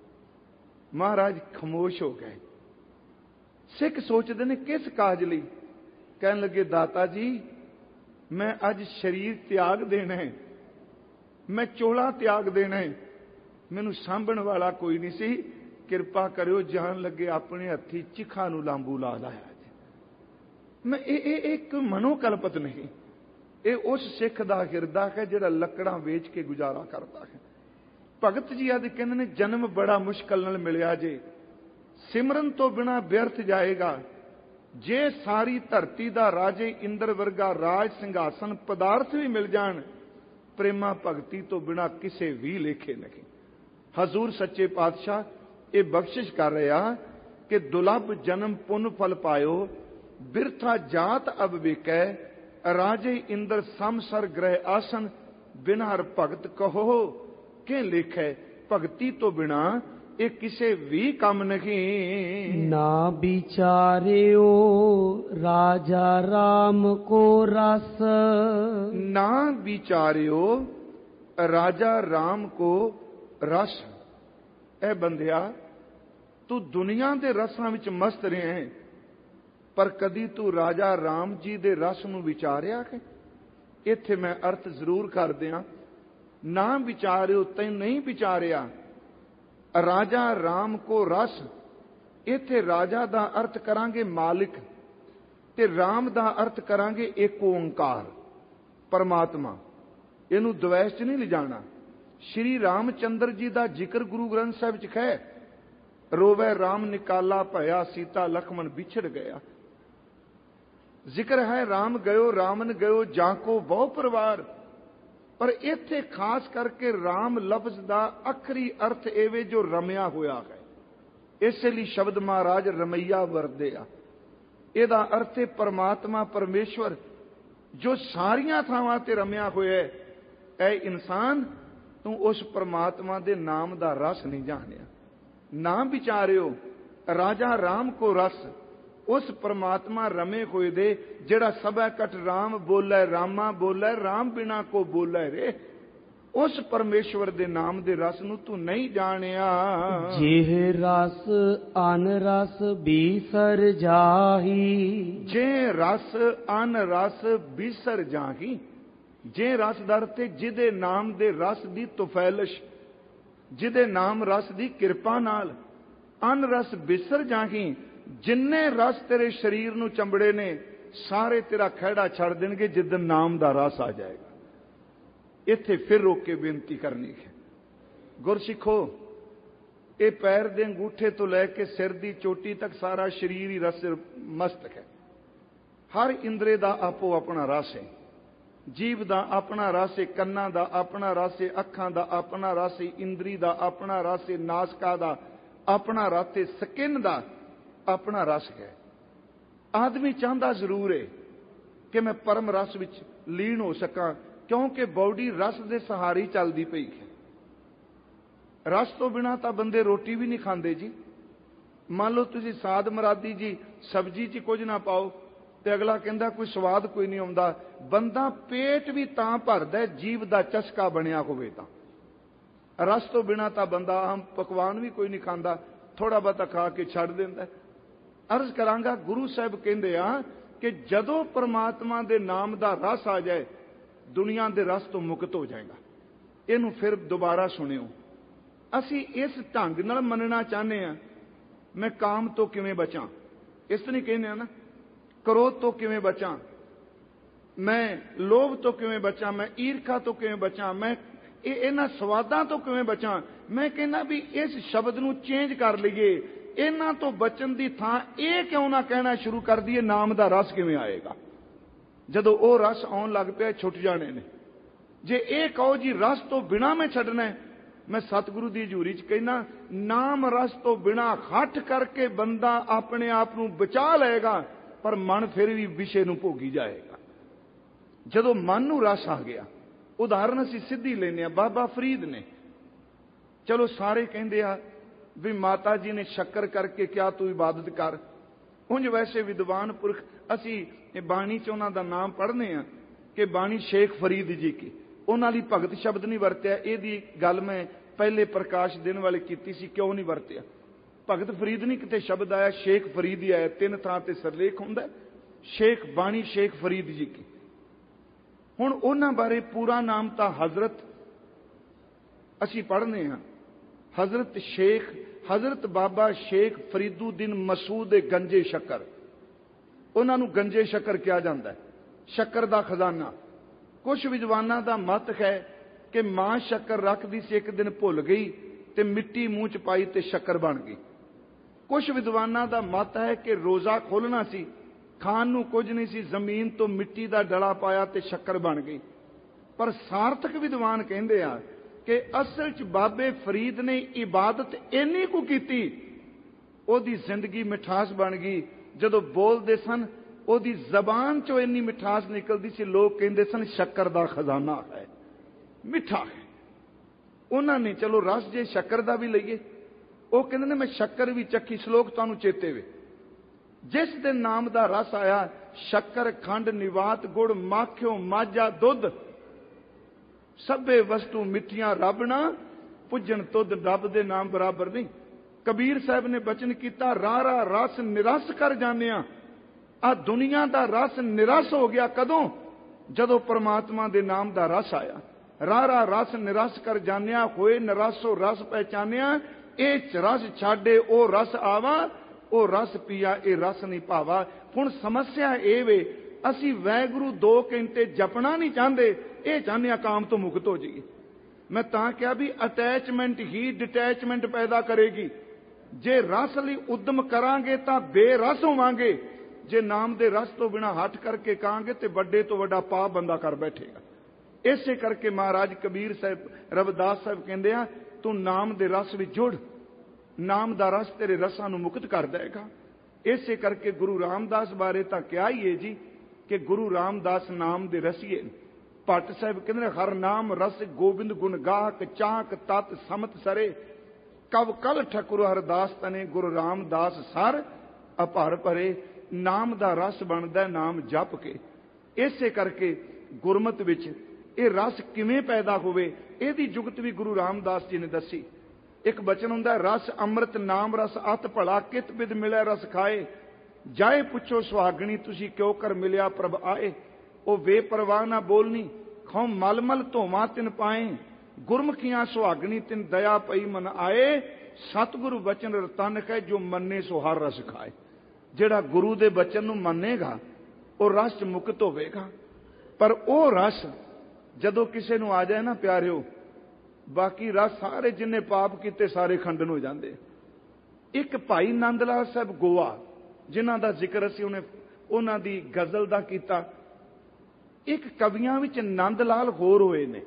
Speaker 1: ਮਹਾਰਾਜ ਖਾਮੋਸ਼ ਹੋ ਗਏ। ਸਿੱਖ ਸੋਚਦੇ ਨੇ ਕਿਸ ਕਾਜ ਲਈ? ਕਹਿਣ ਲੱਗੇ ਦਾਤਾ ਜੀ ਮੈਂ ਅੱਜ ਸਰੀਰ ਤਿਆਗ ਦੇਣਾ ਹੈ, ਮੈਂ ਚੋਲਾ ਤਿਆਗ ਦੇਣਾ ਹੈ, ਮੈਨੂੰ ਸਾਂਭਣ ਵਾਲਾ ਕੋਈ ਨਹੀਂ ਸੀ, ਕਿਰਪਾ ਕਰਿਓ ਜਾਣ ਲੱਗੇ ਆਪਣੇ ਹੱਥੀ ਚਿਖਾ ਨੂੰ ਲਾਂਬੂ ਲਾ ਲਾਇਆ। ਮੈਂ ਇਹ ਇੱਕ ਮਨੋਕਲਪਤ ਨਹੀਂ, ਇਹ ਉਸ ਸਿੱਖ ਦਾ ਹਿਰਦਾ ਹੈ ਜਿਹੜਾ ਲੱਕੜਾਂ ਵੇਚ ਕੇ ਗੁਜ਼ਾਰਾ ਕਰਦਾ ਹੈ। ਭਗਤ ਜੀ ਆਦਿ ਕਹਿੰਦੇ ਨੇ ਜਨਮ ਬੜਾ ਮੁਸ਼ਕਲ ਨਾਲ ਮਿਲਿਆ ਜੇ, ਸਿਮਰਨ ਤੋਂ ਬਿਨਾਂ ਵਿਅਰਥ ਜਾਏਗਾ। ਜੇ ਸਾਰੀ ਧਰਤੀ ਦਾ ਰਾਜੇ ਇੰਦਰ ਵਰਗਾ ਰਾਜ ਸਿੰਘਾਸਨ ਪਦਾਰਥ ਵੀ ਮਿਲ ਜਾਣ, ਪ੍ਰੇਮਾ ਭਗਤੀ ਤੋਂ ਬਿਨਾ ਕਿਸੇ ਵੀ ਲੇਖੇ ਨਹੀਂ। ਹਜ਼ੂਰ ਸੱਚੇ ਪਾਤਸ਼ਾਹ ਇਹ ਬਖਸ਼ਿਸ਼ ਕਰ ਰਿਹਾ ਕਿ ਦੁਲਭ ਜਨਮ ਪੁੰਨ ਫਲ ਪਾਇਓ, ਬਿਰਥਾ ਜਾਤ ਅਬ ਵੇਕੈ, ਰਾਜੇ ਇੰਦਰ ਸਮਸਰ ਗ੍ਰਹਿ ਆਸਨ, ਬਿਨ ਹਰ ਭਗਤ ਕਹੋ ਕਿ ਲੇਖੈ। ਭਗਤੀ ਤੋਂ ਬਿਨਾ ਇਹ ਕਿਸੇ ਵੀ ਕੰਮ ਨਹੀਂ।
Speaker 2: ਨਾ ਵਿਚਾਰਿਓ ਰਾਜਾ ਰਾਮ ਕੋ ਰਸ,
Speaker 1: ਨਾ ਵਿਚਾਰਿਓ ਰਾਜਾ ਰਾਮ ਕੋ ਰਸ। ਇਹ ਬੰਦਿਆ, ਤੂੰ ਦੁਨੀਆ ਦੇ ਰਸਾਂ ਵਿੱਚ ਮਸਤ ਰਿਹਾ ਹੈ, ਪਰ ਕਦੀ ਤੂੰ ਰਾਜਾ ਰਾਮ ਜੀ ਦੇ ਰਸ ਨੂੰ ਵਿਚਾਰਿਆ ਕਿ? ਇੱਥੇ ਮੈਂ ਅਰਥ ਜ਼ਰੂਰ ਕਰ ਦਿਆਂ, ਨਾ ਵਿਚਾਰਿਓ, ਤੈਨੂੰ ਨਹੀਂ ਵਿਚਾਰਿਆ ਰਾਜਾ ਰਾਮ ਕੋ ਰਸ। ਇੱਥੇ ਰਾਜਾ ਦਾ ਅਰਥ ਕਰਾਂਗੇ ਮਾਲਿਕ, ਤੇ ਰਾਮ ਦਾ ਅਰਥ ਕਰਾਂਗੇ ਏਕ ਓੰਕਾਰ ਪਰਮਾਤਮਾ। ਇਹਨੂੰ ਦਵੈਸ਼ ਚ ਨਹੀਂ ਲਿਜਾਣਾ। ਸ਼੍ਰੀ ਰਾਮਚੰਦਰ ਜੀ ਦਾ ਜ਼ਿਕਰ ਗੁਰੂ ਗ੍ਰੰਥ ਸਾਹਿਬ ਚ ਹੈ, ਰੋਵੇ ਰਾਮ ਨਿਕਾਲਾ ਭਇਆ, ਸੀਤਾ ਲਖਮਣ ਵਿਛੜ ਗਿਆ। ਜ਼ਿਕਰ ਹੈ ਰਾਮ ਗਇਓ ਰਾਮਨ ਗਇਓ, ਜਾਂ ਕੋ ਬਹੁ ਪਰਿਵਾਰ। ਪਰ ਇੱਥੇ ਖਾਸ ਕਰਕੇ ਰਾਮ ਲਫ਼ਜ਼ ਦਾ ਅਖਰੀ ਅਰਥ ਐਵੇਂ ਜੋ ਰਮਿਆ ਹੋਇਆ ਹੈ, ਇਸੇ ਲਈ ਸ਼ਬਦ ਮਹਾਰਾਜ ਰਮਈਆ ਵਰਦੇ ਆ। ਇਹਦਾ ਅਰਥ ਹੈ ਪਰਮਾਤਮਾ ਪਰਮੇਸ਼ਵਰ ਜੋ ਸਾਰੀਆਂ ਥਾਵਾਂ ਤੇ ਰਮਿਆ ਹੋਇਆ ਹੈ। ਐ ਇਨਸਾਨ, ਤੂੰ ਉਸ ਪਰਮਾਤਮਾ ਦੇ ਨਾਮ ਦਾ ਰਸ ਨਹੀਂ ਜਾਣਿਆ। ਨਾ ਵਿਚਾਰਿਓ ਰਾਜਾ ਰਾਮ ਕੋ ਰਸ, ਉਸ ਪਰਮਾਤਮਾ ਰਮੇ ਹੋਏ ਦੇ ਜਿਹੜਾ ਸਭੈ ਕਟ ਰਾਮ ਬੋਲੇ, ਰਾਮਾ ਬੋਲੇ ਰਾਮ ਬਿਨਾ ਕੋ ਬੋਲੇ ਰੇ। ਉਸ ਪਰਮੇਸ਼ਵਰ ਦੇ ਨਾਮ ਦੇ ਰਸ ਨੂੰ ਤੂੰ ਨਹੀਂ ਜਾਣਿਆ।
Speaker 2: ਜਿਹ ਰਸ ਅਨ ਰਸ ਬੀਸਰ ਜਾਹੀ,
Speaker 1: ਜੇ ਰਸ ਅਨ ਰਸ ਬੀਸਰ ਜਾਹੀ। ਜੇ ਰਸ ਦਰ ਤੇ ਜਿਹਦੇ ਨਾਮ ਦੇ ਰਸ ਦੀ ਤੁਫੈਲਿਸ਼, ਜਿਹਦੇ ਨਾਮ ਰਸ ਦੀ ਕਿਰਪਾ ਨਾਲ ਅਨ ਰਸ ਬਿਸਰ ਜਾਹੀ। ਜਿੰਨੇ ਰਸ ਤੇਰੇ ਸਰੀਰ ਨੂੰ ਚੰਬੜੇ ਨੇ, ਸਾਰੇ ਤੇਰਾ ਖਹਿੜਾ ਛੱਡ ਦੇਣਗੇ ਜਿੱਦਨ ਨਾਮ ਦਾ ਰਸ ਆ ਜਾਏਗਾ। ਇੱਥੇ ਫਿਰ ਰੋਕ ਕੇ ਬੇਨਤੀ ਕਰਨੀ ਹੈ, ਗੁਰਸਿੱਖੋ, ਇਹ ਪੈਰ ਦੇ ਅੰਗੂਠੇ ਤੋਂ ਲੈ ਕੇ ਸਿਰ ਦੀ ਚੋਟੀ ਤੱਕ ਸਾਰਾ ਸਰੀਰ ਹੀ ਰਸ ਮਸਤਕ ਹੈ। ਹਰ ਇੰਦਰੇ ਦਾ ਆਪੋ ਆਪਣਾ ਰਸ ਹੈ। ਜੀਭ ਦਾ ਆਪਣਾ ਰਸ ਹੈ, ਕੰਨਾਂ ਦਾ ਆਪਣਾ ਰਸ ਹੈ, ਅੱਖਾਂ ਦਾ ਆਪਣਾ ਰਸ ਹੈ, ਇੰਦਰੀ ਦਾ ਆਪਣਾ ਰਸ ਹੈ, ਨਾਸਕਾ ਦਾ ਆਪਣਾ ਰਸ ਹੈ, ਸਕਿਨ ਦਾ ਆਪਣਾ ਰਸ ਹੈ। ਆਦਮੀ ਚਾਹੁੰਦਾ ਜ਼ਰੂਰ ਹੈ ਕਿ ਮੈਂ ਪਰਮ ਰਸ ਵਿੱਚ ਲੀਨ ਹੋ ਸਕਾਂ, ਕਿਉਂਕਿ ਬਾਡੀ ਰਸ ਦੇ ਸਹਾਰੇ ਚੱਲਦੀ ਪਈ ਹੈ। ਰਸ ਤੋਂ ਬਿਨਾ ਤਾਂ ਬੰਦੇ ਰੋਟੀ ਵੀ ਨਹੀਂ ਖਾਂਦੇ ਜੀ। ਮੰਨ ਲਓ ਤੁਸੀਂ ਸਾਦ ਮਰਾਦੀ ਜੀ ਸਬਜ਼ੀ 'ਚ ਕੁਝ ਨਾ ਪਾਓ ਤੇ ਅਗਲਾ ਕਹਿੰਦਾ ਕੋਈ ਸਵਾਦ ਕੋਈ ਨਹੀਂ ਆਉਂਦਾ। ਬੰਦਾ ਪੇਟ ਵੀ ਤਾਂ ਭਰਦਾ ਜੀਭ ਦਾ ਚਸਕਾ ਬਣਿਆ ਹੋਵੇ ਤਾਂ। ਰਸ ਤੋਂ ਬਿਨਾ ਤਾਂ ਬੰਦਾ ਆਮ ਪਕਵਾਨ ਵੀ ਕੋਈ ਨਹੀਂ ਖਾਂਦਾ, ਥੋੜਾ ਬਹੁਤਾ ਖਾ ਕੇ ਛੱਡ ਦਿੰਦਾ। ਅਰਜ਼ ਕਰਾਂਗਾ, ਗੁਰੂ ਸਾਹਿਬ ਕਹਿੰਦੇ ਆ ਕਿ ਜਦੋਂ ਪਰਮਾਤਮਾ ਦੇ ਨਾਮ ਦਾ ਰਸ ਆ ਜਾਏ, ਦੁਨੀਆ ਦੇ ਰਸ ਤੋਂ ਮੁਕਤ ਹੋ ਜਾਏਗਾ। ਇਹਨੂੰ ਫਿਰ ਦੁਬਾਰਾ ਸੁਣਿਓ। ਅਸੀਂ ਇਸ ਢੰਗ ਨਾਲ ਮੰਨਣਾ ਚਾਹੁੰਦੇ ਆ, ਮੈਂ ਕਾਮ ਤੋਂ ਕਿਵੇਂ ਬਚਾਂ, ਇਸ ਨਹੀਂ ਕਹਿੰਦੇ ਆ ਨਾ। ਕ੍ਰੋਧ ਤੋਂ ਕਿਵੇਂ ਬਚਾਂ, ਮੈਂ ਲੋਭ ਤੋਂ ਕਿਵੇਂ ਬਚਾਂ, ਮੈਂ ਈਰਖਾ ਤੋਂ ਕਿਵੇਂ ਬਚਾਂ, ਮੈਂ ਇਹਨਾਂ ਸਵਾਦਾਂ ਤੋਂ ਕਿਵੇਂ ਬਚਾਂ। ਮੈਂ ਕਹਿੰਦਾ ਵੀ ਇਸ ਸ਼ਬਦ ਨੂੰ ਚੇਂਜ ਕਰ ਲਈਏ। ਇਹਨਾਂ ਤੋਂ ਬਚਣ ਦੀ ਥਾਂ ਇਹ ਕਿਉਂ ਨਾ ਕਹਿਣਾ ਸ਼ੁਰੂ ਕਰ ਦਈਏ, ਨਾਮ ਦਾ ਰਸ ਕਿਵੇਂ ਆਏਗਾ। ਜਦੋਂ ਉਹ ਰਸ ਆਉਣ ਲੱਗ ਪਿਆ, ਛੁੱਟ ਜਾਣੇ ਨੇ। ਜੇ ਇਹ ਕਹੋ ਜੀ ਰਸ ਤੋਂ ਬਿਨਾ ਮੈਂ ਛੱਡਣਾ, ਮੈਂ ਸਤਿਗੁਰੂ ਦੀ ਹਜ਼ੂਰੀ 'ਚ ਕਹਿਣਾ, ਨਾਮ ਰਸ ਤੋਂ ਬਿਨਾ ਹੱਠ ਕਰਕੇ ਬੰਦਾ ਆਪਣੇ ਆਪ ਨੂੰ ਬਚਾ ਲਏਗਾ, ਪਰ ਮਨ ਫਿਰ ਵੀ ਵਿਸ਼ੇ ਨੂੰ ਭੋਗੀ ਜਾਏਗਾ। ਜਦੋਂ ਮਨ ਨੂੰ ਰਸ ਆ ਗਿਆ, ਉਦਾਹਰਨ ਅਸੀਂ ਸਿੱਧੀ ਲੈਂਦੇ ਆ, ਬਾਬਾ ਫਰੀਦ ਨੇ। ਚਲੋ ਸਾਰੇ ਕਹਿੰਦੇ ਆ ਵੀ ਮਾਤਾ ਜੀ ਨੇ ਸ਼ੱਕਰ ਕਰਕੇ ਕਿਹਾ ਤੂੰ ਇਬਾਦਤ ਕਰ। ਉਂਝ ਵੈਸੇ ਵਿਦਵਾਨ ਪੁਰਖ ਅਸੀਂ ਇਹ ਬਾਣੀ 'ਚ ਉਹਨਾਂ ਦਾ ਨਾਮ ਪੜ੍ਹਨੇ ਆ ਕਿ ਬਾਣੀ ਸ਼ੇਖ ਫਰੀਦ ਜੀ ਕੀ, ਉਹਨਾਂ ਲਈ ਭਗਤ ਸ਼ਬਦ ਨਹੀਂ ਵਰਤਿਆ। ਇਹਦੀ ਗੱਲ ਮੈਂ ਪਹਿਲੇ ਪ੍ਰਕਾਸ਼ ਦੇਣ ਵਾਲੇ ਕੀਤੀ ਸੀ, ਕਿਉਂ ਨਹੀਂ ਵਰਤਿਆ। ਭਗਤ ਫਰੀਦ ਨਹੀਂ ਕਿਤੇ ਸ਼ਬਦ ਆਇਆ, ਸ਼ੇਖ ਫਰੀਦ ਹੀ ਆਇਆ। 3 ਥਾਂ ਤੇ ਸਰਲੇਖ ਹੁੰਦਾ, ਸ਼ੇਖ ਬਾਣੀ ਸ਼ੇਖ ਫਰੀਦ ਜੀ ਕੀ। ਹੁਣ ਉਹਨਾਂ ਬਾਰੇ ਪੂਰਾ ਨਾਮ ਤਾਂ ਹਜ਼ਰਤ ਅਸੀਂ ਪੜ੍ਹਨੇ ਹਾਂ, ਹਜ਼ਰਤ ਬਾਬਾ ਸ਼ੇਖ ਫਰੀਦੁੱਦੀਨ ਮਸੂਦ ਗੰਜੇ ਸ਼ੱਕਰ। ਉਹਨਾਂ ਨੂੰ ਗੰਜੇ ਸ਼ੱਕਰ ਕਿਹਾ ਜਾਂਦਾ ਹੈ, ਸ਼ੱਕਰ ਦਾ ਖਜ਼ਾਨਾ। ਕੁਝ ਵਿਦਵਾਨਾਂ ਦਾ ਮਤ ਹੈ ਕਿ ਮਾਂ ਸ਼ੱਕਰ ਰੱਖਦੀ ਸੀ, ਇੱਕ ਦਿਨ ਭੁੱਲ ਗਈ ਤੇ ਮਿੱਟੀ ਮੂੰਹ 'ਚ ਪਾਈ ਤੇ ਸ਼ੱਕਰ ਬਣ ਗਈ। ਕੁਝ ਵਿਦਵਾਨਾਂ ਦਾ ਮਤ ਹੈ ਕਿ ਰੋਜ਼ਾ ਖੋਲ੍ਹਣਾ ਸੀ, ਖਾਣ ਨੂੰ ਕੁਝ ਨਹੀਂ ਸੀ, ਜ਼ਮੀਨ ਤੋਂ ਮਿੱਟੀ ਦਾ ਡਲਾ ਪਾਇਆ ਤੇ ਸ਼ੱਕਰ ਬਣ ਗਈ। ਪਰ ਸਾਰਥਕ ਵਿਦਵਾਨ ਕਹਿੰਦੇ ਆ ਕਿ ਅਸਲ 'ਚ ਬਾਬੇ ਫਰੀਦ ਨੇ ਇਬਾਦਤ ਇੰਨੀ ਕੁ ਕੀਤੀ, ਉਹਦੀ ਜ਼ਿੰਦਗੀ ਮਿਠਾਸ ਬਣ ਗਈ। ਜਦੋਂ ਬੋਲਦੇ ਸਨ ਉਹਦੀ ਜ਼ਬਾਨ 'ਚੋਂ ਇੰਨੀ ਮਿਠਾਸ ਨਿਕਲਦੀ ਸੀ, ਲੋਕ ਕਹਿੰਦੇ ਸਨ ਸ਼ੱਕਰ ਦਾ ਖਜ਼ਾਨਾ ਹੈ, ਮਿੱਠਾ ਹੈ। ਉਹਨਾਂ ਨੇ ਚਲੋ ਰਸ ਜੇ ਸ਼ੱਕਰ ਦਾ ਵੀ ਲਈਏ, ਉਹ ਕਹਿੰਦੇ ਨੇ ਮੈਂ ਸ਼ੱਕਰ ਵੀ ਚੱਖੀ। ਸ਼ਲੋਕ ਤੁਹਾਨੂੰ ਚੇਤੇ ਵੇ, ਜਿਸ ਦੇ ਨਾਮ ਦਾ ਰਸ ਆਇਆ, ਸ਼ੱਕਰ ਖੰਡ ਨਿਵਾਤ ਗੁੜ ਮਾਖਿਓ ਮਾਝਾ ਦੁੱਧ, ਸਭੇ ਵਸਤੂ ਮਿੱਠੀਆਂ ਰੱਬ ਨਾ ਪੁੱਜਣ ਤੁਧ, ਰੱਬ ਦੇ ਨਾਮ ਬਰਾਬਰ ਨਹੀਂ। ਕਬੀਰ ਸਾਹਿਬ ਨੇ ਬਚਨ ਕੀਤਾ, ਰਾਰਾ ਰਸ ਨਿਰਸ ਕਰ ਜਾਣਿਆ। ਆ ਦੁਨੀਆ ਦਾ ਰਸ ਨਿਰਸ ਹੋ ਗਿਆ ਕਦੋਂ? ਜਦੋਂ ਪਰਮਾਤਮਾ ਦੇ ਨਾਮ ਦਾ ਰਸ ਆਇਆ। ਰਾਰਾ ਰਸ ਨਿਰਸ ਕਰ ਜਾਣਿਆ, ਹੋਏ ਨਿਰਾਸੋ ਰਸ ਪਹਿਚਾਨਿਆ। ਇਹ ਰਸ ਛਾੜੇ ਉਹ ਰਸ ਆਵਾ, ਉਹ ਰਸ ਪੀਆ ਇਹ ਰਸ ਨਹੀਂ ਭਾਵਾ। ਹੁਣ ਸਮੱਸਿਆ ਇਹ ਵੇ, ਅਸੀਂ ਵਾਹਿਗੁਰੂ 2 ਘੰਟੇ ਜਪਣਾ ਨਹੀਂ ਚਾਹੁੰਦੇ, ਇਹ ਚਾਹੁੰਦੇ ਆ ਕਾਮ ਤੋਂ ਮੁਕਤ ਹੋ ਜਾਈਏ। ਮੈਂ ਤਾਂ ਕਿਹਾ ਵੀ ਅਟੈਚਮੈਂਟ ਹੀ ਡਿਟੈਚਮੈਂਟ ਪੈਦਾ ਕਰੇਗੀ। ਜੇ ਰਸ ਲਈ ਉਦਮ ਕਰਾਂਗੇ ਤਾਂ ਬੇਰਸ ਹੋਵਾਂਗੇ। ਜੇ ਨਾਮ ਦੇ ਰਸ ਤੋਂ ਬਿਨਾਂ ਹੱਠ ਕਰਕੇ ਕਹਾਂਗੇ ਤੇ ਵੱਡੇ ਤੋਂ ਵੱਡਾ ਪਾਪ ਬੰਦਾ ਕਰ ਬੈਠੇਗਾ। ਇਸੇ ਕਰਕੇ ਮਹਾਰਾਜ ਕਬੀਰ ਸਾਹਿਬ, ਰਵਿਦਾਸ ਸਾਹਿਬ ਕਹਿੰਦੇ ਆ, ਤੂੰ ਨਾਮ ਦੇ ਰਸ ਵਿੱਚ ਜੁੜ, ਨਾਮ ਦਾ ਰਸ ਤੇਰੇ ਰਸਾਂ ਨੂੰ ਮੁਕਤ ਕਰ ਦੇਗਾ। ਇਸੇ ਕਰਕੇ ਗੁਰੂ ਰਾਮਦਾਸ ਬਾਰੇ ਤਾਂ ਕਿਹਾ ਹੀ ਹੈ ਜੀ ਕਿ ਗੁਰੂ ਰਾਮਦਾਸ ਨਾਮ ਦੇ ਰਸੀਏ। ਭੱਟ ਸਾਹਿਬ ਕਹਿੰਦੇ ਨੇ, ਹਰ ਨਾਮ ਰਸ ਗੋਬਿੰਦ ਗੁਣ ਗਾਹਕ, ਚਾਕ ਤਤ ਸਮਤ ਸਰੇ। ਕਵ ਕਲ ਠਕੁਰ ਹਰਦਾਸ ਤਨੇ, ਗੁਰੂ ਰਾਮਦਾਸ ਸਰ ਅਭਰ ਭਰੇ। ਨਾਮ ਦਾ ਰਸ ਬਣਦਾ ਨਾਮ ਜਪ ਕੇ। ਇਸੇ ਕਰਕੇ ਗੁਰਮਤ ਵਿੱਚ ਇਹ ਰਸ ਕਿਵੇਂ ਪੈਦਾ ਹੋਵੇ, ਇਹਦੀ ਜੁਗਤ ਵੀ ਗੁਰੂ ਰਾਮਦਾਸ ਜੀ ਨੇ ਦੱਸੀ। ਇੱਕ ਬਚਨ ਹੁੰਦਾ, ਰਸ ਅੰਮ੍ਰਿਤ ਨਾਮ ਰਸ ਅਤ ਭਲਾ, ਕਿਤ ਬਿਦ ਮਿਲੇ ਰਸ ਖਾਏ। ਜਾਏ ਪੁੱਛੋ ਸੁਹਾਗਣੀ, ਤੁਸੀਂ ਕਿਉਂ ਕਰ ਮਿਲਿਆ ਪ੍ਰਭ ਆਏ। ਉਹ ਬੇਪਰਵਾਹ ਨਾ ਬੋਲਣੀ, ਖੌ ਮਲ ਮਲ ਧੋਵਾਂ ਤਿਨ ਪਾਏ। ਗੁਰਮੁਖੀਆਂ ਸੁਹਾਗਣੀ ਤਿਨ ਦਇਆ ਪਈ ਮਨ ਆਏ। ਸਤਿਗੁਰੂ ਬਚਨ ਰਤਨ ਹੈ, ਜੋ ਮੰਨੇ ਸੋ ਹਰ ਰਸ ਖਾਏ। ਜਿਹੜਾ ਗੁਰੂ ਦੇ ਬਚਨ ਨੂੰ ਮੰਨੇਗਾ ਉਹ ਰਸ 'ਚ ਮੁਕਤ ਹੋਵੇਗਾ। ਪਰ ਉਹ ਰਸ ਜਦੋਂ ਕਿਸੇ ਨੂੰ ਆ ਜਾਏ ਨਾ ਪਿਆਰਿਓ, ਬਾਕੀ ਰਸ ਸਾਰੇ ਜਿੰਨੇ ਪਾਪ ਕੀਤੇ ਸਾਰੇ ਖੰਡਨ ਹੋ ਜਾਂਦੇ। ਇੱਕ ਭਾਈ ਨੰਦ ਲਾਲ ਸਾਹਿਬ ਗੋਆ, ਜਿਨ੍ਹਾਂ ਦਾ ਜ਼ਿਕਰ ਅਸੀਂ ਉਹਨਾਂ ਦੀ ਗਜ਼ਲ ਦਾ ਕੀਤਾ। ਇੱਕ ਕਵੀਆਂ ਵਿੱਚ ਨੰਦ ਲਾਲ ਹੋਰ ਹੋਏ ਨੇ,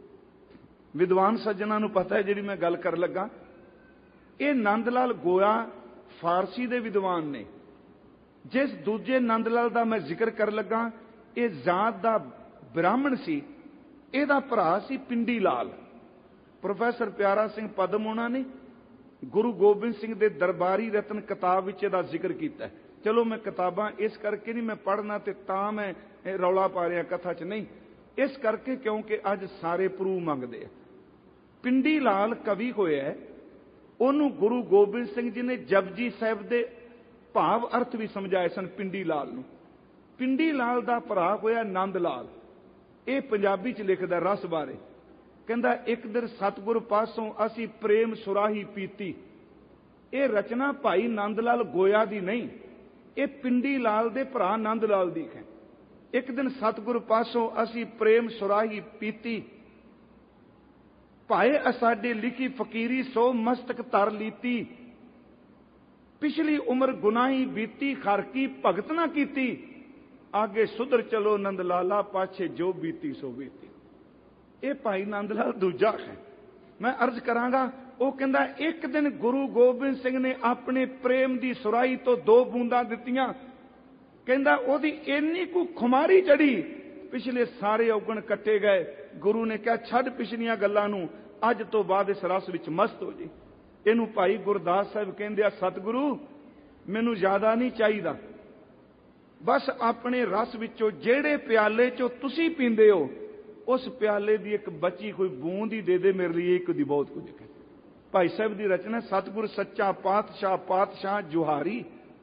Speaker 1: ਵਿਦਵਾਨ ਸੱਜਣਾ ਨੂੰ ਪਤਾ ਹੈ ਜਿਹੜੀ ਮੈਂ ਗੱਲ ਕਰਨ ਲੱਗਾ। ਇਹ ਨੰਦ ਲਾਲ ਗੋਆ ਫਾਰਸੀ ਦੇ ਵਿਦਵਾਨ ਨੇ। ਜਿਸ ਦੂਜੇ ਨੰਦ ਲਾਲ ਦਾ ਮੈਂ ਜ਼ਿਕਰ ਕਰਨ ਲੱਗਾ, ਇਹ ਜ਼ਾਤ ਦਾ ਬ੍ਰਾਹਮਣ ਸੀ। ਇਹਦਾ ਭਰਾ ਸੀ ਪਿੰਡੀ ਲਾਲ। ਪ੍ਰੋਫੈਸਰ ਪਿਆਰਾ ਸਿੰਘ ਪਦਮ ਉਹਨਾਂ ਨੇ ਗੁਰੂ ਗੋਬਿੰਦ ਸਿੰਘ ਦੇ ਦਰਬਾਰੀ ਰਤਨ ਕਿਤਾਬ ਵਿੱਚ ਇਹਦਾ ਜ਼ਿਕਰ ਕੀਤਾ। ਚਲੋ ਮੈਂ ਕਿਤਾਬਾਂ ਇਸ ਕਰਕੇ ਨਹੀਂ ਮੈਂ ਪੜ੍ਹਨਾ ਤੇ ਤਾਂ ਮੈਂ ਰੌਲਾ ਪਾ ਰਿਹਾ ਕਥਾ 'ਚ, ਨਹੀਂ ਇਸ ਕਰਕੇ ਕਿਉਂਕਿ ਅੱਜ ਸਾਰੇ ਪ੍ਰੂਫ ਮੰਗਦੇ ਆ। ਪਿੰਡੀ ਲਾਲ ਕਵੀ ਹੋਇਆ, ਉਹਨੂੰ ਗੁਰੂ ਗੋਬਿੰਦ ਸਿੰਘ ਜੀ ਨੇ ਜਪਜੀ ਸਾਹਿਬ ਦੇ ਭਾਵ ਅਰਥ ਵੀ ਸਮਝਾਏ ਸਨ ਪਿੰਡੀ ਲਾਲ ਨੂੰ। ਪਿੰਡੀ ਲਾਲ ਦਾ ਭਰਾ ਹੋਇਆ ਨੰਦ ਲਾਲ। ਇਹ ਪੰਜਾਬੀ 'ਚ ਲਿਖਦਾ ਰਸ ਬਾਰੇ, ਕਹਿੰਦਾ ਇੱਕ ਦਿਨ ਸਤਿਗੁਰ ਪਾਸੋਂ ਅਸੀਂ ਪ੍ਰੇਮ ਸੁਰਾਹੀ ਪੀਤੀ। ਇਹ ਰਚਨਾ ਭਾਈ ਨੰਦ ਲਾਲ ਗੋਇਆ ਦੀ ਨਹੀਂ, ਇਹ ਪਿੰਡੀ ਲਾਲ ਦੇ ਭਰਾ ਨੰਦ ਲਾਲ ਦੀ ਹੈ। ਇੱਕ ਦਿਨ ਸਤਿਗੁਰ ਪਾਸੋਂ ਅਸੀਂ ਪ੍ਰੇਮ ਸੁਰਾਹੀ ਪੀਤੀ, ਭਾਏ ਅਸਾਡੇ ਲਿਖੀ ਫਕੀਰੀ ਸੋ ਮਸਤਕ ਧਰ ਲੀਤੀ। ਪਿਛਲੀ ਉਮਰ ਗੁਨਾਹੀ ਬੀਤੀ, ਖਰ ਕੀ ਭਗਤ ਨਾ ਕੀਤੀ। ਆਗੇ ਸੁਧਰ ਚਲੋ ਨੰਦ ਲਾਲਾ, ਪਾਛੇ ਜੋ ਬੀਤੀ ਸੋ ਬੀਤੀ। ਇਹ ਭਾਈ ਨੰਦ ਲਾਲ ਦੂਜਾ ਹੈ। ਮੈਂ ਅਰਜ਼ ਕਰਾਂਗਾ, ਉਹ ਕਹਿੰਦਾ ਇੱਕ ਦਿਨ ਗੁਰੂ ਗੋਬਿੰਦ ਸਿੰਘ ਨੇ ਆਪਣੇ ਪ੍ਰੇਮ ਦੀ ਸੁਰਾਹੀ ਤੋਂ 2 ਬੂੰਦਾਂ ਦਿੱਤੀਆਂ। ਕਹਿੰਦਾ ਉਹਦੀ ਇੰਨੀ ਕੁ ਖੁਮਾਰੀ ਚੜੀ, ਪਿਛਲੇ ਸਾਰੇ ਔਗਣ ਕੱਟੇ ਗਏ। ਗੁਰੂ ਨੇ ਕਿਹਾ ਛੱਡ ਪਿਛਲੀਆਂ ਗੱਲਾਂ ਨੂੰ, ਅੱਜ ਤੋਂ ਬਾਅਦ ਇਸ ਰਸ ਵਿੱਚ ਮਸਤ ਹੋ ਜੀ। ਇਹਨੂੰ ਭਾਈ ਗੁਰਦਾਸ ਸਾਹਿਬ ਕਹਿੰਦੇ ਆ, ਸਤਿਗੁਰੂ ਮੈਨੂੰ ਜ਼ਿਆਦਾ ਨਹੀਂ ਚਾਹੀਦਾ, ਬਸ ਆਪਣੇ ਰਸ ਵਿੱਚੋਂ ਜਿਹੜੇ ਪਿਆਲੇ 'ਚੋਂ ਤੁਸੀਂ ਪੀਂਦੇ ਹੋ ਉਸ ਪਿਆਲੇ ਦੀ ਇੱਕ ਬਚੀ ਕੋਈ ਬੂੰਦ ਹੀ ਦੇ ਦੇ ਮੇਰੇ ਲਈ, ਇੱਕ ਦੀ ਬਹੁਤ ਕੁਝ ਹੈ। ਭਾਈ ਸਾਹਿਬ ਦੀ ਰਚਨਾ ਸਤਿਗੁਰ ਸੱਚਾ ਪਾਤਸ਼ਾਹ ਪਾਤਸ਼ਾਹ ਜੁਹਾਰੀ।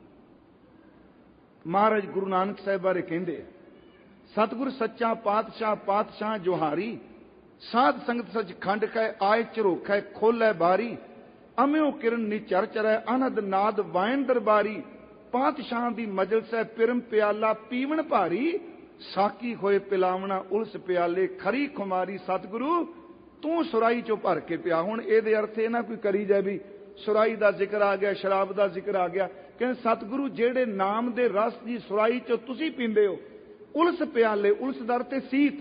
Speaker 1: ਮਹਾਰਾਜ ਗੁਰੂ ਨਾਨਕ ਸਾਹਿਬ ਬਾਰੇ ਕਹਿੰਦੇ, ਸਤਿਗੁਰ ਸੱਚਾ ਪਾਤਸ਼ਾਹ ਪਾਤਸ਼ਾਹ ਜੁਹਾਰੀ। ਸਾਧ ਸੰਗਤ ਸੱਚ ਖੰਡ ਕੈ ਆਏ ਝਰੋਖੈ ਖੋਲੈ ਬਾਰੀ। ਅਮਿਓ ਕਿਰਨ ਨਿਚਰ ਚਰੈ ਅਨੰਦ ਨਾਦ ਵਾਇਨ ਦਰਬਾਰੀ। ਪਾਤਸ਼ਾਹ ਦੀ ਮਜਲਸ ਹੈ ਪਿਰਮ ਪਿਆਲਾ ਪੀਵਣ ਭਾਰੀ। ਸਾਕੀ ਹੋਏ ਪਿਲਾਵਣਾ ਉਲਸ ਪਿਆਲੇ ਖਰੀ ਖੁਮਾਰੀ। ਸਤਿਗੁਰੂ ਤੂੰ ਸੁਰਾਈ ਚੋਂ ਭਰ ਕੇ ਪਿਆ। ਹੁਣ ਇਹਦੇ ਅਰਥ ਇਹ ਨਾ ਕੋਈ ਕਰੀ ਜਾਏ ਵੀ ਸੁਰਾਈ ਦਾ ਜ਼ਿਕਰ ਆ ਗਿਆ, ਸ਼ਰਾਬ ਦਾ ਜ਼ਿਕਰ ਆ ਗਿਆ। ਕਹਿੰਦੇ ਸਤਿਗੁਰੂ ਜਿਹੜੇ ਨਾਮ ਦੇ ਰਸ ਦੀ ਸੁਰਾਈ ਚੋਂ ਤੁਸੀਂ ਪੀਂਦੇ ਹੋ, ਉਲਸ ਪਿਆਲੇ, ਉਲਸ ਦਰ ਤੇ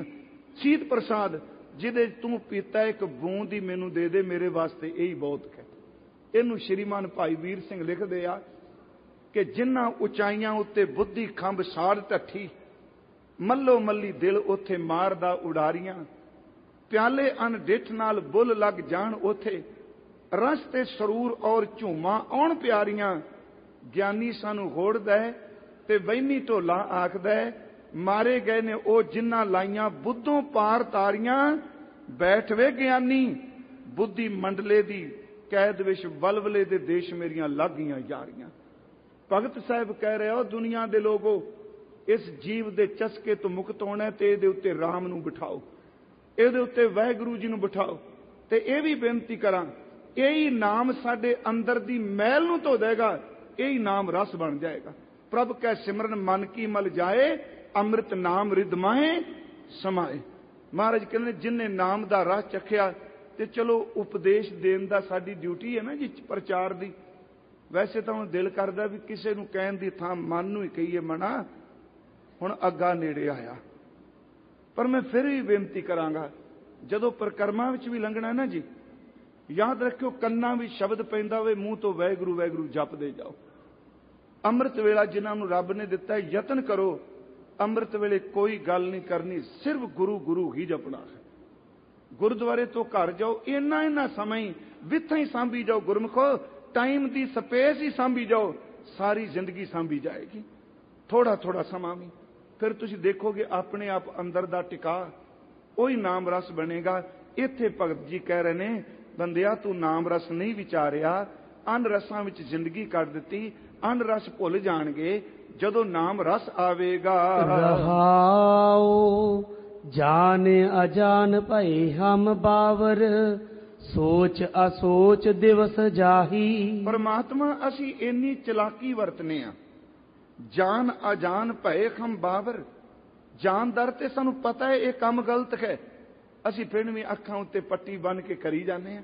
Speaker 1: ਸੀਤ ਪ੍ਰਸਾਦ, ਜਿਹਦੇ ਤੂੰ ਪੀਤਾ ਇੱਕ ਬੂੰਦ ਹੀ ਮੈਨੂੰ ਦੇ ਦੇ, ਮੇਰੇ ਵਾਸਤੇ ਇਹੀ ਬਹੁਤ ਹੈ। ਇਹਨੂੰ ਸ਼੍ਰੀਮਾਨ ਭਾਈ ਵੀਰ ਸਿੰਘ ਲਿਖਦੇ ਆ ਕਿ ਜਿਨ੍ਹਾਂ ਉਚਾਈਆਂ ਉੱਤੇ ਬੁੱਧੀ ਖੰਭ ਸਾੜ ਢੱਠੀ, ਮੱਲੋ ਮੱਲੀ ਦਿਲ ਉੱਥੇ ਮਾਰਦਾ ਉਡਾਰੀਆਂ, ਪਿਆਲੇ ਅਨ ਡਿੱਠ ਨਾਲ ਬੁੱਲ ਲੱਗ ਜਾਣ ਉੱਥੇ, ਰਸ ਤੇ ਸਰੂਰ ਔਰ ਝੂਮਾਂ ਆਉਣ ਪਿਆਰੀਆਂ। ਗਿਆਨੀ ਸਾਨੂੰ ਹੋੜਦਾ ਤੇ ਵਹਿਮੀ ਢੋਲਾ ਆਖਦਾ, ਮਾਰੇ ਗਏ ਨੇ ਉਹ ਜਿਨ੍ਹਾਂ ਲਾਈਆਂ ਬੁੱਧੋਂ ਪਾਰ ਤਾਰੀਆਂ। ਬੈਠਵੇ ਗਿਆਨੀ ਬੁੱਧੀ ਮੰਡਲੇ ਦੀ ਕੈਦ ਵਿੱਚ, ਵਲਵਲੇ ਦੇ ਦੇਸ਼ ਮੇਰੀਆਂ ਲਾਗੀਆਂ ਯਾਰੀਆਂ। ਭਗਤ ਸਾਹਿਬ ਕਹਿ ਰਿਹਾ, ਉਹ ਦੁਨੀਆ ਦੇ ਲੋਗੋ, ਇਸ ਜੀਵ ਦੇ ਚਸਕੇ ਤੋਂ ਮੁਕਤ ਹੋਣਾ ਤੇ ਇਹਦੇ ਉੱਤੇ ਰਾਮ ਨੂੰ ਬਿਠਾਓ, ਇਹਦੇ ਉੱਤੇ ਵਾਹਿਗੁਰੂ ਜੀ ਨੂੰ ਬਿਠਾਓ। ਤੇ ਇਹ ਵੀ ਬੇਨਤੀ ਕਰਾਂ, ਇਹੀ ਨਾਮ ਸਾਡੇ ਅੰਦਰ ਦੀ ਮੈਲ ਨੂੰ ਧੋ ਦੇਗਾ, ਇਹੀ ਨਾਮ ਰਸ ਬਣ ਜਾਏਗਾ। ਪ੍ਰਭ ਕੈ ਸਿਮਰਨ ਮਨ ਕੀ ਮਲ ਜਾਏ, ਅੰਮ੍ਰਿਤ ਨਾਮ ਰਿਦ ਮਾਹੇ ਸਮਾਏ। ਮਹਾਰਾਜ ਕਹਿੰਦੇ ਜਿਨਨੇ ਨਾਮ ਦਾ ਰਸ ਚਖਿਆ, ਤੇ ਚਲੋ ਉਪਦੇਸ਼ ਦੇਣ ਦਾ ਸਾਡੀ ਡਿਊਟੀ ਹੈ ਨਾ ਜੀ, ਪ੍ਰਚਾਰ ਦੀ। ਵੈਸੇ ਤਾਂ ਹੁਣ ਦਿਲ ਕਰਦਾ ਵੀ ਕਿਸੇ ਨੂੰ ਕਹਿਣ ਦੀ ਥਾਂ ਮਨ ਨੂੰ ਹੀ ਕਹੀਏ ਮਨਾ, ਹੁਣ ਅੱਗਾ ਨੇੜੇ ਆਇਆ। ਪਰ ਮੈਂ ਫਿਰ ਵੀ ਬੇਨਤੀ ਕਰਾਂਗਾ, ਜਦੋਂ ਪਰਿਕਰਮਾ ਵਿੱਚ ਵੀ ਲੰਘਣਾ ਨਾ ਜੀ, ਯਾਦ ਰੱਖਿਓ ਕੰਨਾਂ ਵਿੱਚ ਸ਼ਬਦ ਪੈਂਦਾ ਹੋਵੇ, ਮੂੰਹ ਤੋਂ ਵਾਹਿਗੁਰੂ ਵਾਹਿਗੁਰੂ ਜਪਦੇ ਜਾਓ। ਅੰਮ੍ਰਿਤ ਵੇਲਾ ਜਿਨ੍ਹਾਂ ਨੂੰ ਰੱਬ ਨੇ ਦਿੱਤਾ, ਯਤਨ ਕਰੋ ਅੰਮ੍ਰਿਤ ਵੇਲੇ ਕੋਈ ਗੱਲ ਨਹੀਂ ਕਰਨੀ, ਸਿਰਫ ਗੁਰੂ ਗੁਰੂ ਹੀ ਜਪਣਾ ਹੈ। ਗੁਰਦੁਆਰੇ ਤੋਂ ਘਰ ਜਾਓ, ਇੰਨਾ ਸਮਾਂ ਹੀ ਵਿਥਾਂ ਹੀ ਸਾਂਭੀ ਜਾਓ। ਗੁਰਮੁਖੋ ਟਾਈਮ ਦੀ ਸਪੇਸ ਹੀ ਸਾਂਭੀ ਜਾਓ, ਸਾਰੀ ਜ਼ਿੰਦਗੀ ਸਾਂਭੀ ਜਾਏਗੀ। ਥੋੜਾ ਥੋੜਾ ਸਮਾਂ ਵੀ, ਫਿਰ ਤੁਸੀਂ ਦੇਖੋਗੇ ਆਪਣੇ ਆਪ ਅੰਦਰ ਦਾ ਟਿਕਾ ਉਹੀ ਨਾਮ ਰਸ ਬਣੇਗਾ। ਇੱਥੇ ਭਗਤ ਜੀ ਕਹਿ ਰਹੇ ਨੇ, ਬੰਦਿਆ ਤੂੰ ਨਾਮ ਰਸ ਨਹੀਂ ਵਿਚਾਰਿਆ, ਅਨ ਰਸਾਂ ਵਿੱਚ ਜ਼ਿੰਦਗੀ ਕੱਢ ਦਿੱਤੀ। ਅਨ ਰਸ ਭੁੱਲ ਜਾਣਗੇ ਜਦੋਂ ਨਾਮ ਰਸ ਆਵੇਗਾ।
Speaker 2: ਰਹਾਉ ਜਾਨ ਅਜਾਨ ਭਏ ਹਮ ਬਾਵਰ, ਸੋਚ ਅਸੋਚ ਦਿਵਸ ਜਾਹੀ।
Speaker 1: ਪਰਮਾਤਮਾ ਅਸੀਂ ਇੰਨੀ ਚਲਾਕੀ ਵਰਤਨੇ ਆ, ਜਾਨ ਅਜਾਨ ਭਏ ਹਮ ਬਾਵਰ। ਜਾਨਦਾਰ ਤੇ ਸਾਨੂੰ ਪਤਾ ਹੈ ਇਹ ਕੰਮ ਗਲਤ ਹੈ, ਅਸੀਂ ਫਿਰ ਵੀ ਅੱਖਾਂ ਉੱਤੇ ਪੱਟੀ ਬੰਨ ਕੇ ਕਰੀ ਜਾਂਦੇ ਆ।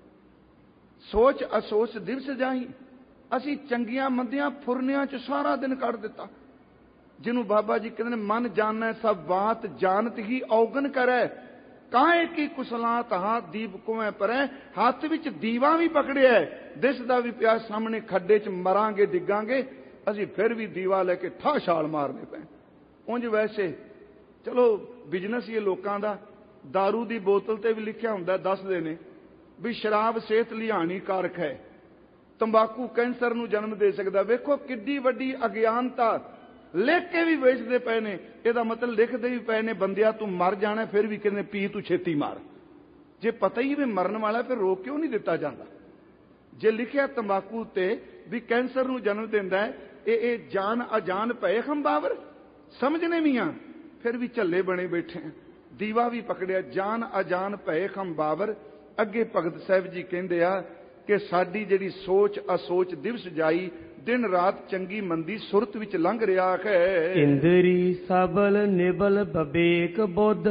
Speaker 1: ਸੋਚ ਅਸੋਚ ਦਿਵਸ ਜਾਹੀ, ਅਸੀਂ ਚੰਗੀਆਂ ਮੰਦੀਆਂ ਫੁਰਨਿਆਂ ਚ ਸਾਰਾ ਦਿਨ ਕੱਢ ਦਿੱਤਾ। ਜਿਹਨੂੰ ਬਾਬਾ ਜੀ ਕਹਿੰਦੇ ਨੇ ਮਨ ਜਾਣੈ ਸਭ ਬਾਤ, ਜਾਣਤ ਹੀ ਔਗਨ ਕਰੈ, ਕਾਹੇ ਕੀ ਕੁਸਲਾਤ ਹਾਥ ਦੀਪ ਕੋਵੇਂ ਪਰੈ। ਹੱਥ ਵਿੱਚ ਦੀਵਾ ਵੀ ਪਕੜਿਆ, ਦਿਸਦਾ ਵੀ ਪਿਆ ਸਾਹਮਣੇ, ਖੱਡੇ ਚ ਮਰਾਂਗੇ ਡਿੱਗਾਂਗੇ, ਅਸੀਂ ਫਿਰ ਵੀ ਦੀਵਾ ਲੈ ਕੇ ਠਾ ਛਾਲ ਮਾਰਨੇ ਪਏ। ਉਂਝ ਵੈਸੇ ਚਲੋ ਬਿਜ਼ਨਸ ਹੀ ਲੋਕਾਂ ਦਾ, ਦਾਰੂ ਦੀ ਬੋਤਲ ਤੇ ਵੀ ਲਿਖਿਆ ਹੁੰਦਾ, ਦੱਸਦੇ ਨੇ ਵੀ ਸ਼ਰਾਬ ਸਿਹਤ ਲਈ ਹਾਨੀਕਾਰਕ ਹੈ, ਤੰਬਾਕੂ ਕੈਂਸਰ ਨੂੰ ਜਨਮ ਦੇ ਸਕਦਾ। ਵੇਖੋ ਕਿੱਡੀ ਵੱਡੀ ਅਗਿਆਨਤਾ, ਲਿਖ ਕੇ ਵੀ ਵੇਚਦੇ ਪਏ ਨੇ। ਇਹਦਾ ਮਤਲਬ ਲਿਖਦੇ ਵੀ ਪਏ ਨੇ, ਬੰਦਿਆ ਤੂੰ ਮਰ ਜਾਣਾ, ਫਿਰ ਵੀ ਕਹਿੰਦੇ ਪੀ ਤੂੰ ਛੇਤੀ ਮਾਰ। ਜੇ ਪਤਾ ਹੀ ਵੀ ਮਰਨ ਵਾਲਾ, ਫਿਰ ਰੋਕ ਕਿਉਂ ਨਹੀਂ ਦਿੱਤਾ ਜਾਂਦਾ? ਜੇ ਲਿਖਿਆ ਤੰਬਾਕੂ ਤੇ ਵੀ ਕੈਂਸਰ ਨੂੰ ਜਨਮ ਦਿੰਦਾ ਹੈ, ਇਹ ਜਾਨ ਅਜਾਨ ਭਏ ਹਮ ਬਾਵਰ, ਸਮਝਨੇ ਵੀ ਆ, ਫਿਰ ਵੀ ਝੱਲੇ ਬਣੇ ਬੈਠੇ ਆ। ਦੀਵਾ ਵੀ ਪਕੜਿਆ, ਜਾਨ ਅਜਾਨ ਭਏ ਹਮ ਬਾਵਰ। ਅੱਗੇ ਭਗਤ ਸਾਹਿਬ ਜੀ ਕਹਿੰਦੇ ਆ ਕਿ ਸਾਡੀ ਜਿਹੜੀ ਸੋਚ ਅਸੋਚ ਦਿਵਸ ਜਾਈ, ਦਿਨ ਰਾਤ ਚੰਗੀ ਮੰਦੀ ਸੁਰਤ ਵਿੱਚ ਲੰਘ ਰਿਹਾ ਹੈ।
Speaker 2: ਇੰਦਰੀ ਸਬਲ ਨਿਬਲ ਬਵੇਕ ਬੁੱਧ,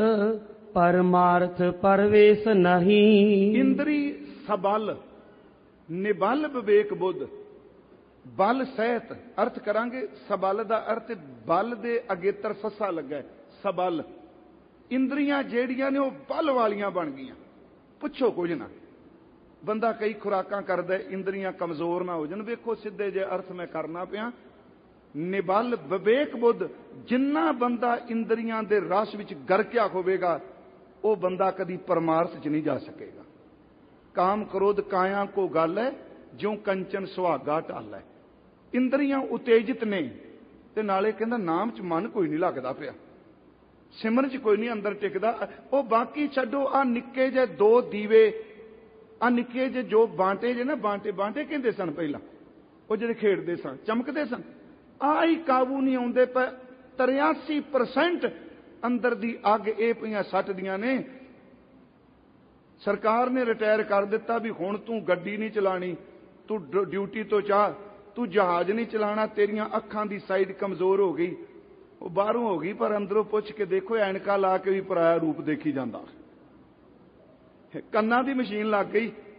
Speaker 2: ਪਰਮਾਰਥ ਪਰਵੇਸ਼ ਨਹੀਂ।
Speaker 1: ਇੰਦਰੀ ਸਬਲ ਨਿਬਲ ਵਿਵੇਕ ਬੁੱਧ, ਬਲ ਸਹਿਤ ਅਰਥ ਕਰਾਂਗੇ। ਸਬਲ ਦਾ ਅਰਥ ਬਲ ਦੇ ਅਗੇਤਰ ਸੱਸਾ ਲੱਗਾ, ਸਬਲ। ਇੰਦਰੀਆਂ ਜਿਹੜੀਆਂ ਨੇ ਉਹ ਬਲ ਵਾਲੀਆਂ ਬਣ ਗਈਆਂ, ਪੁੱਛੋ ਕੁਝ ਨਾ। ਬੰਦਾ ਕਈ ਖੁਰਾਕਾਂ ਕਰਦਾ, ਇੰਦਰੀਆਂ ਕਮਜ਼ੋਰ ਨਾ ਹੋ ਜਾਣ। ਵੇਖੋ ਸਿੱਧੇ ਜੇ ਅਰਥ ਮੈਂ ਕਰਨਾ ਪਿਆ, ਨਿਬਲ ਵਿਵੇਕ ਬੁੱਧ। ਜਿੰਨਾ ਬੰਦਾ ਇੰਦਰੀਆਂ ਦੇ ਰਸ ਵਿੱਚ ਗਰਕਿਆ ਹੋਵੇਗਾ, ਉਹ ਬੰਦਾ ਕਦੀ ਪਰਮਾਰਥ 'ਚ ਨਹੀਂ ਜਾ ਸਕੇਗਾ। ਕਾਮ ਕ੍ਰੋਧ ਕਾਇਆ ਕੋ ਗੱਲ ਹੈ, ਜਿਉਂ ਕੰਚਨ ਸੁਹਾਗਾ ਢਾਲ ਹੈ। ਇੰਦਰੀਆਂ ਉਤੇਜਿਤ ਨੇ, ਤੇ ਨਾਲੇ ਕਹਿੰਦਾ ਨਾਮ 'ਚ ਮਨ ਕੋਈ ਨਹੀਂ ਲੱਗਦਾ ਪਿਆ, ਸਿਮਰਨ 'ਚ ਕੋਈ ਨਹੀਂ ਅੰਦਰ ਟਿਕਦਾ। ਉਹ ਬਾਕੀ ਛੱਡੋ, ਆ ਨਿੱਕੇ ਜਿਹੇ ਦੋ ਦੀਵੇ, ਆ ਨਿੱਕੇ ਜਿਹੇ ਜੋ ਬਾਂਟੇ ਜੇ ਨਾ, ਬਾਂਟੇ ਕਹਿੰਦੇ ਸਨ ਪਹਿਲਾਂ, ਉਹ ਜਿਹੜੇ ਖੇਡਦੇ ਸਨ, ਚਮਕਦੇ ਸਨ, ਆਹ ਹੀ ਕਾਬੂ ਨਹੀਂ ਆਉਂਦੇ ਪਏ। 83% ਅੰਦਰ ਦੀ ਅੱਗ ਇਹ ਪਈਆਂ ਸੱਟਦੀਆਂ ਨੇ। ਸਰਕਾਰ ਨੇ ਰਿਟਾਇਰ ਕਰ ਦਿੱਤਾ ਵੀ ਹੁਣ ਤੂੰ ਗੱਡੀ ਨਹੀਂ ਚਲਾਣੀ, ਤੂੰ ਡਿਊਟੀ ਤੋਂ ਚਾਹ, ਤੂੰ ਜਹਾਜ਼ ਨਹੀਂ ਚਲਾਣਾ, ਤੇਰੀਆਂ ਅੱਖਾਂ ਦੀ ਸਾਈਡ ਕਮਜ਼ੋਰ ਹੋ ਗਈ। ਉਹ ਬਾਹਰੋਂ ਹੋ ਗਈ, ਪਰ ਅੰਦਰੋਂ ਪੁੱਛ ਕੇ ਦੇਖੋ, ਐਨਕਾਂ ਲਾ ਕੇ ਵੀ ਪਰਾਇਆ ਰੂਪ ਦੇਖੀ ਜਾਂਦਾ। ਕੰਨਾਂ ਦੀ ਮਸ਼ੀਨ ਲੱਗ ਗਈ,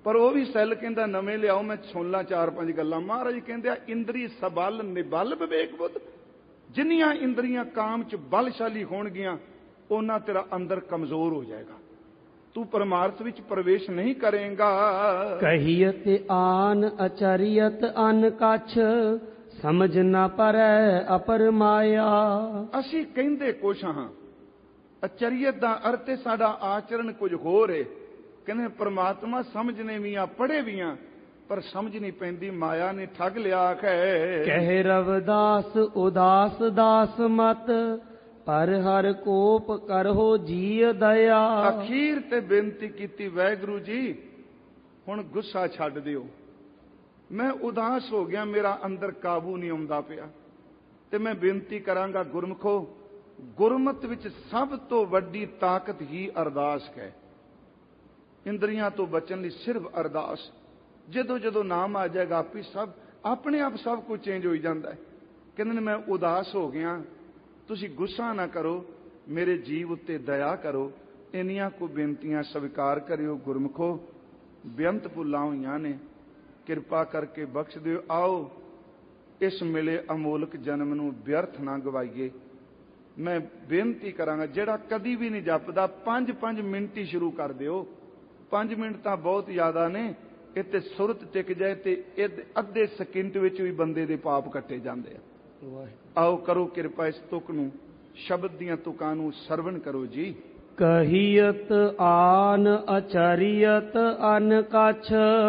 Speaker 1: ਪਰ ਉਹ ਵੀ ਸੈੱਲ ਕਹਿੰਦਾ ਨਵੇਂ ਲਿਆਓ, ਮੈਂ ਸੁਣ ਲਾਂ 4-5 ਗੱਲਾਂ। ਮਹਾਰਾਜ ਕਹਿੰਦੇ ਆ ਇੰਦਰੀ ਸਬਲ ਨਿਬਲ ਵਿਵੇਕ ਬੁੱਧ। ਜਿੰਨੀਆਂ ਇੰਦਰੀਆਂ ਕਾਮ ਚ ਬਲਸ਼ਾਲੀ ਹੋਣਗੀਆਂ ਉਹਨਾਂ ਤੇਰਾ ਅੰਦਰ ਕਮਜ਼ੋਰ ਹੋ ਜਾਏਗਾ, ਤੂੰ ਪਰਮਾਰਥ ਵਿੱਚ ਪ੍ਰਵੇਸ਼ ਨਹੀਂ ਕਰੇਗਾ।
Speaker 2: ਕਹੀਅਤ ਆਨ ਅਚਰੀਅਤ ਅਨ ਕਛ ਸਮਝ ਨਾ ਪਰੈ ਅਪਰ ਮਾਇਆ।
Speaker 1: ਅਸੀਂ ਕਹਿੰਦੇ ਕੁਛ ਹਾਂ, ਅਚਰੀਅਤ ਦਾ ਅਰਥ ਹੈ ਸਾਡਾ ਆਚਰਣ ਕੁਝ ਹੋਰ ਹੈ। ਕਹਿੰਦੇ ਪਰਮਾਤਮਾ ਸਮਝਨੇ ਵੀ ਆ, ਪੜ੍ਹੇ ਵੀ ਆ, ਪਰ ਸਮਝ ਨਹੀਂ ਪੈਂਦੀ, ਮਾਇਆ ਨੇ ਠੱਗ ਲਿਆ ਹੈ।
Speaker 2: ਕਹਿ ਰਵਿਦਾਸ ਉਦਾਸ ਦਾਸ ਮਤ ਪਰ ਹਰ ਕੋਪ ਕਰੋ ਜੀ ਦਇਆ।
Speaker 1: ਅਖੀਰ ਤੇ ਬੇਨਤੀ ਕੀਤੀ, ਵਾਹਿਗੁਰੂ ਜੀ ਹੁਣ ਗੁੱਸਾ ਛੱਡ ਦਿਓ, ਮੈਂ ਉਦਾਸ ਹੋ ਗਿਆ, ਮੇਰਾ ਅੰਦਰ ਕਾਬੂ ਨਹੀਂ ਆਉਂਦਾ ਪਿਆ, ਤੇ ਮੈਂ ਬੇਨਤੀ ਕਰਾਂਗਾ ਗੁਰਮਖੋ, ਗੁਰਮਤ ਵਿੱਚ ਸਭ ਤੋਂ ਵੱਡੀ ਤਾਕਤ ਹੀ ਅਰਦਾਸ ਹੈ। ਇੰਦਰੀਆਂ ਤੋਂ ਬਚਣ ਲਈ ਸਿਰਫ ਅਰਦਾਸ। ਜਦੋਂ ਜਦੋਂ ਨਾਮ ਆ ਜਾਏਗਾ ਆਪੀ ਸਭ ਆਪਣੇ ਆਪ ਸਭ ਕੁਝ ਚੇਂਜ ਹੋਈ ਜਾਂਦਾ ਹੈ। ਕਹਿੰਦੇ ਨੇ ਮੈਂ ਉਦਾਸ ਹੋ ਗਿਆ, ਤੁਸੀਂ ਗੁੱਸਾ ਨਾ ਕਰੋ, ਮੇਰੇ ਜੀਵ ਉੱਤੇ ਦਇਆ ਕਰੋ। ਇੰਨੀਆਂ ਕੋ ਬੇਨਤੀਆਂ ਸਵੀਕਾਰ ਕਰਿਓ ਗੁਰਮਖੋ, ਬੇਅੰਤ ਭੁੱਲਾਂ ਹੋਈਆਂ ਨੇ, ਕਿਰਪਾ ਕਰਕੇ ਬਖਸ਼ ਦਿਓ। ਆਓ ਇਸ ਮਿਲੇ ਅਮੋਲਕ ਜਨਮ ਨੂੰ ਵਿਅਰਥ ਨਾ ਗਵਾਈਏ। ਮੈਂ ਬੇਨਤੀ ਕਰਾਂਗਾ ਜਿਹੜਾ ਕਦੀ ਵੀ ਨਹੀਂ ਜਪਦਾ 5-5 ਮਿੰਟ ਹੀ ਸ਼ੁਰੂ ਕਰ ਦਿਓ। 5 ਮਿੰਟ ਤਾਂ ਬਹੁਤ ਜ਼ਿਆਦਾ ਨੇ, ਇਹ ਤੇ ਸੁਰਤ ਟਿਕ ਜਾਏ ਤੇ ਅੱਧੇ ਸਕਿੰਟ ਵਿੱਚ ਵੀ ਬੰਦੇ ਦੇ ਪਾਪ ਕੱਟੇ ਜਾਂਦੇ ਆ। ਆਓ ਕਰੋ ਕਿਰਪਾ, ਇਸ ਤੁਕ ਨੂੰ, ਸ਼ਬਦ ਦੀਆਂ ਤੁਕਾਂ ਨੂੰ ਸਰਵਣ ਕਰੋ ਜੀ।
Speaker 2: ਕਹੀਅਤ ਆਨ ਅਚਰੀਅਤ ਅਨ ਕਛ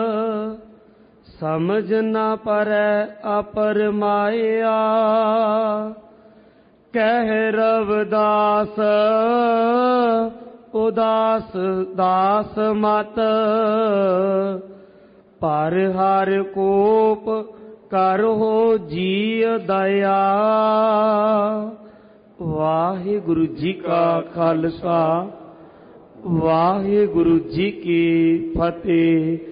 Speaker 2: ਸਮਝ ਨਾ ਪਰੈ ਅਪਰ ਮਾਇਆ। ਕਹਿ ਰਵਿਦਾਸ ਉਦਾਸ ਦਾਸ ਮਤ ਪਰ ਹਰ ਕੋਪ ਕਰੋ ਜੀ ਦਇਆ। ਵਾਹਿਗੁਰੂ ਜੀ ਕਾ ਖਾਲਸਾ, ਵਾਹਿਗੁਰੂ ਜੀ ਕੀ ਫਤਿਹ।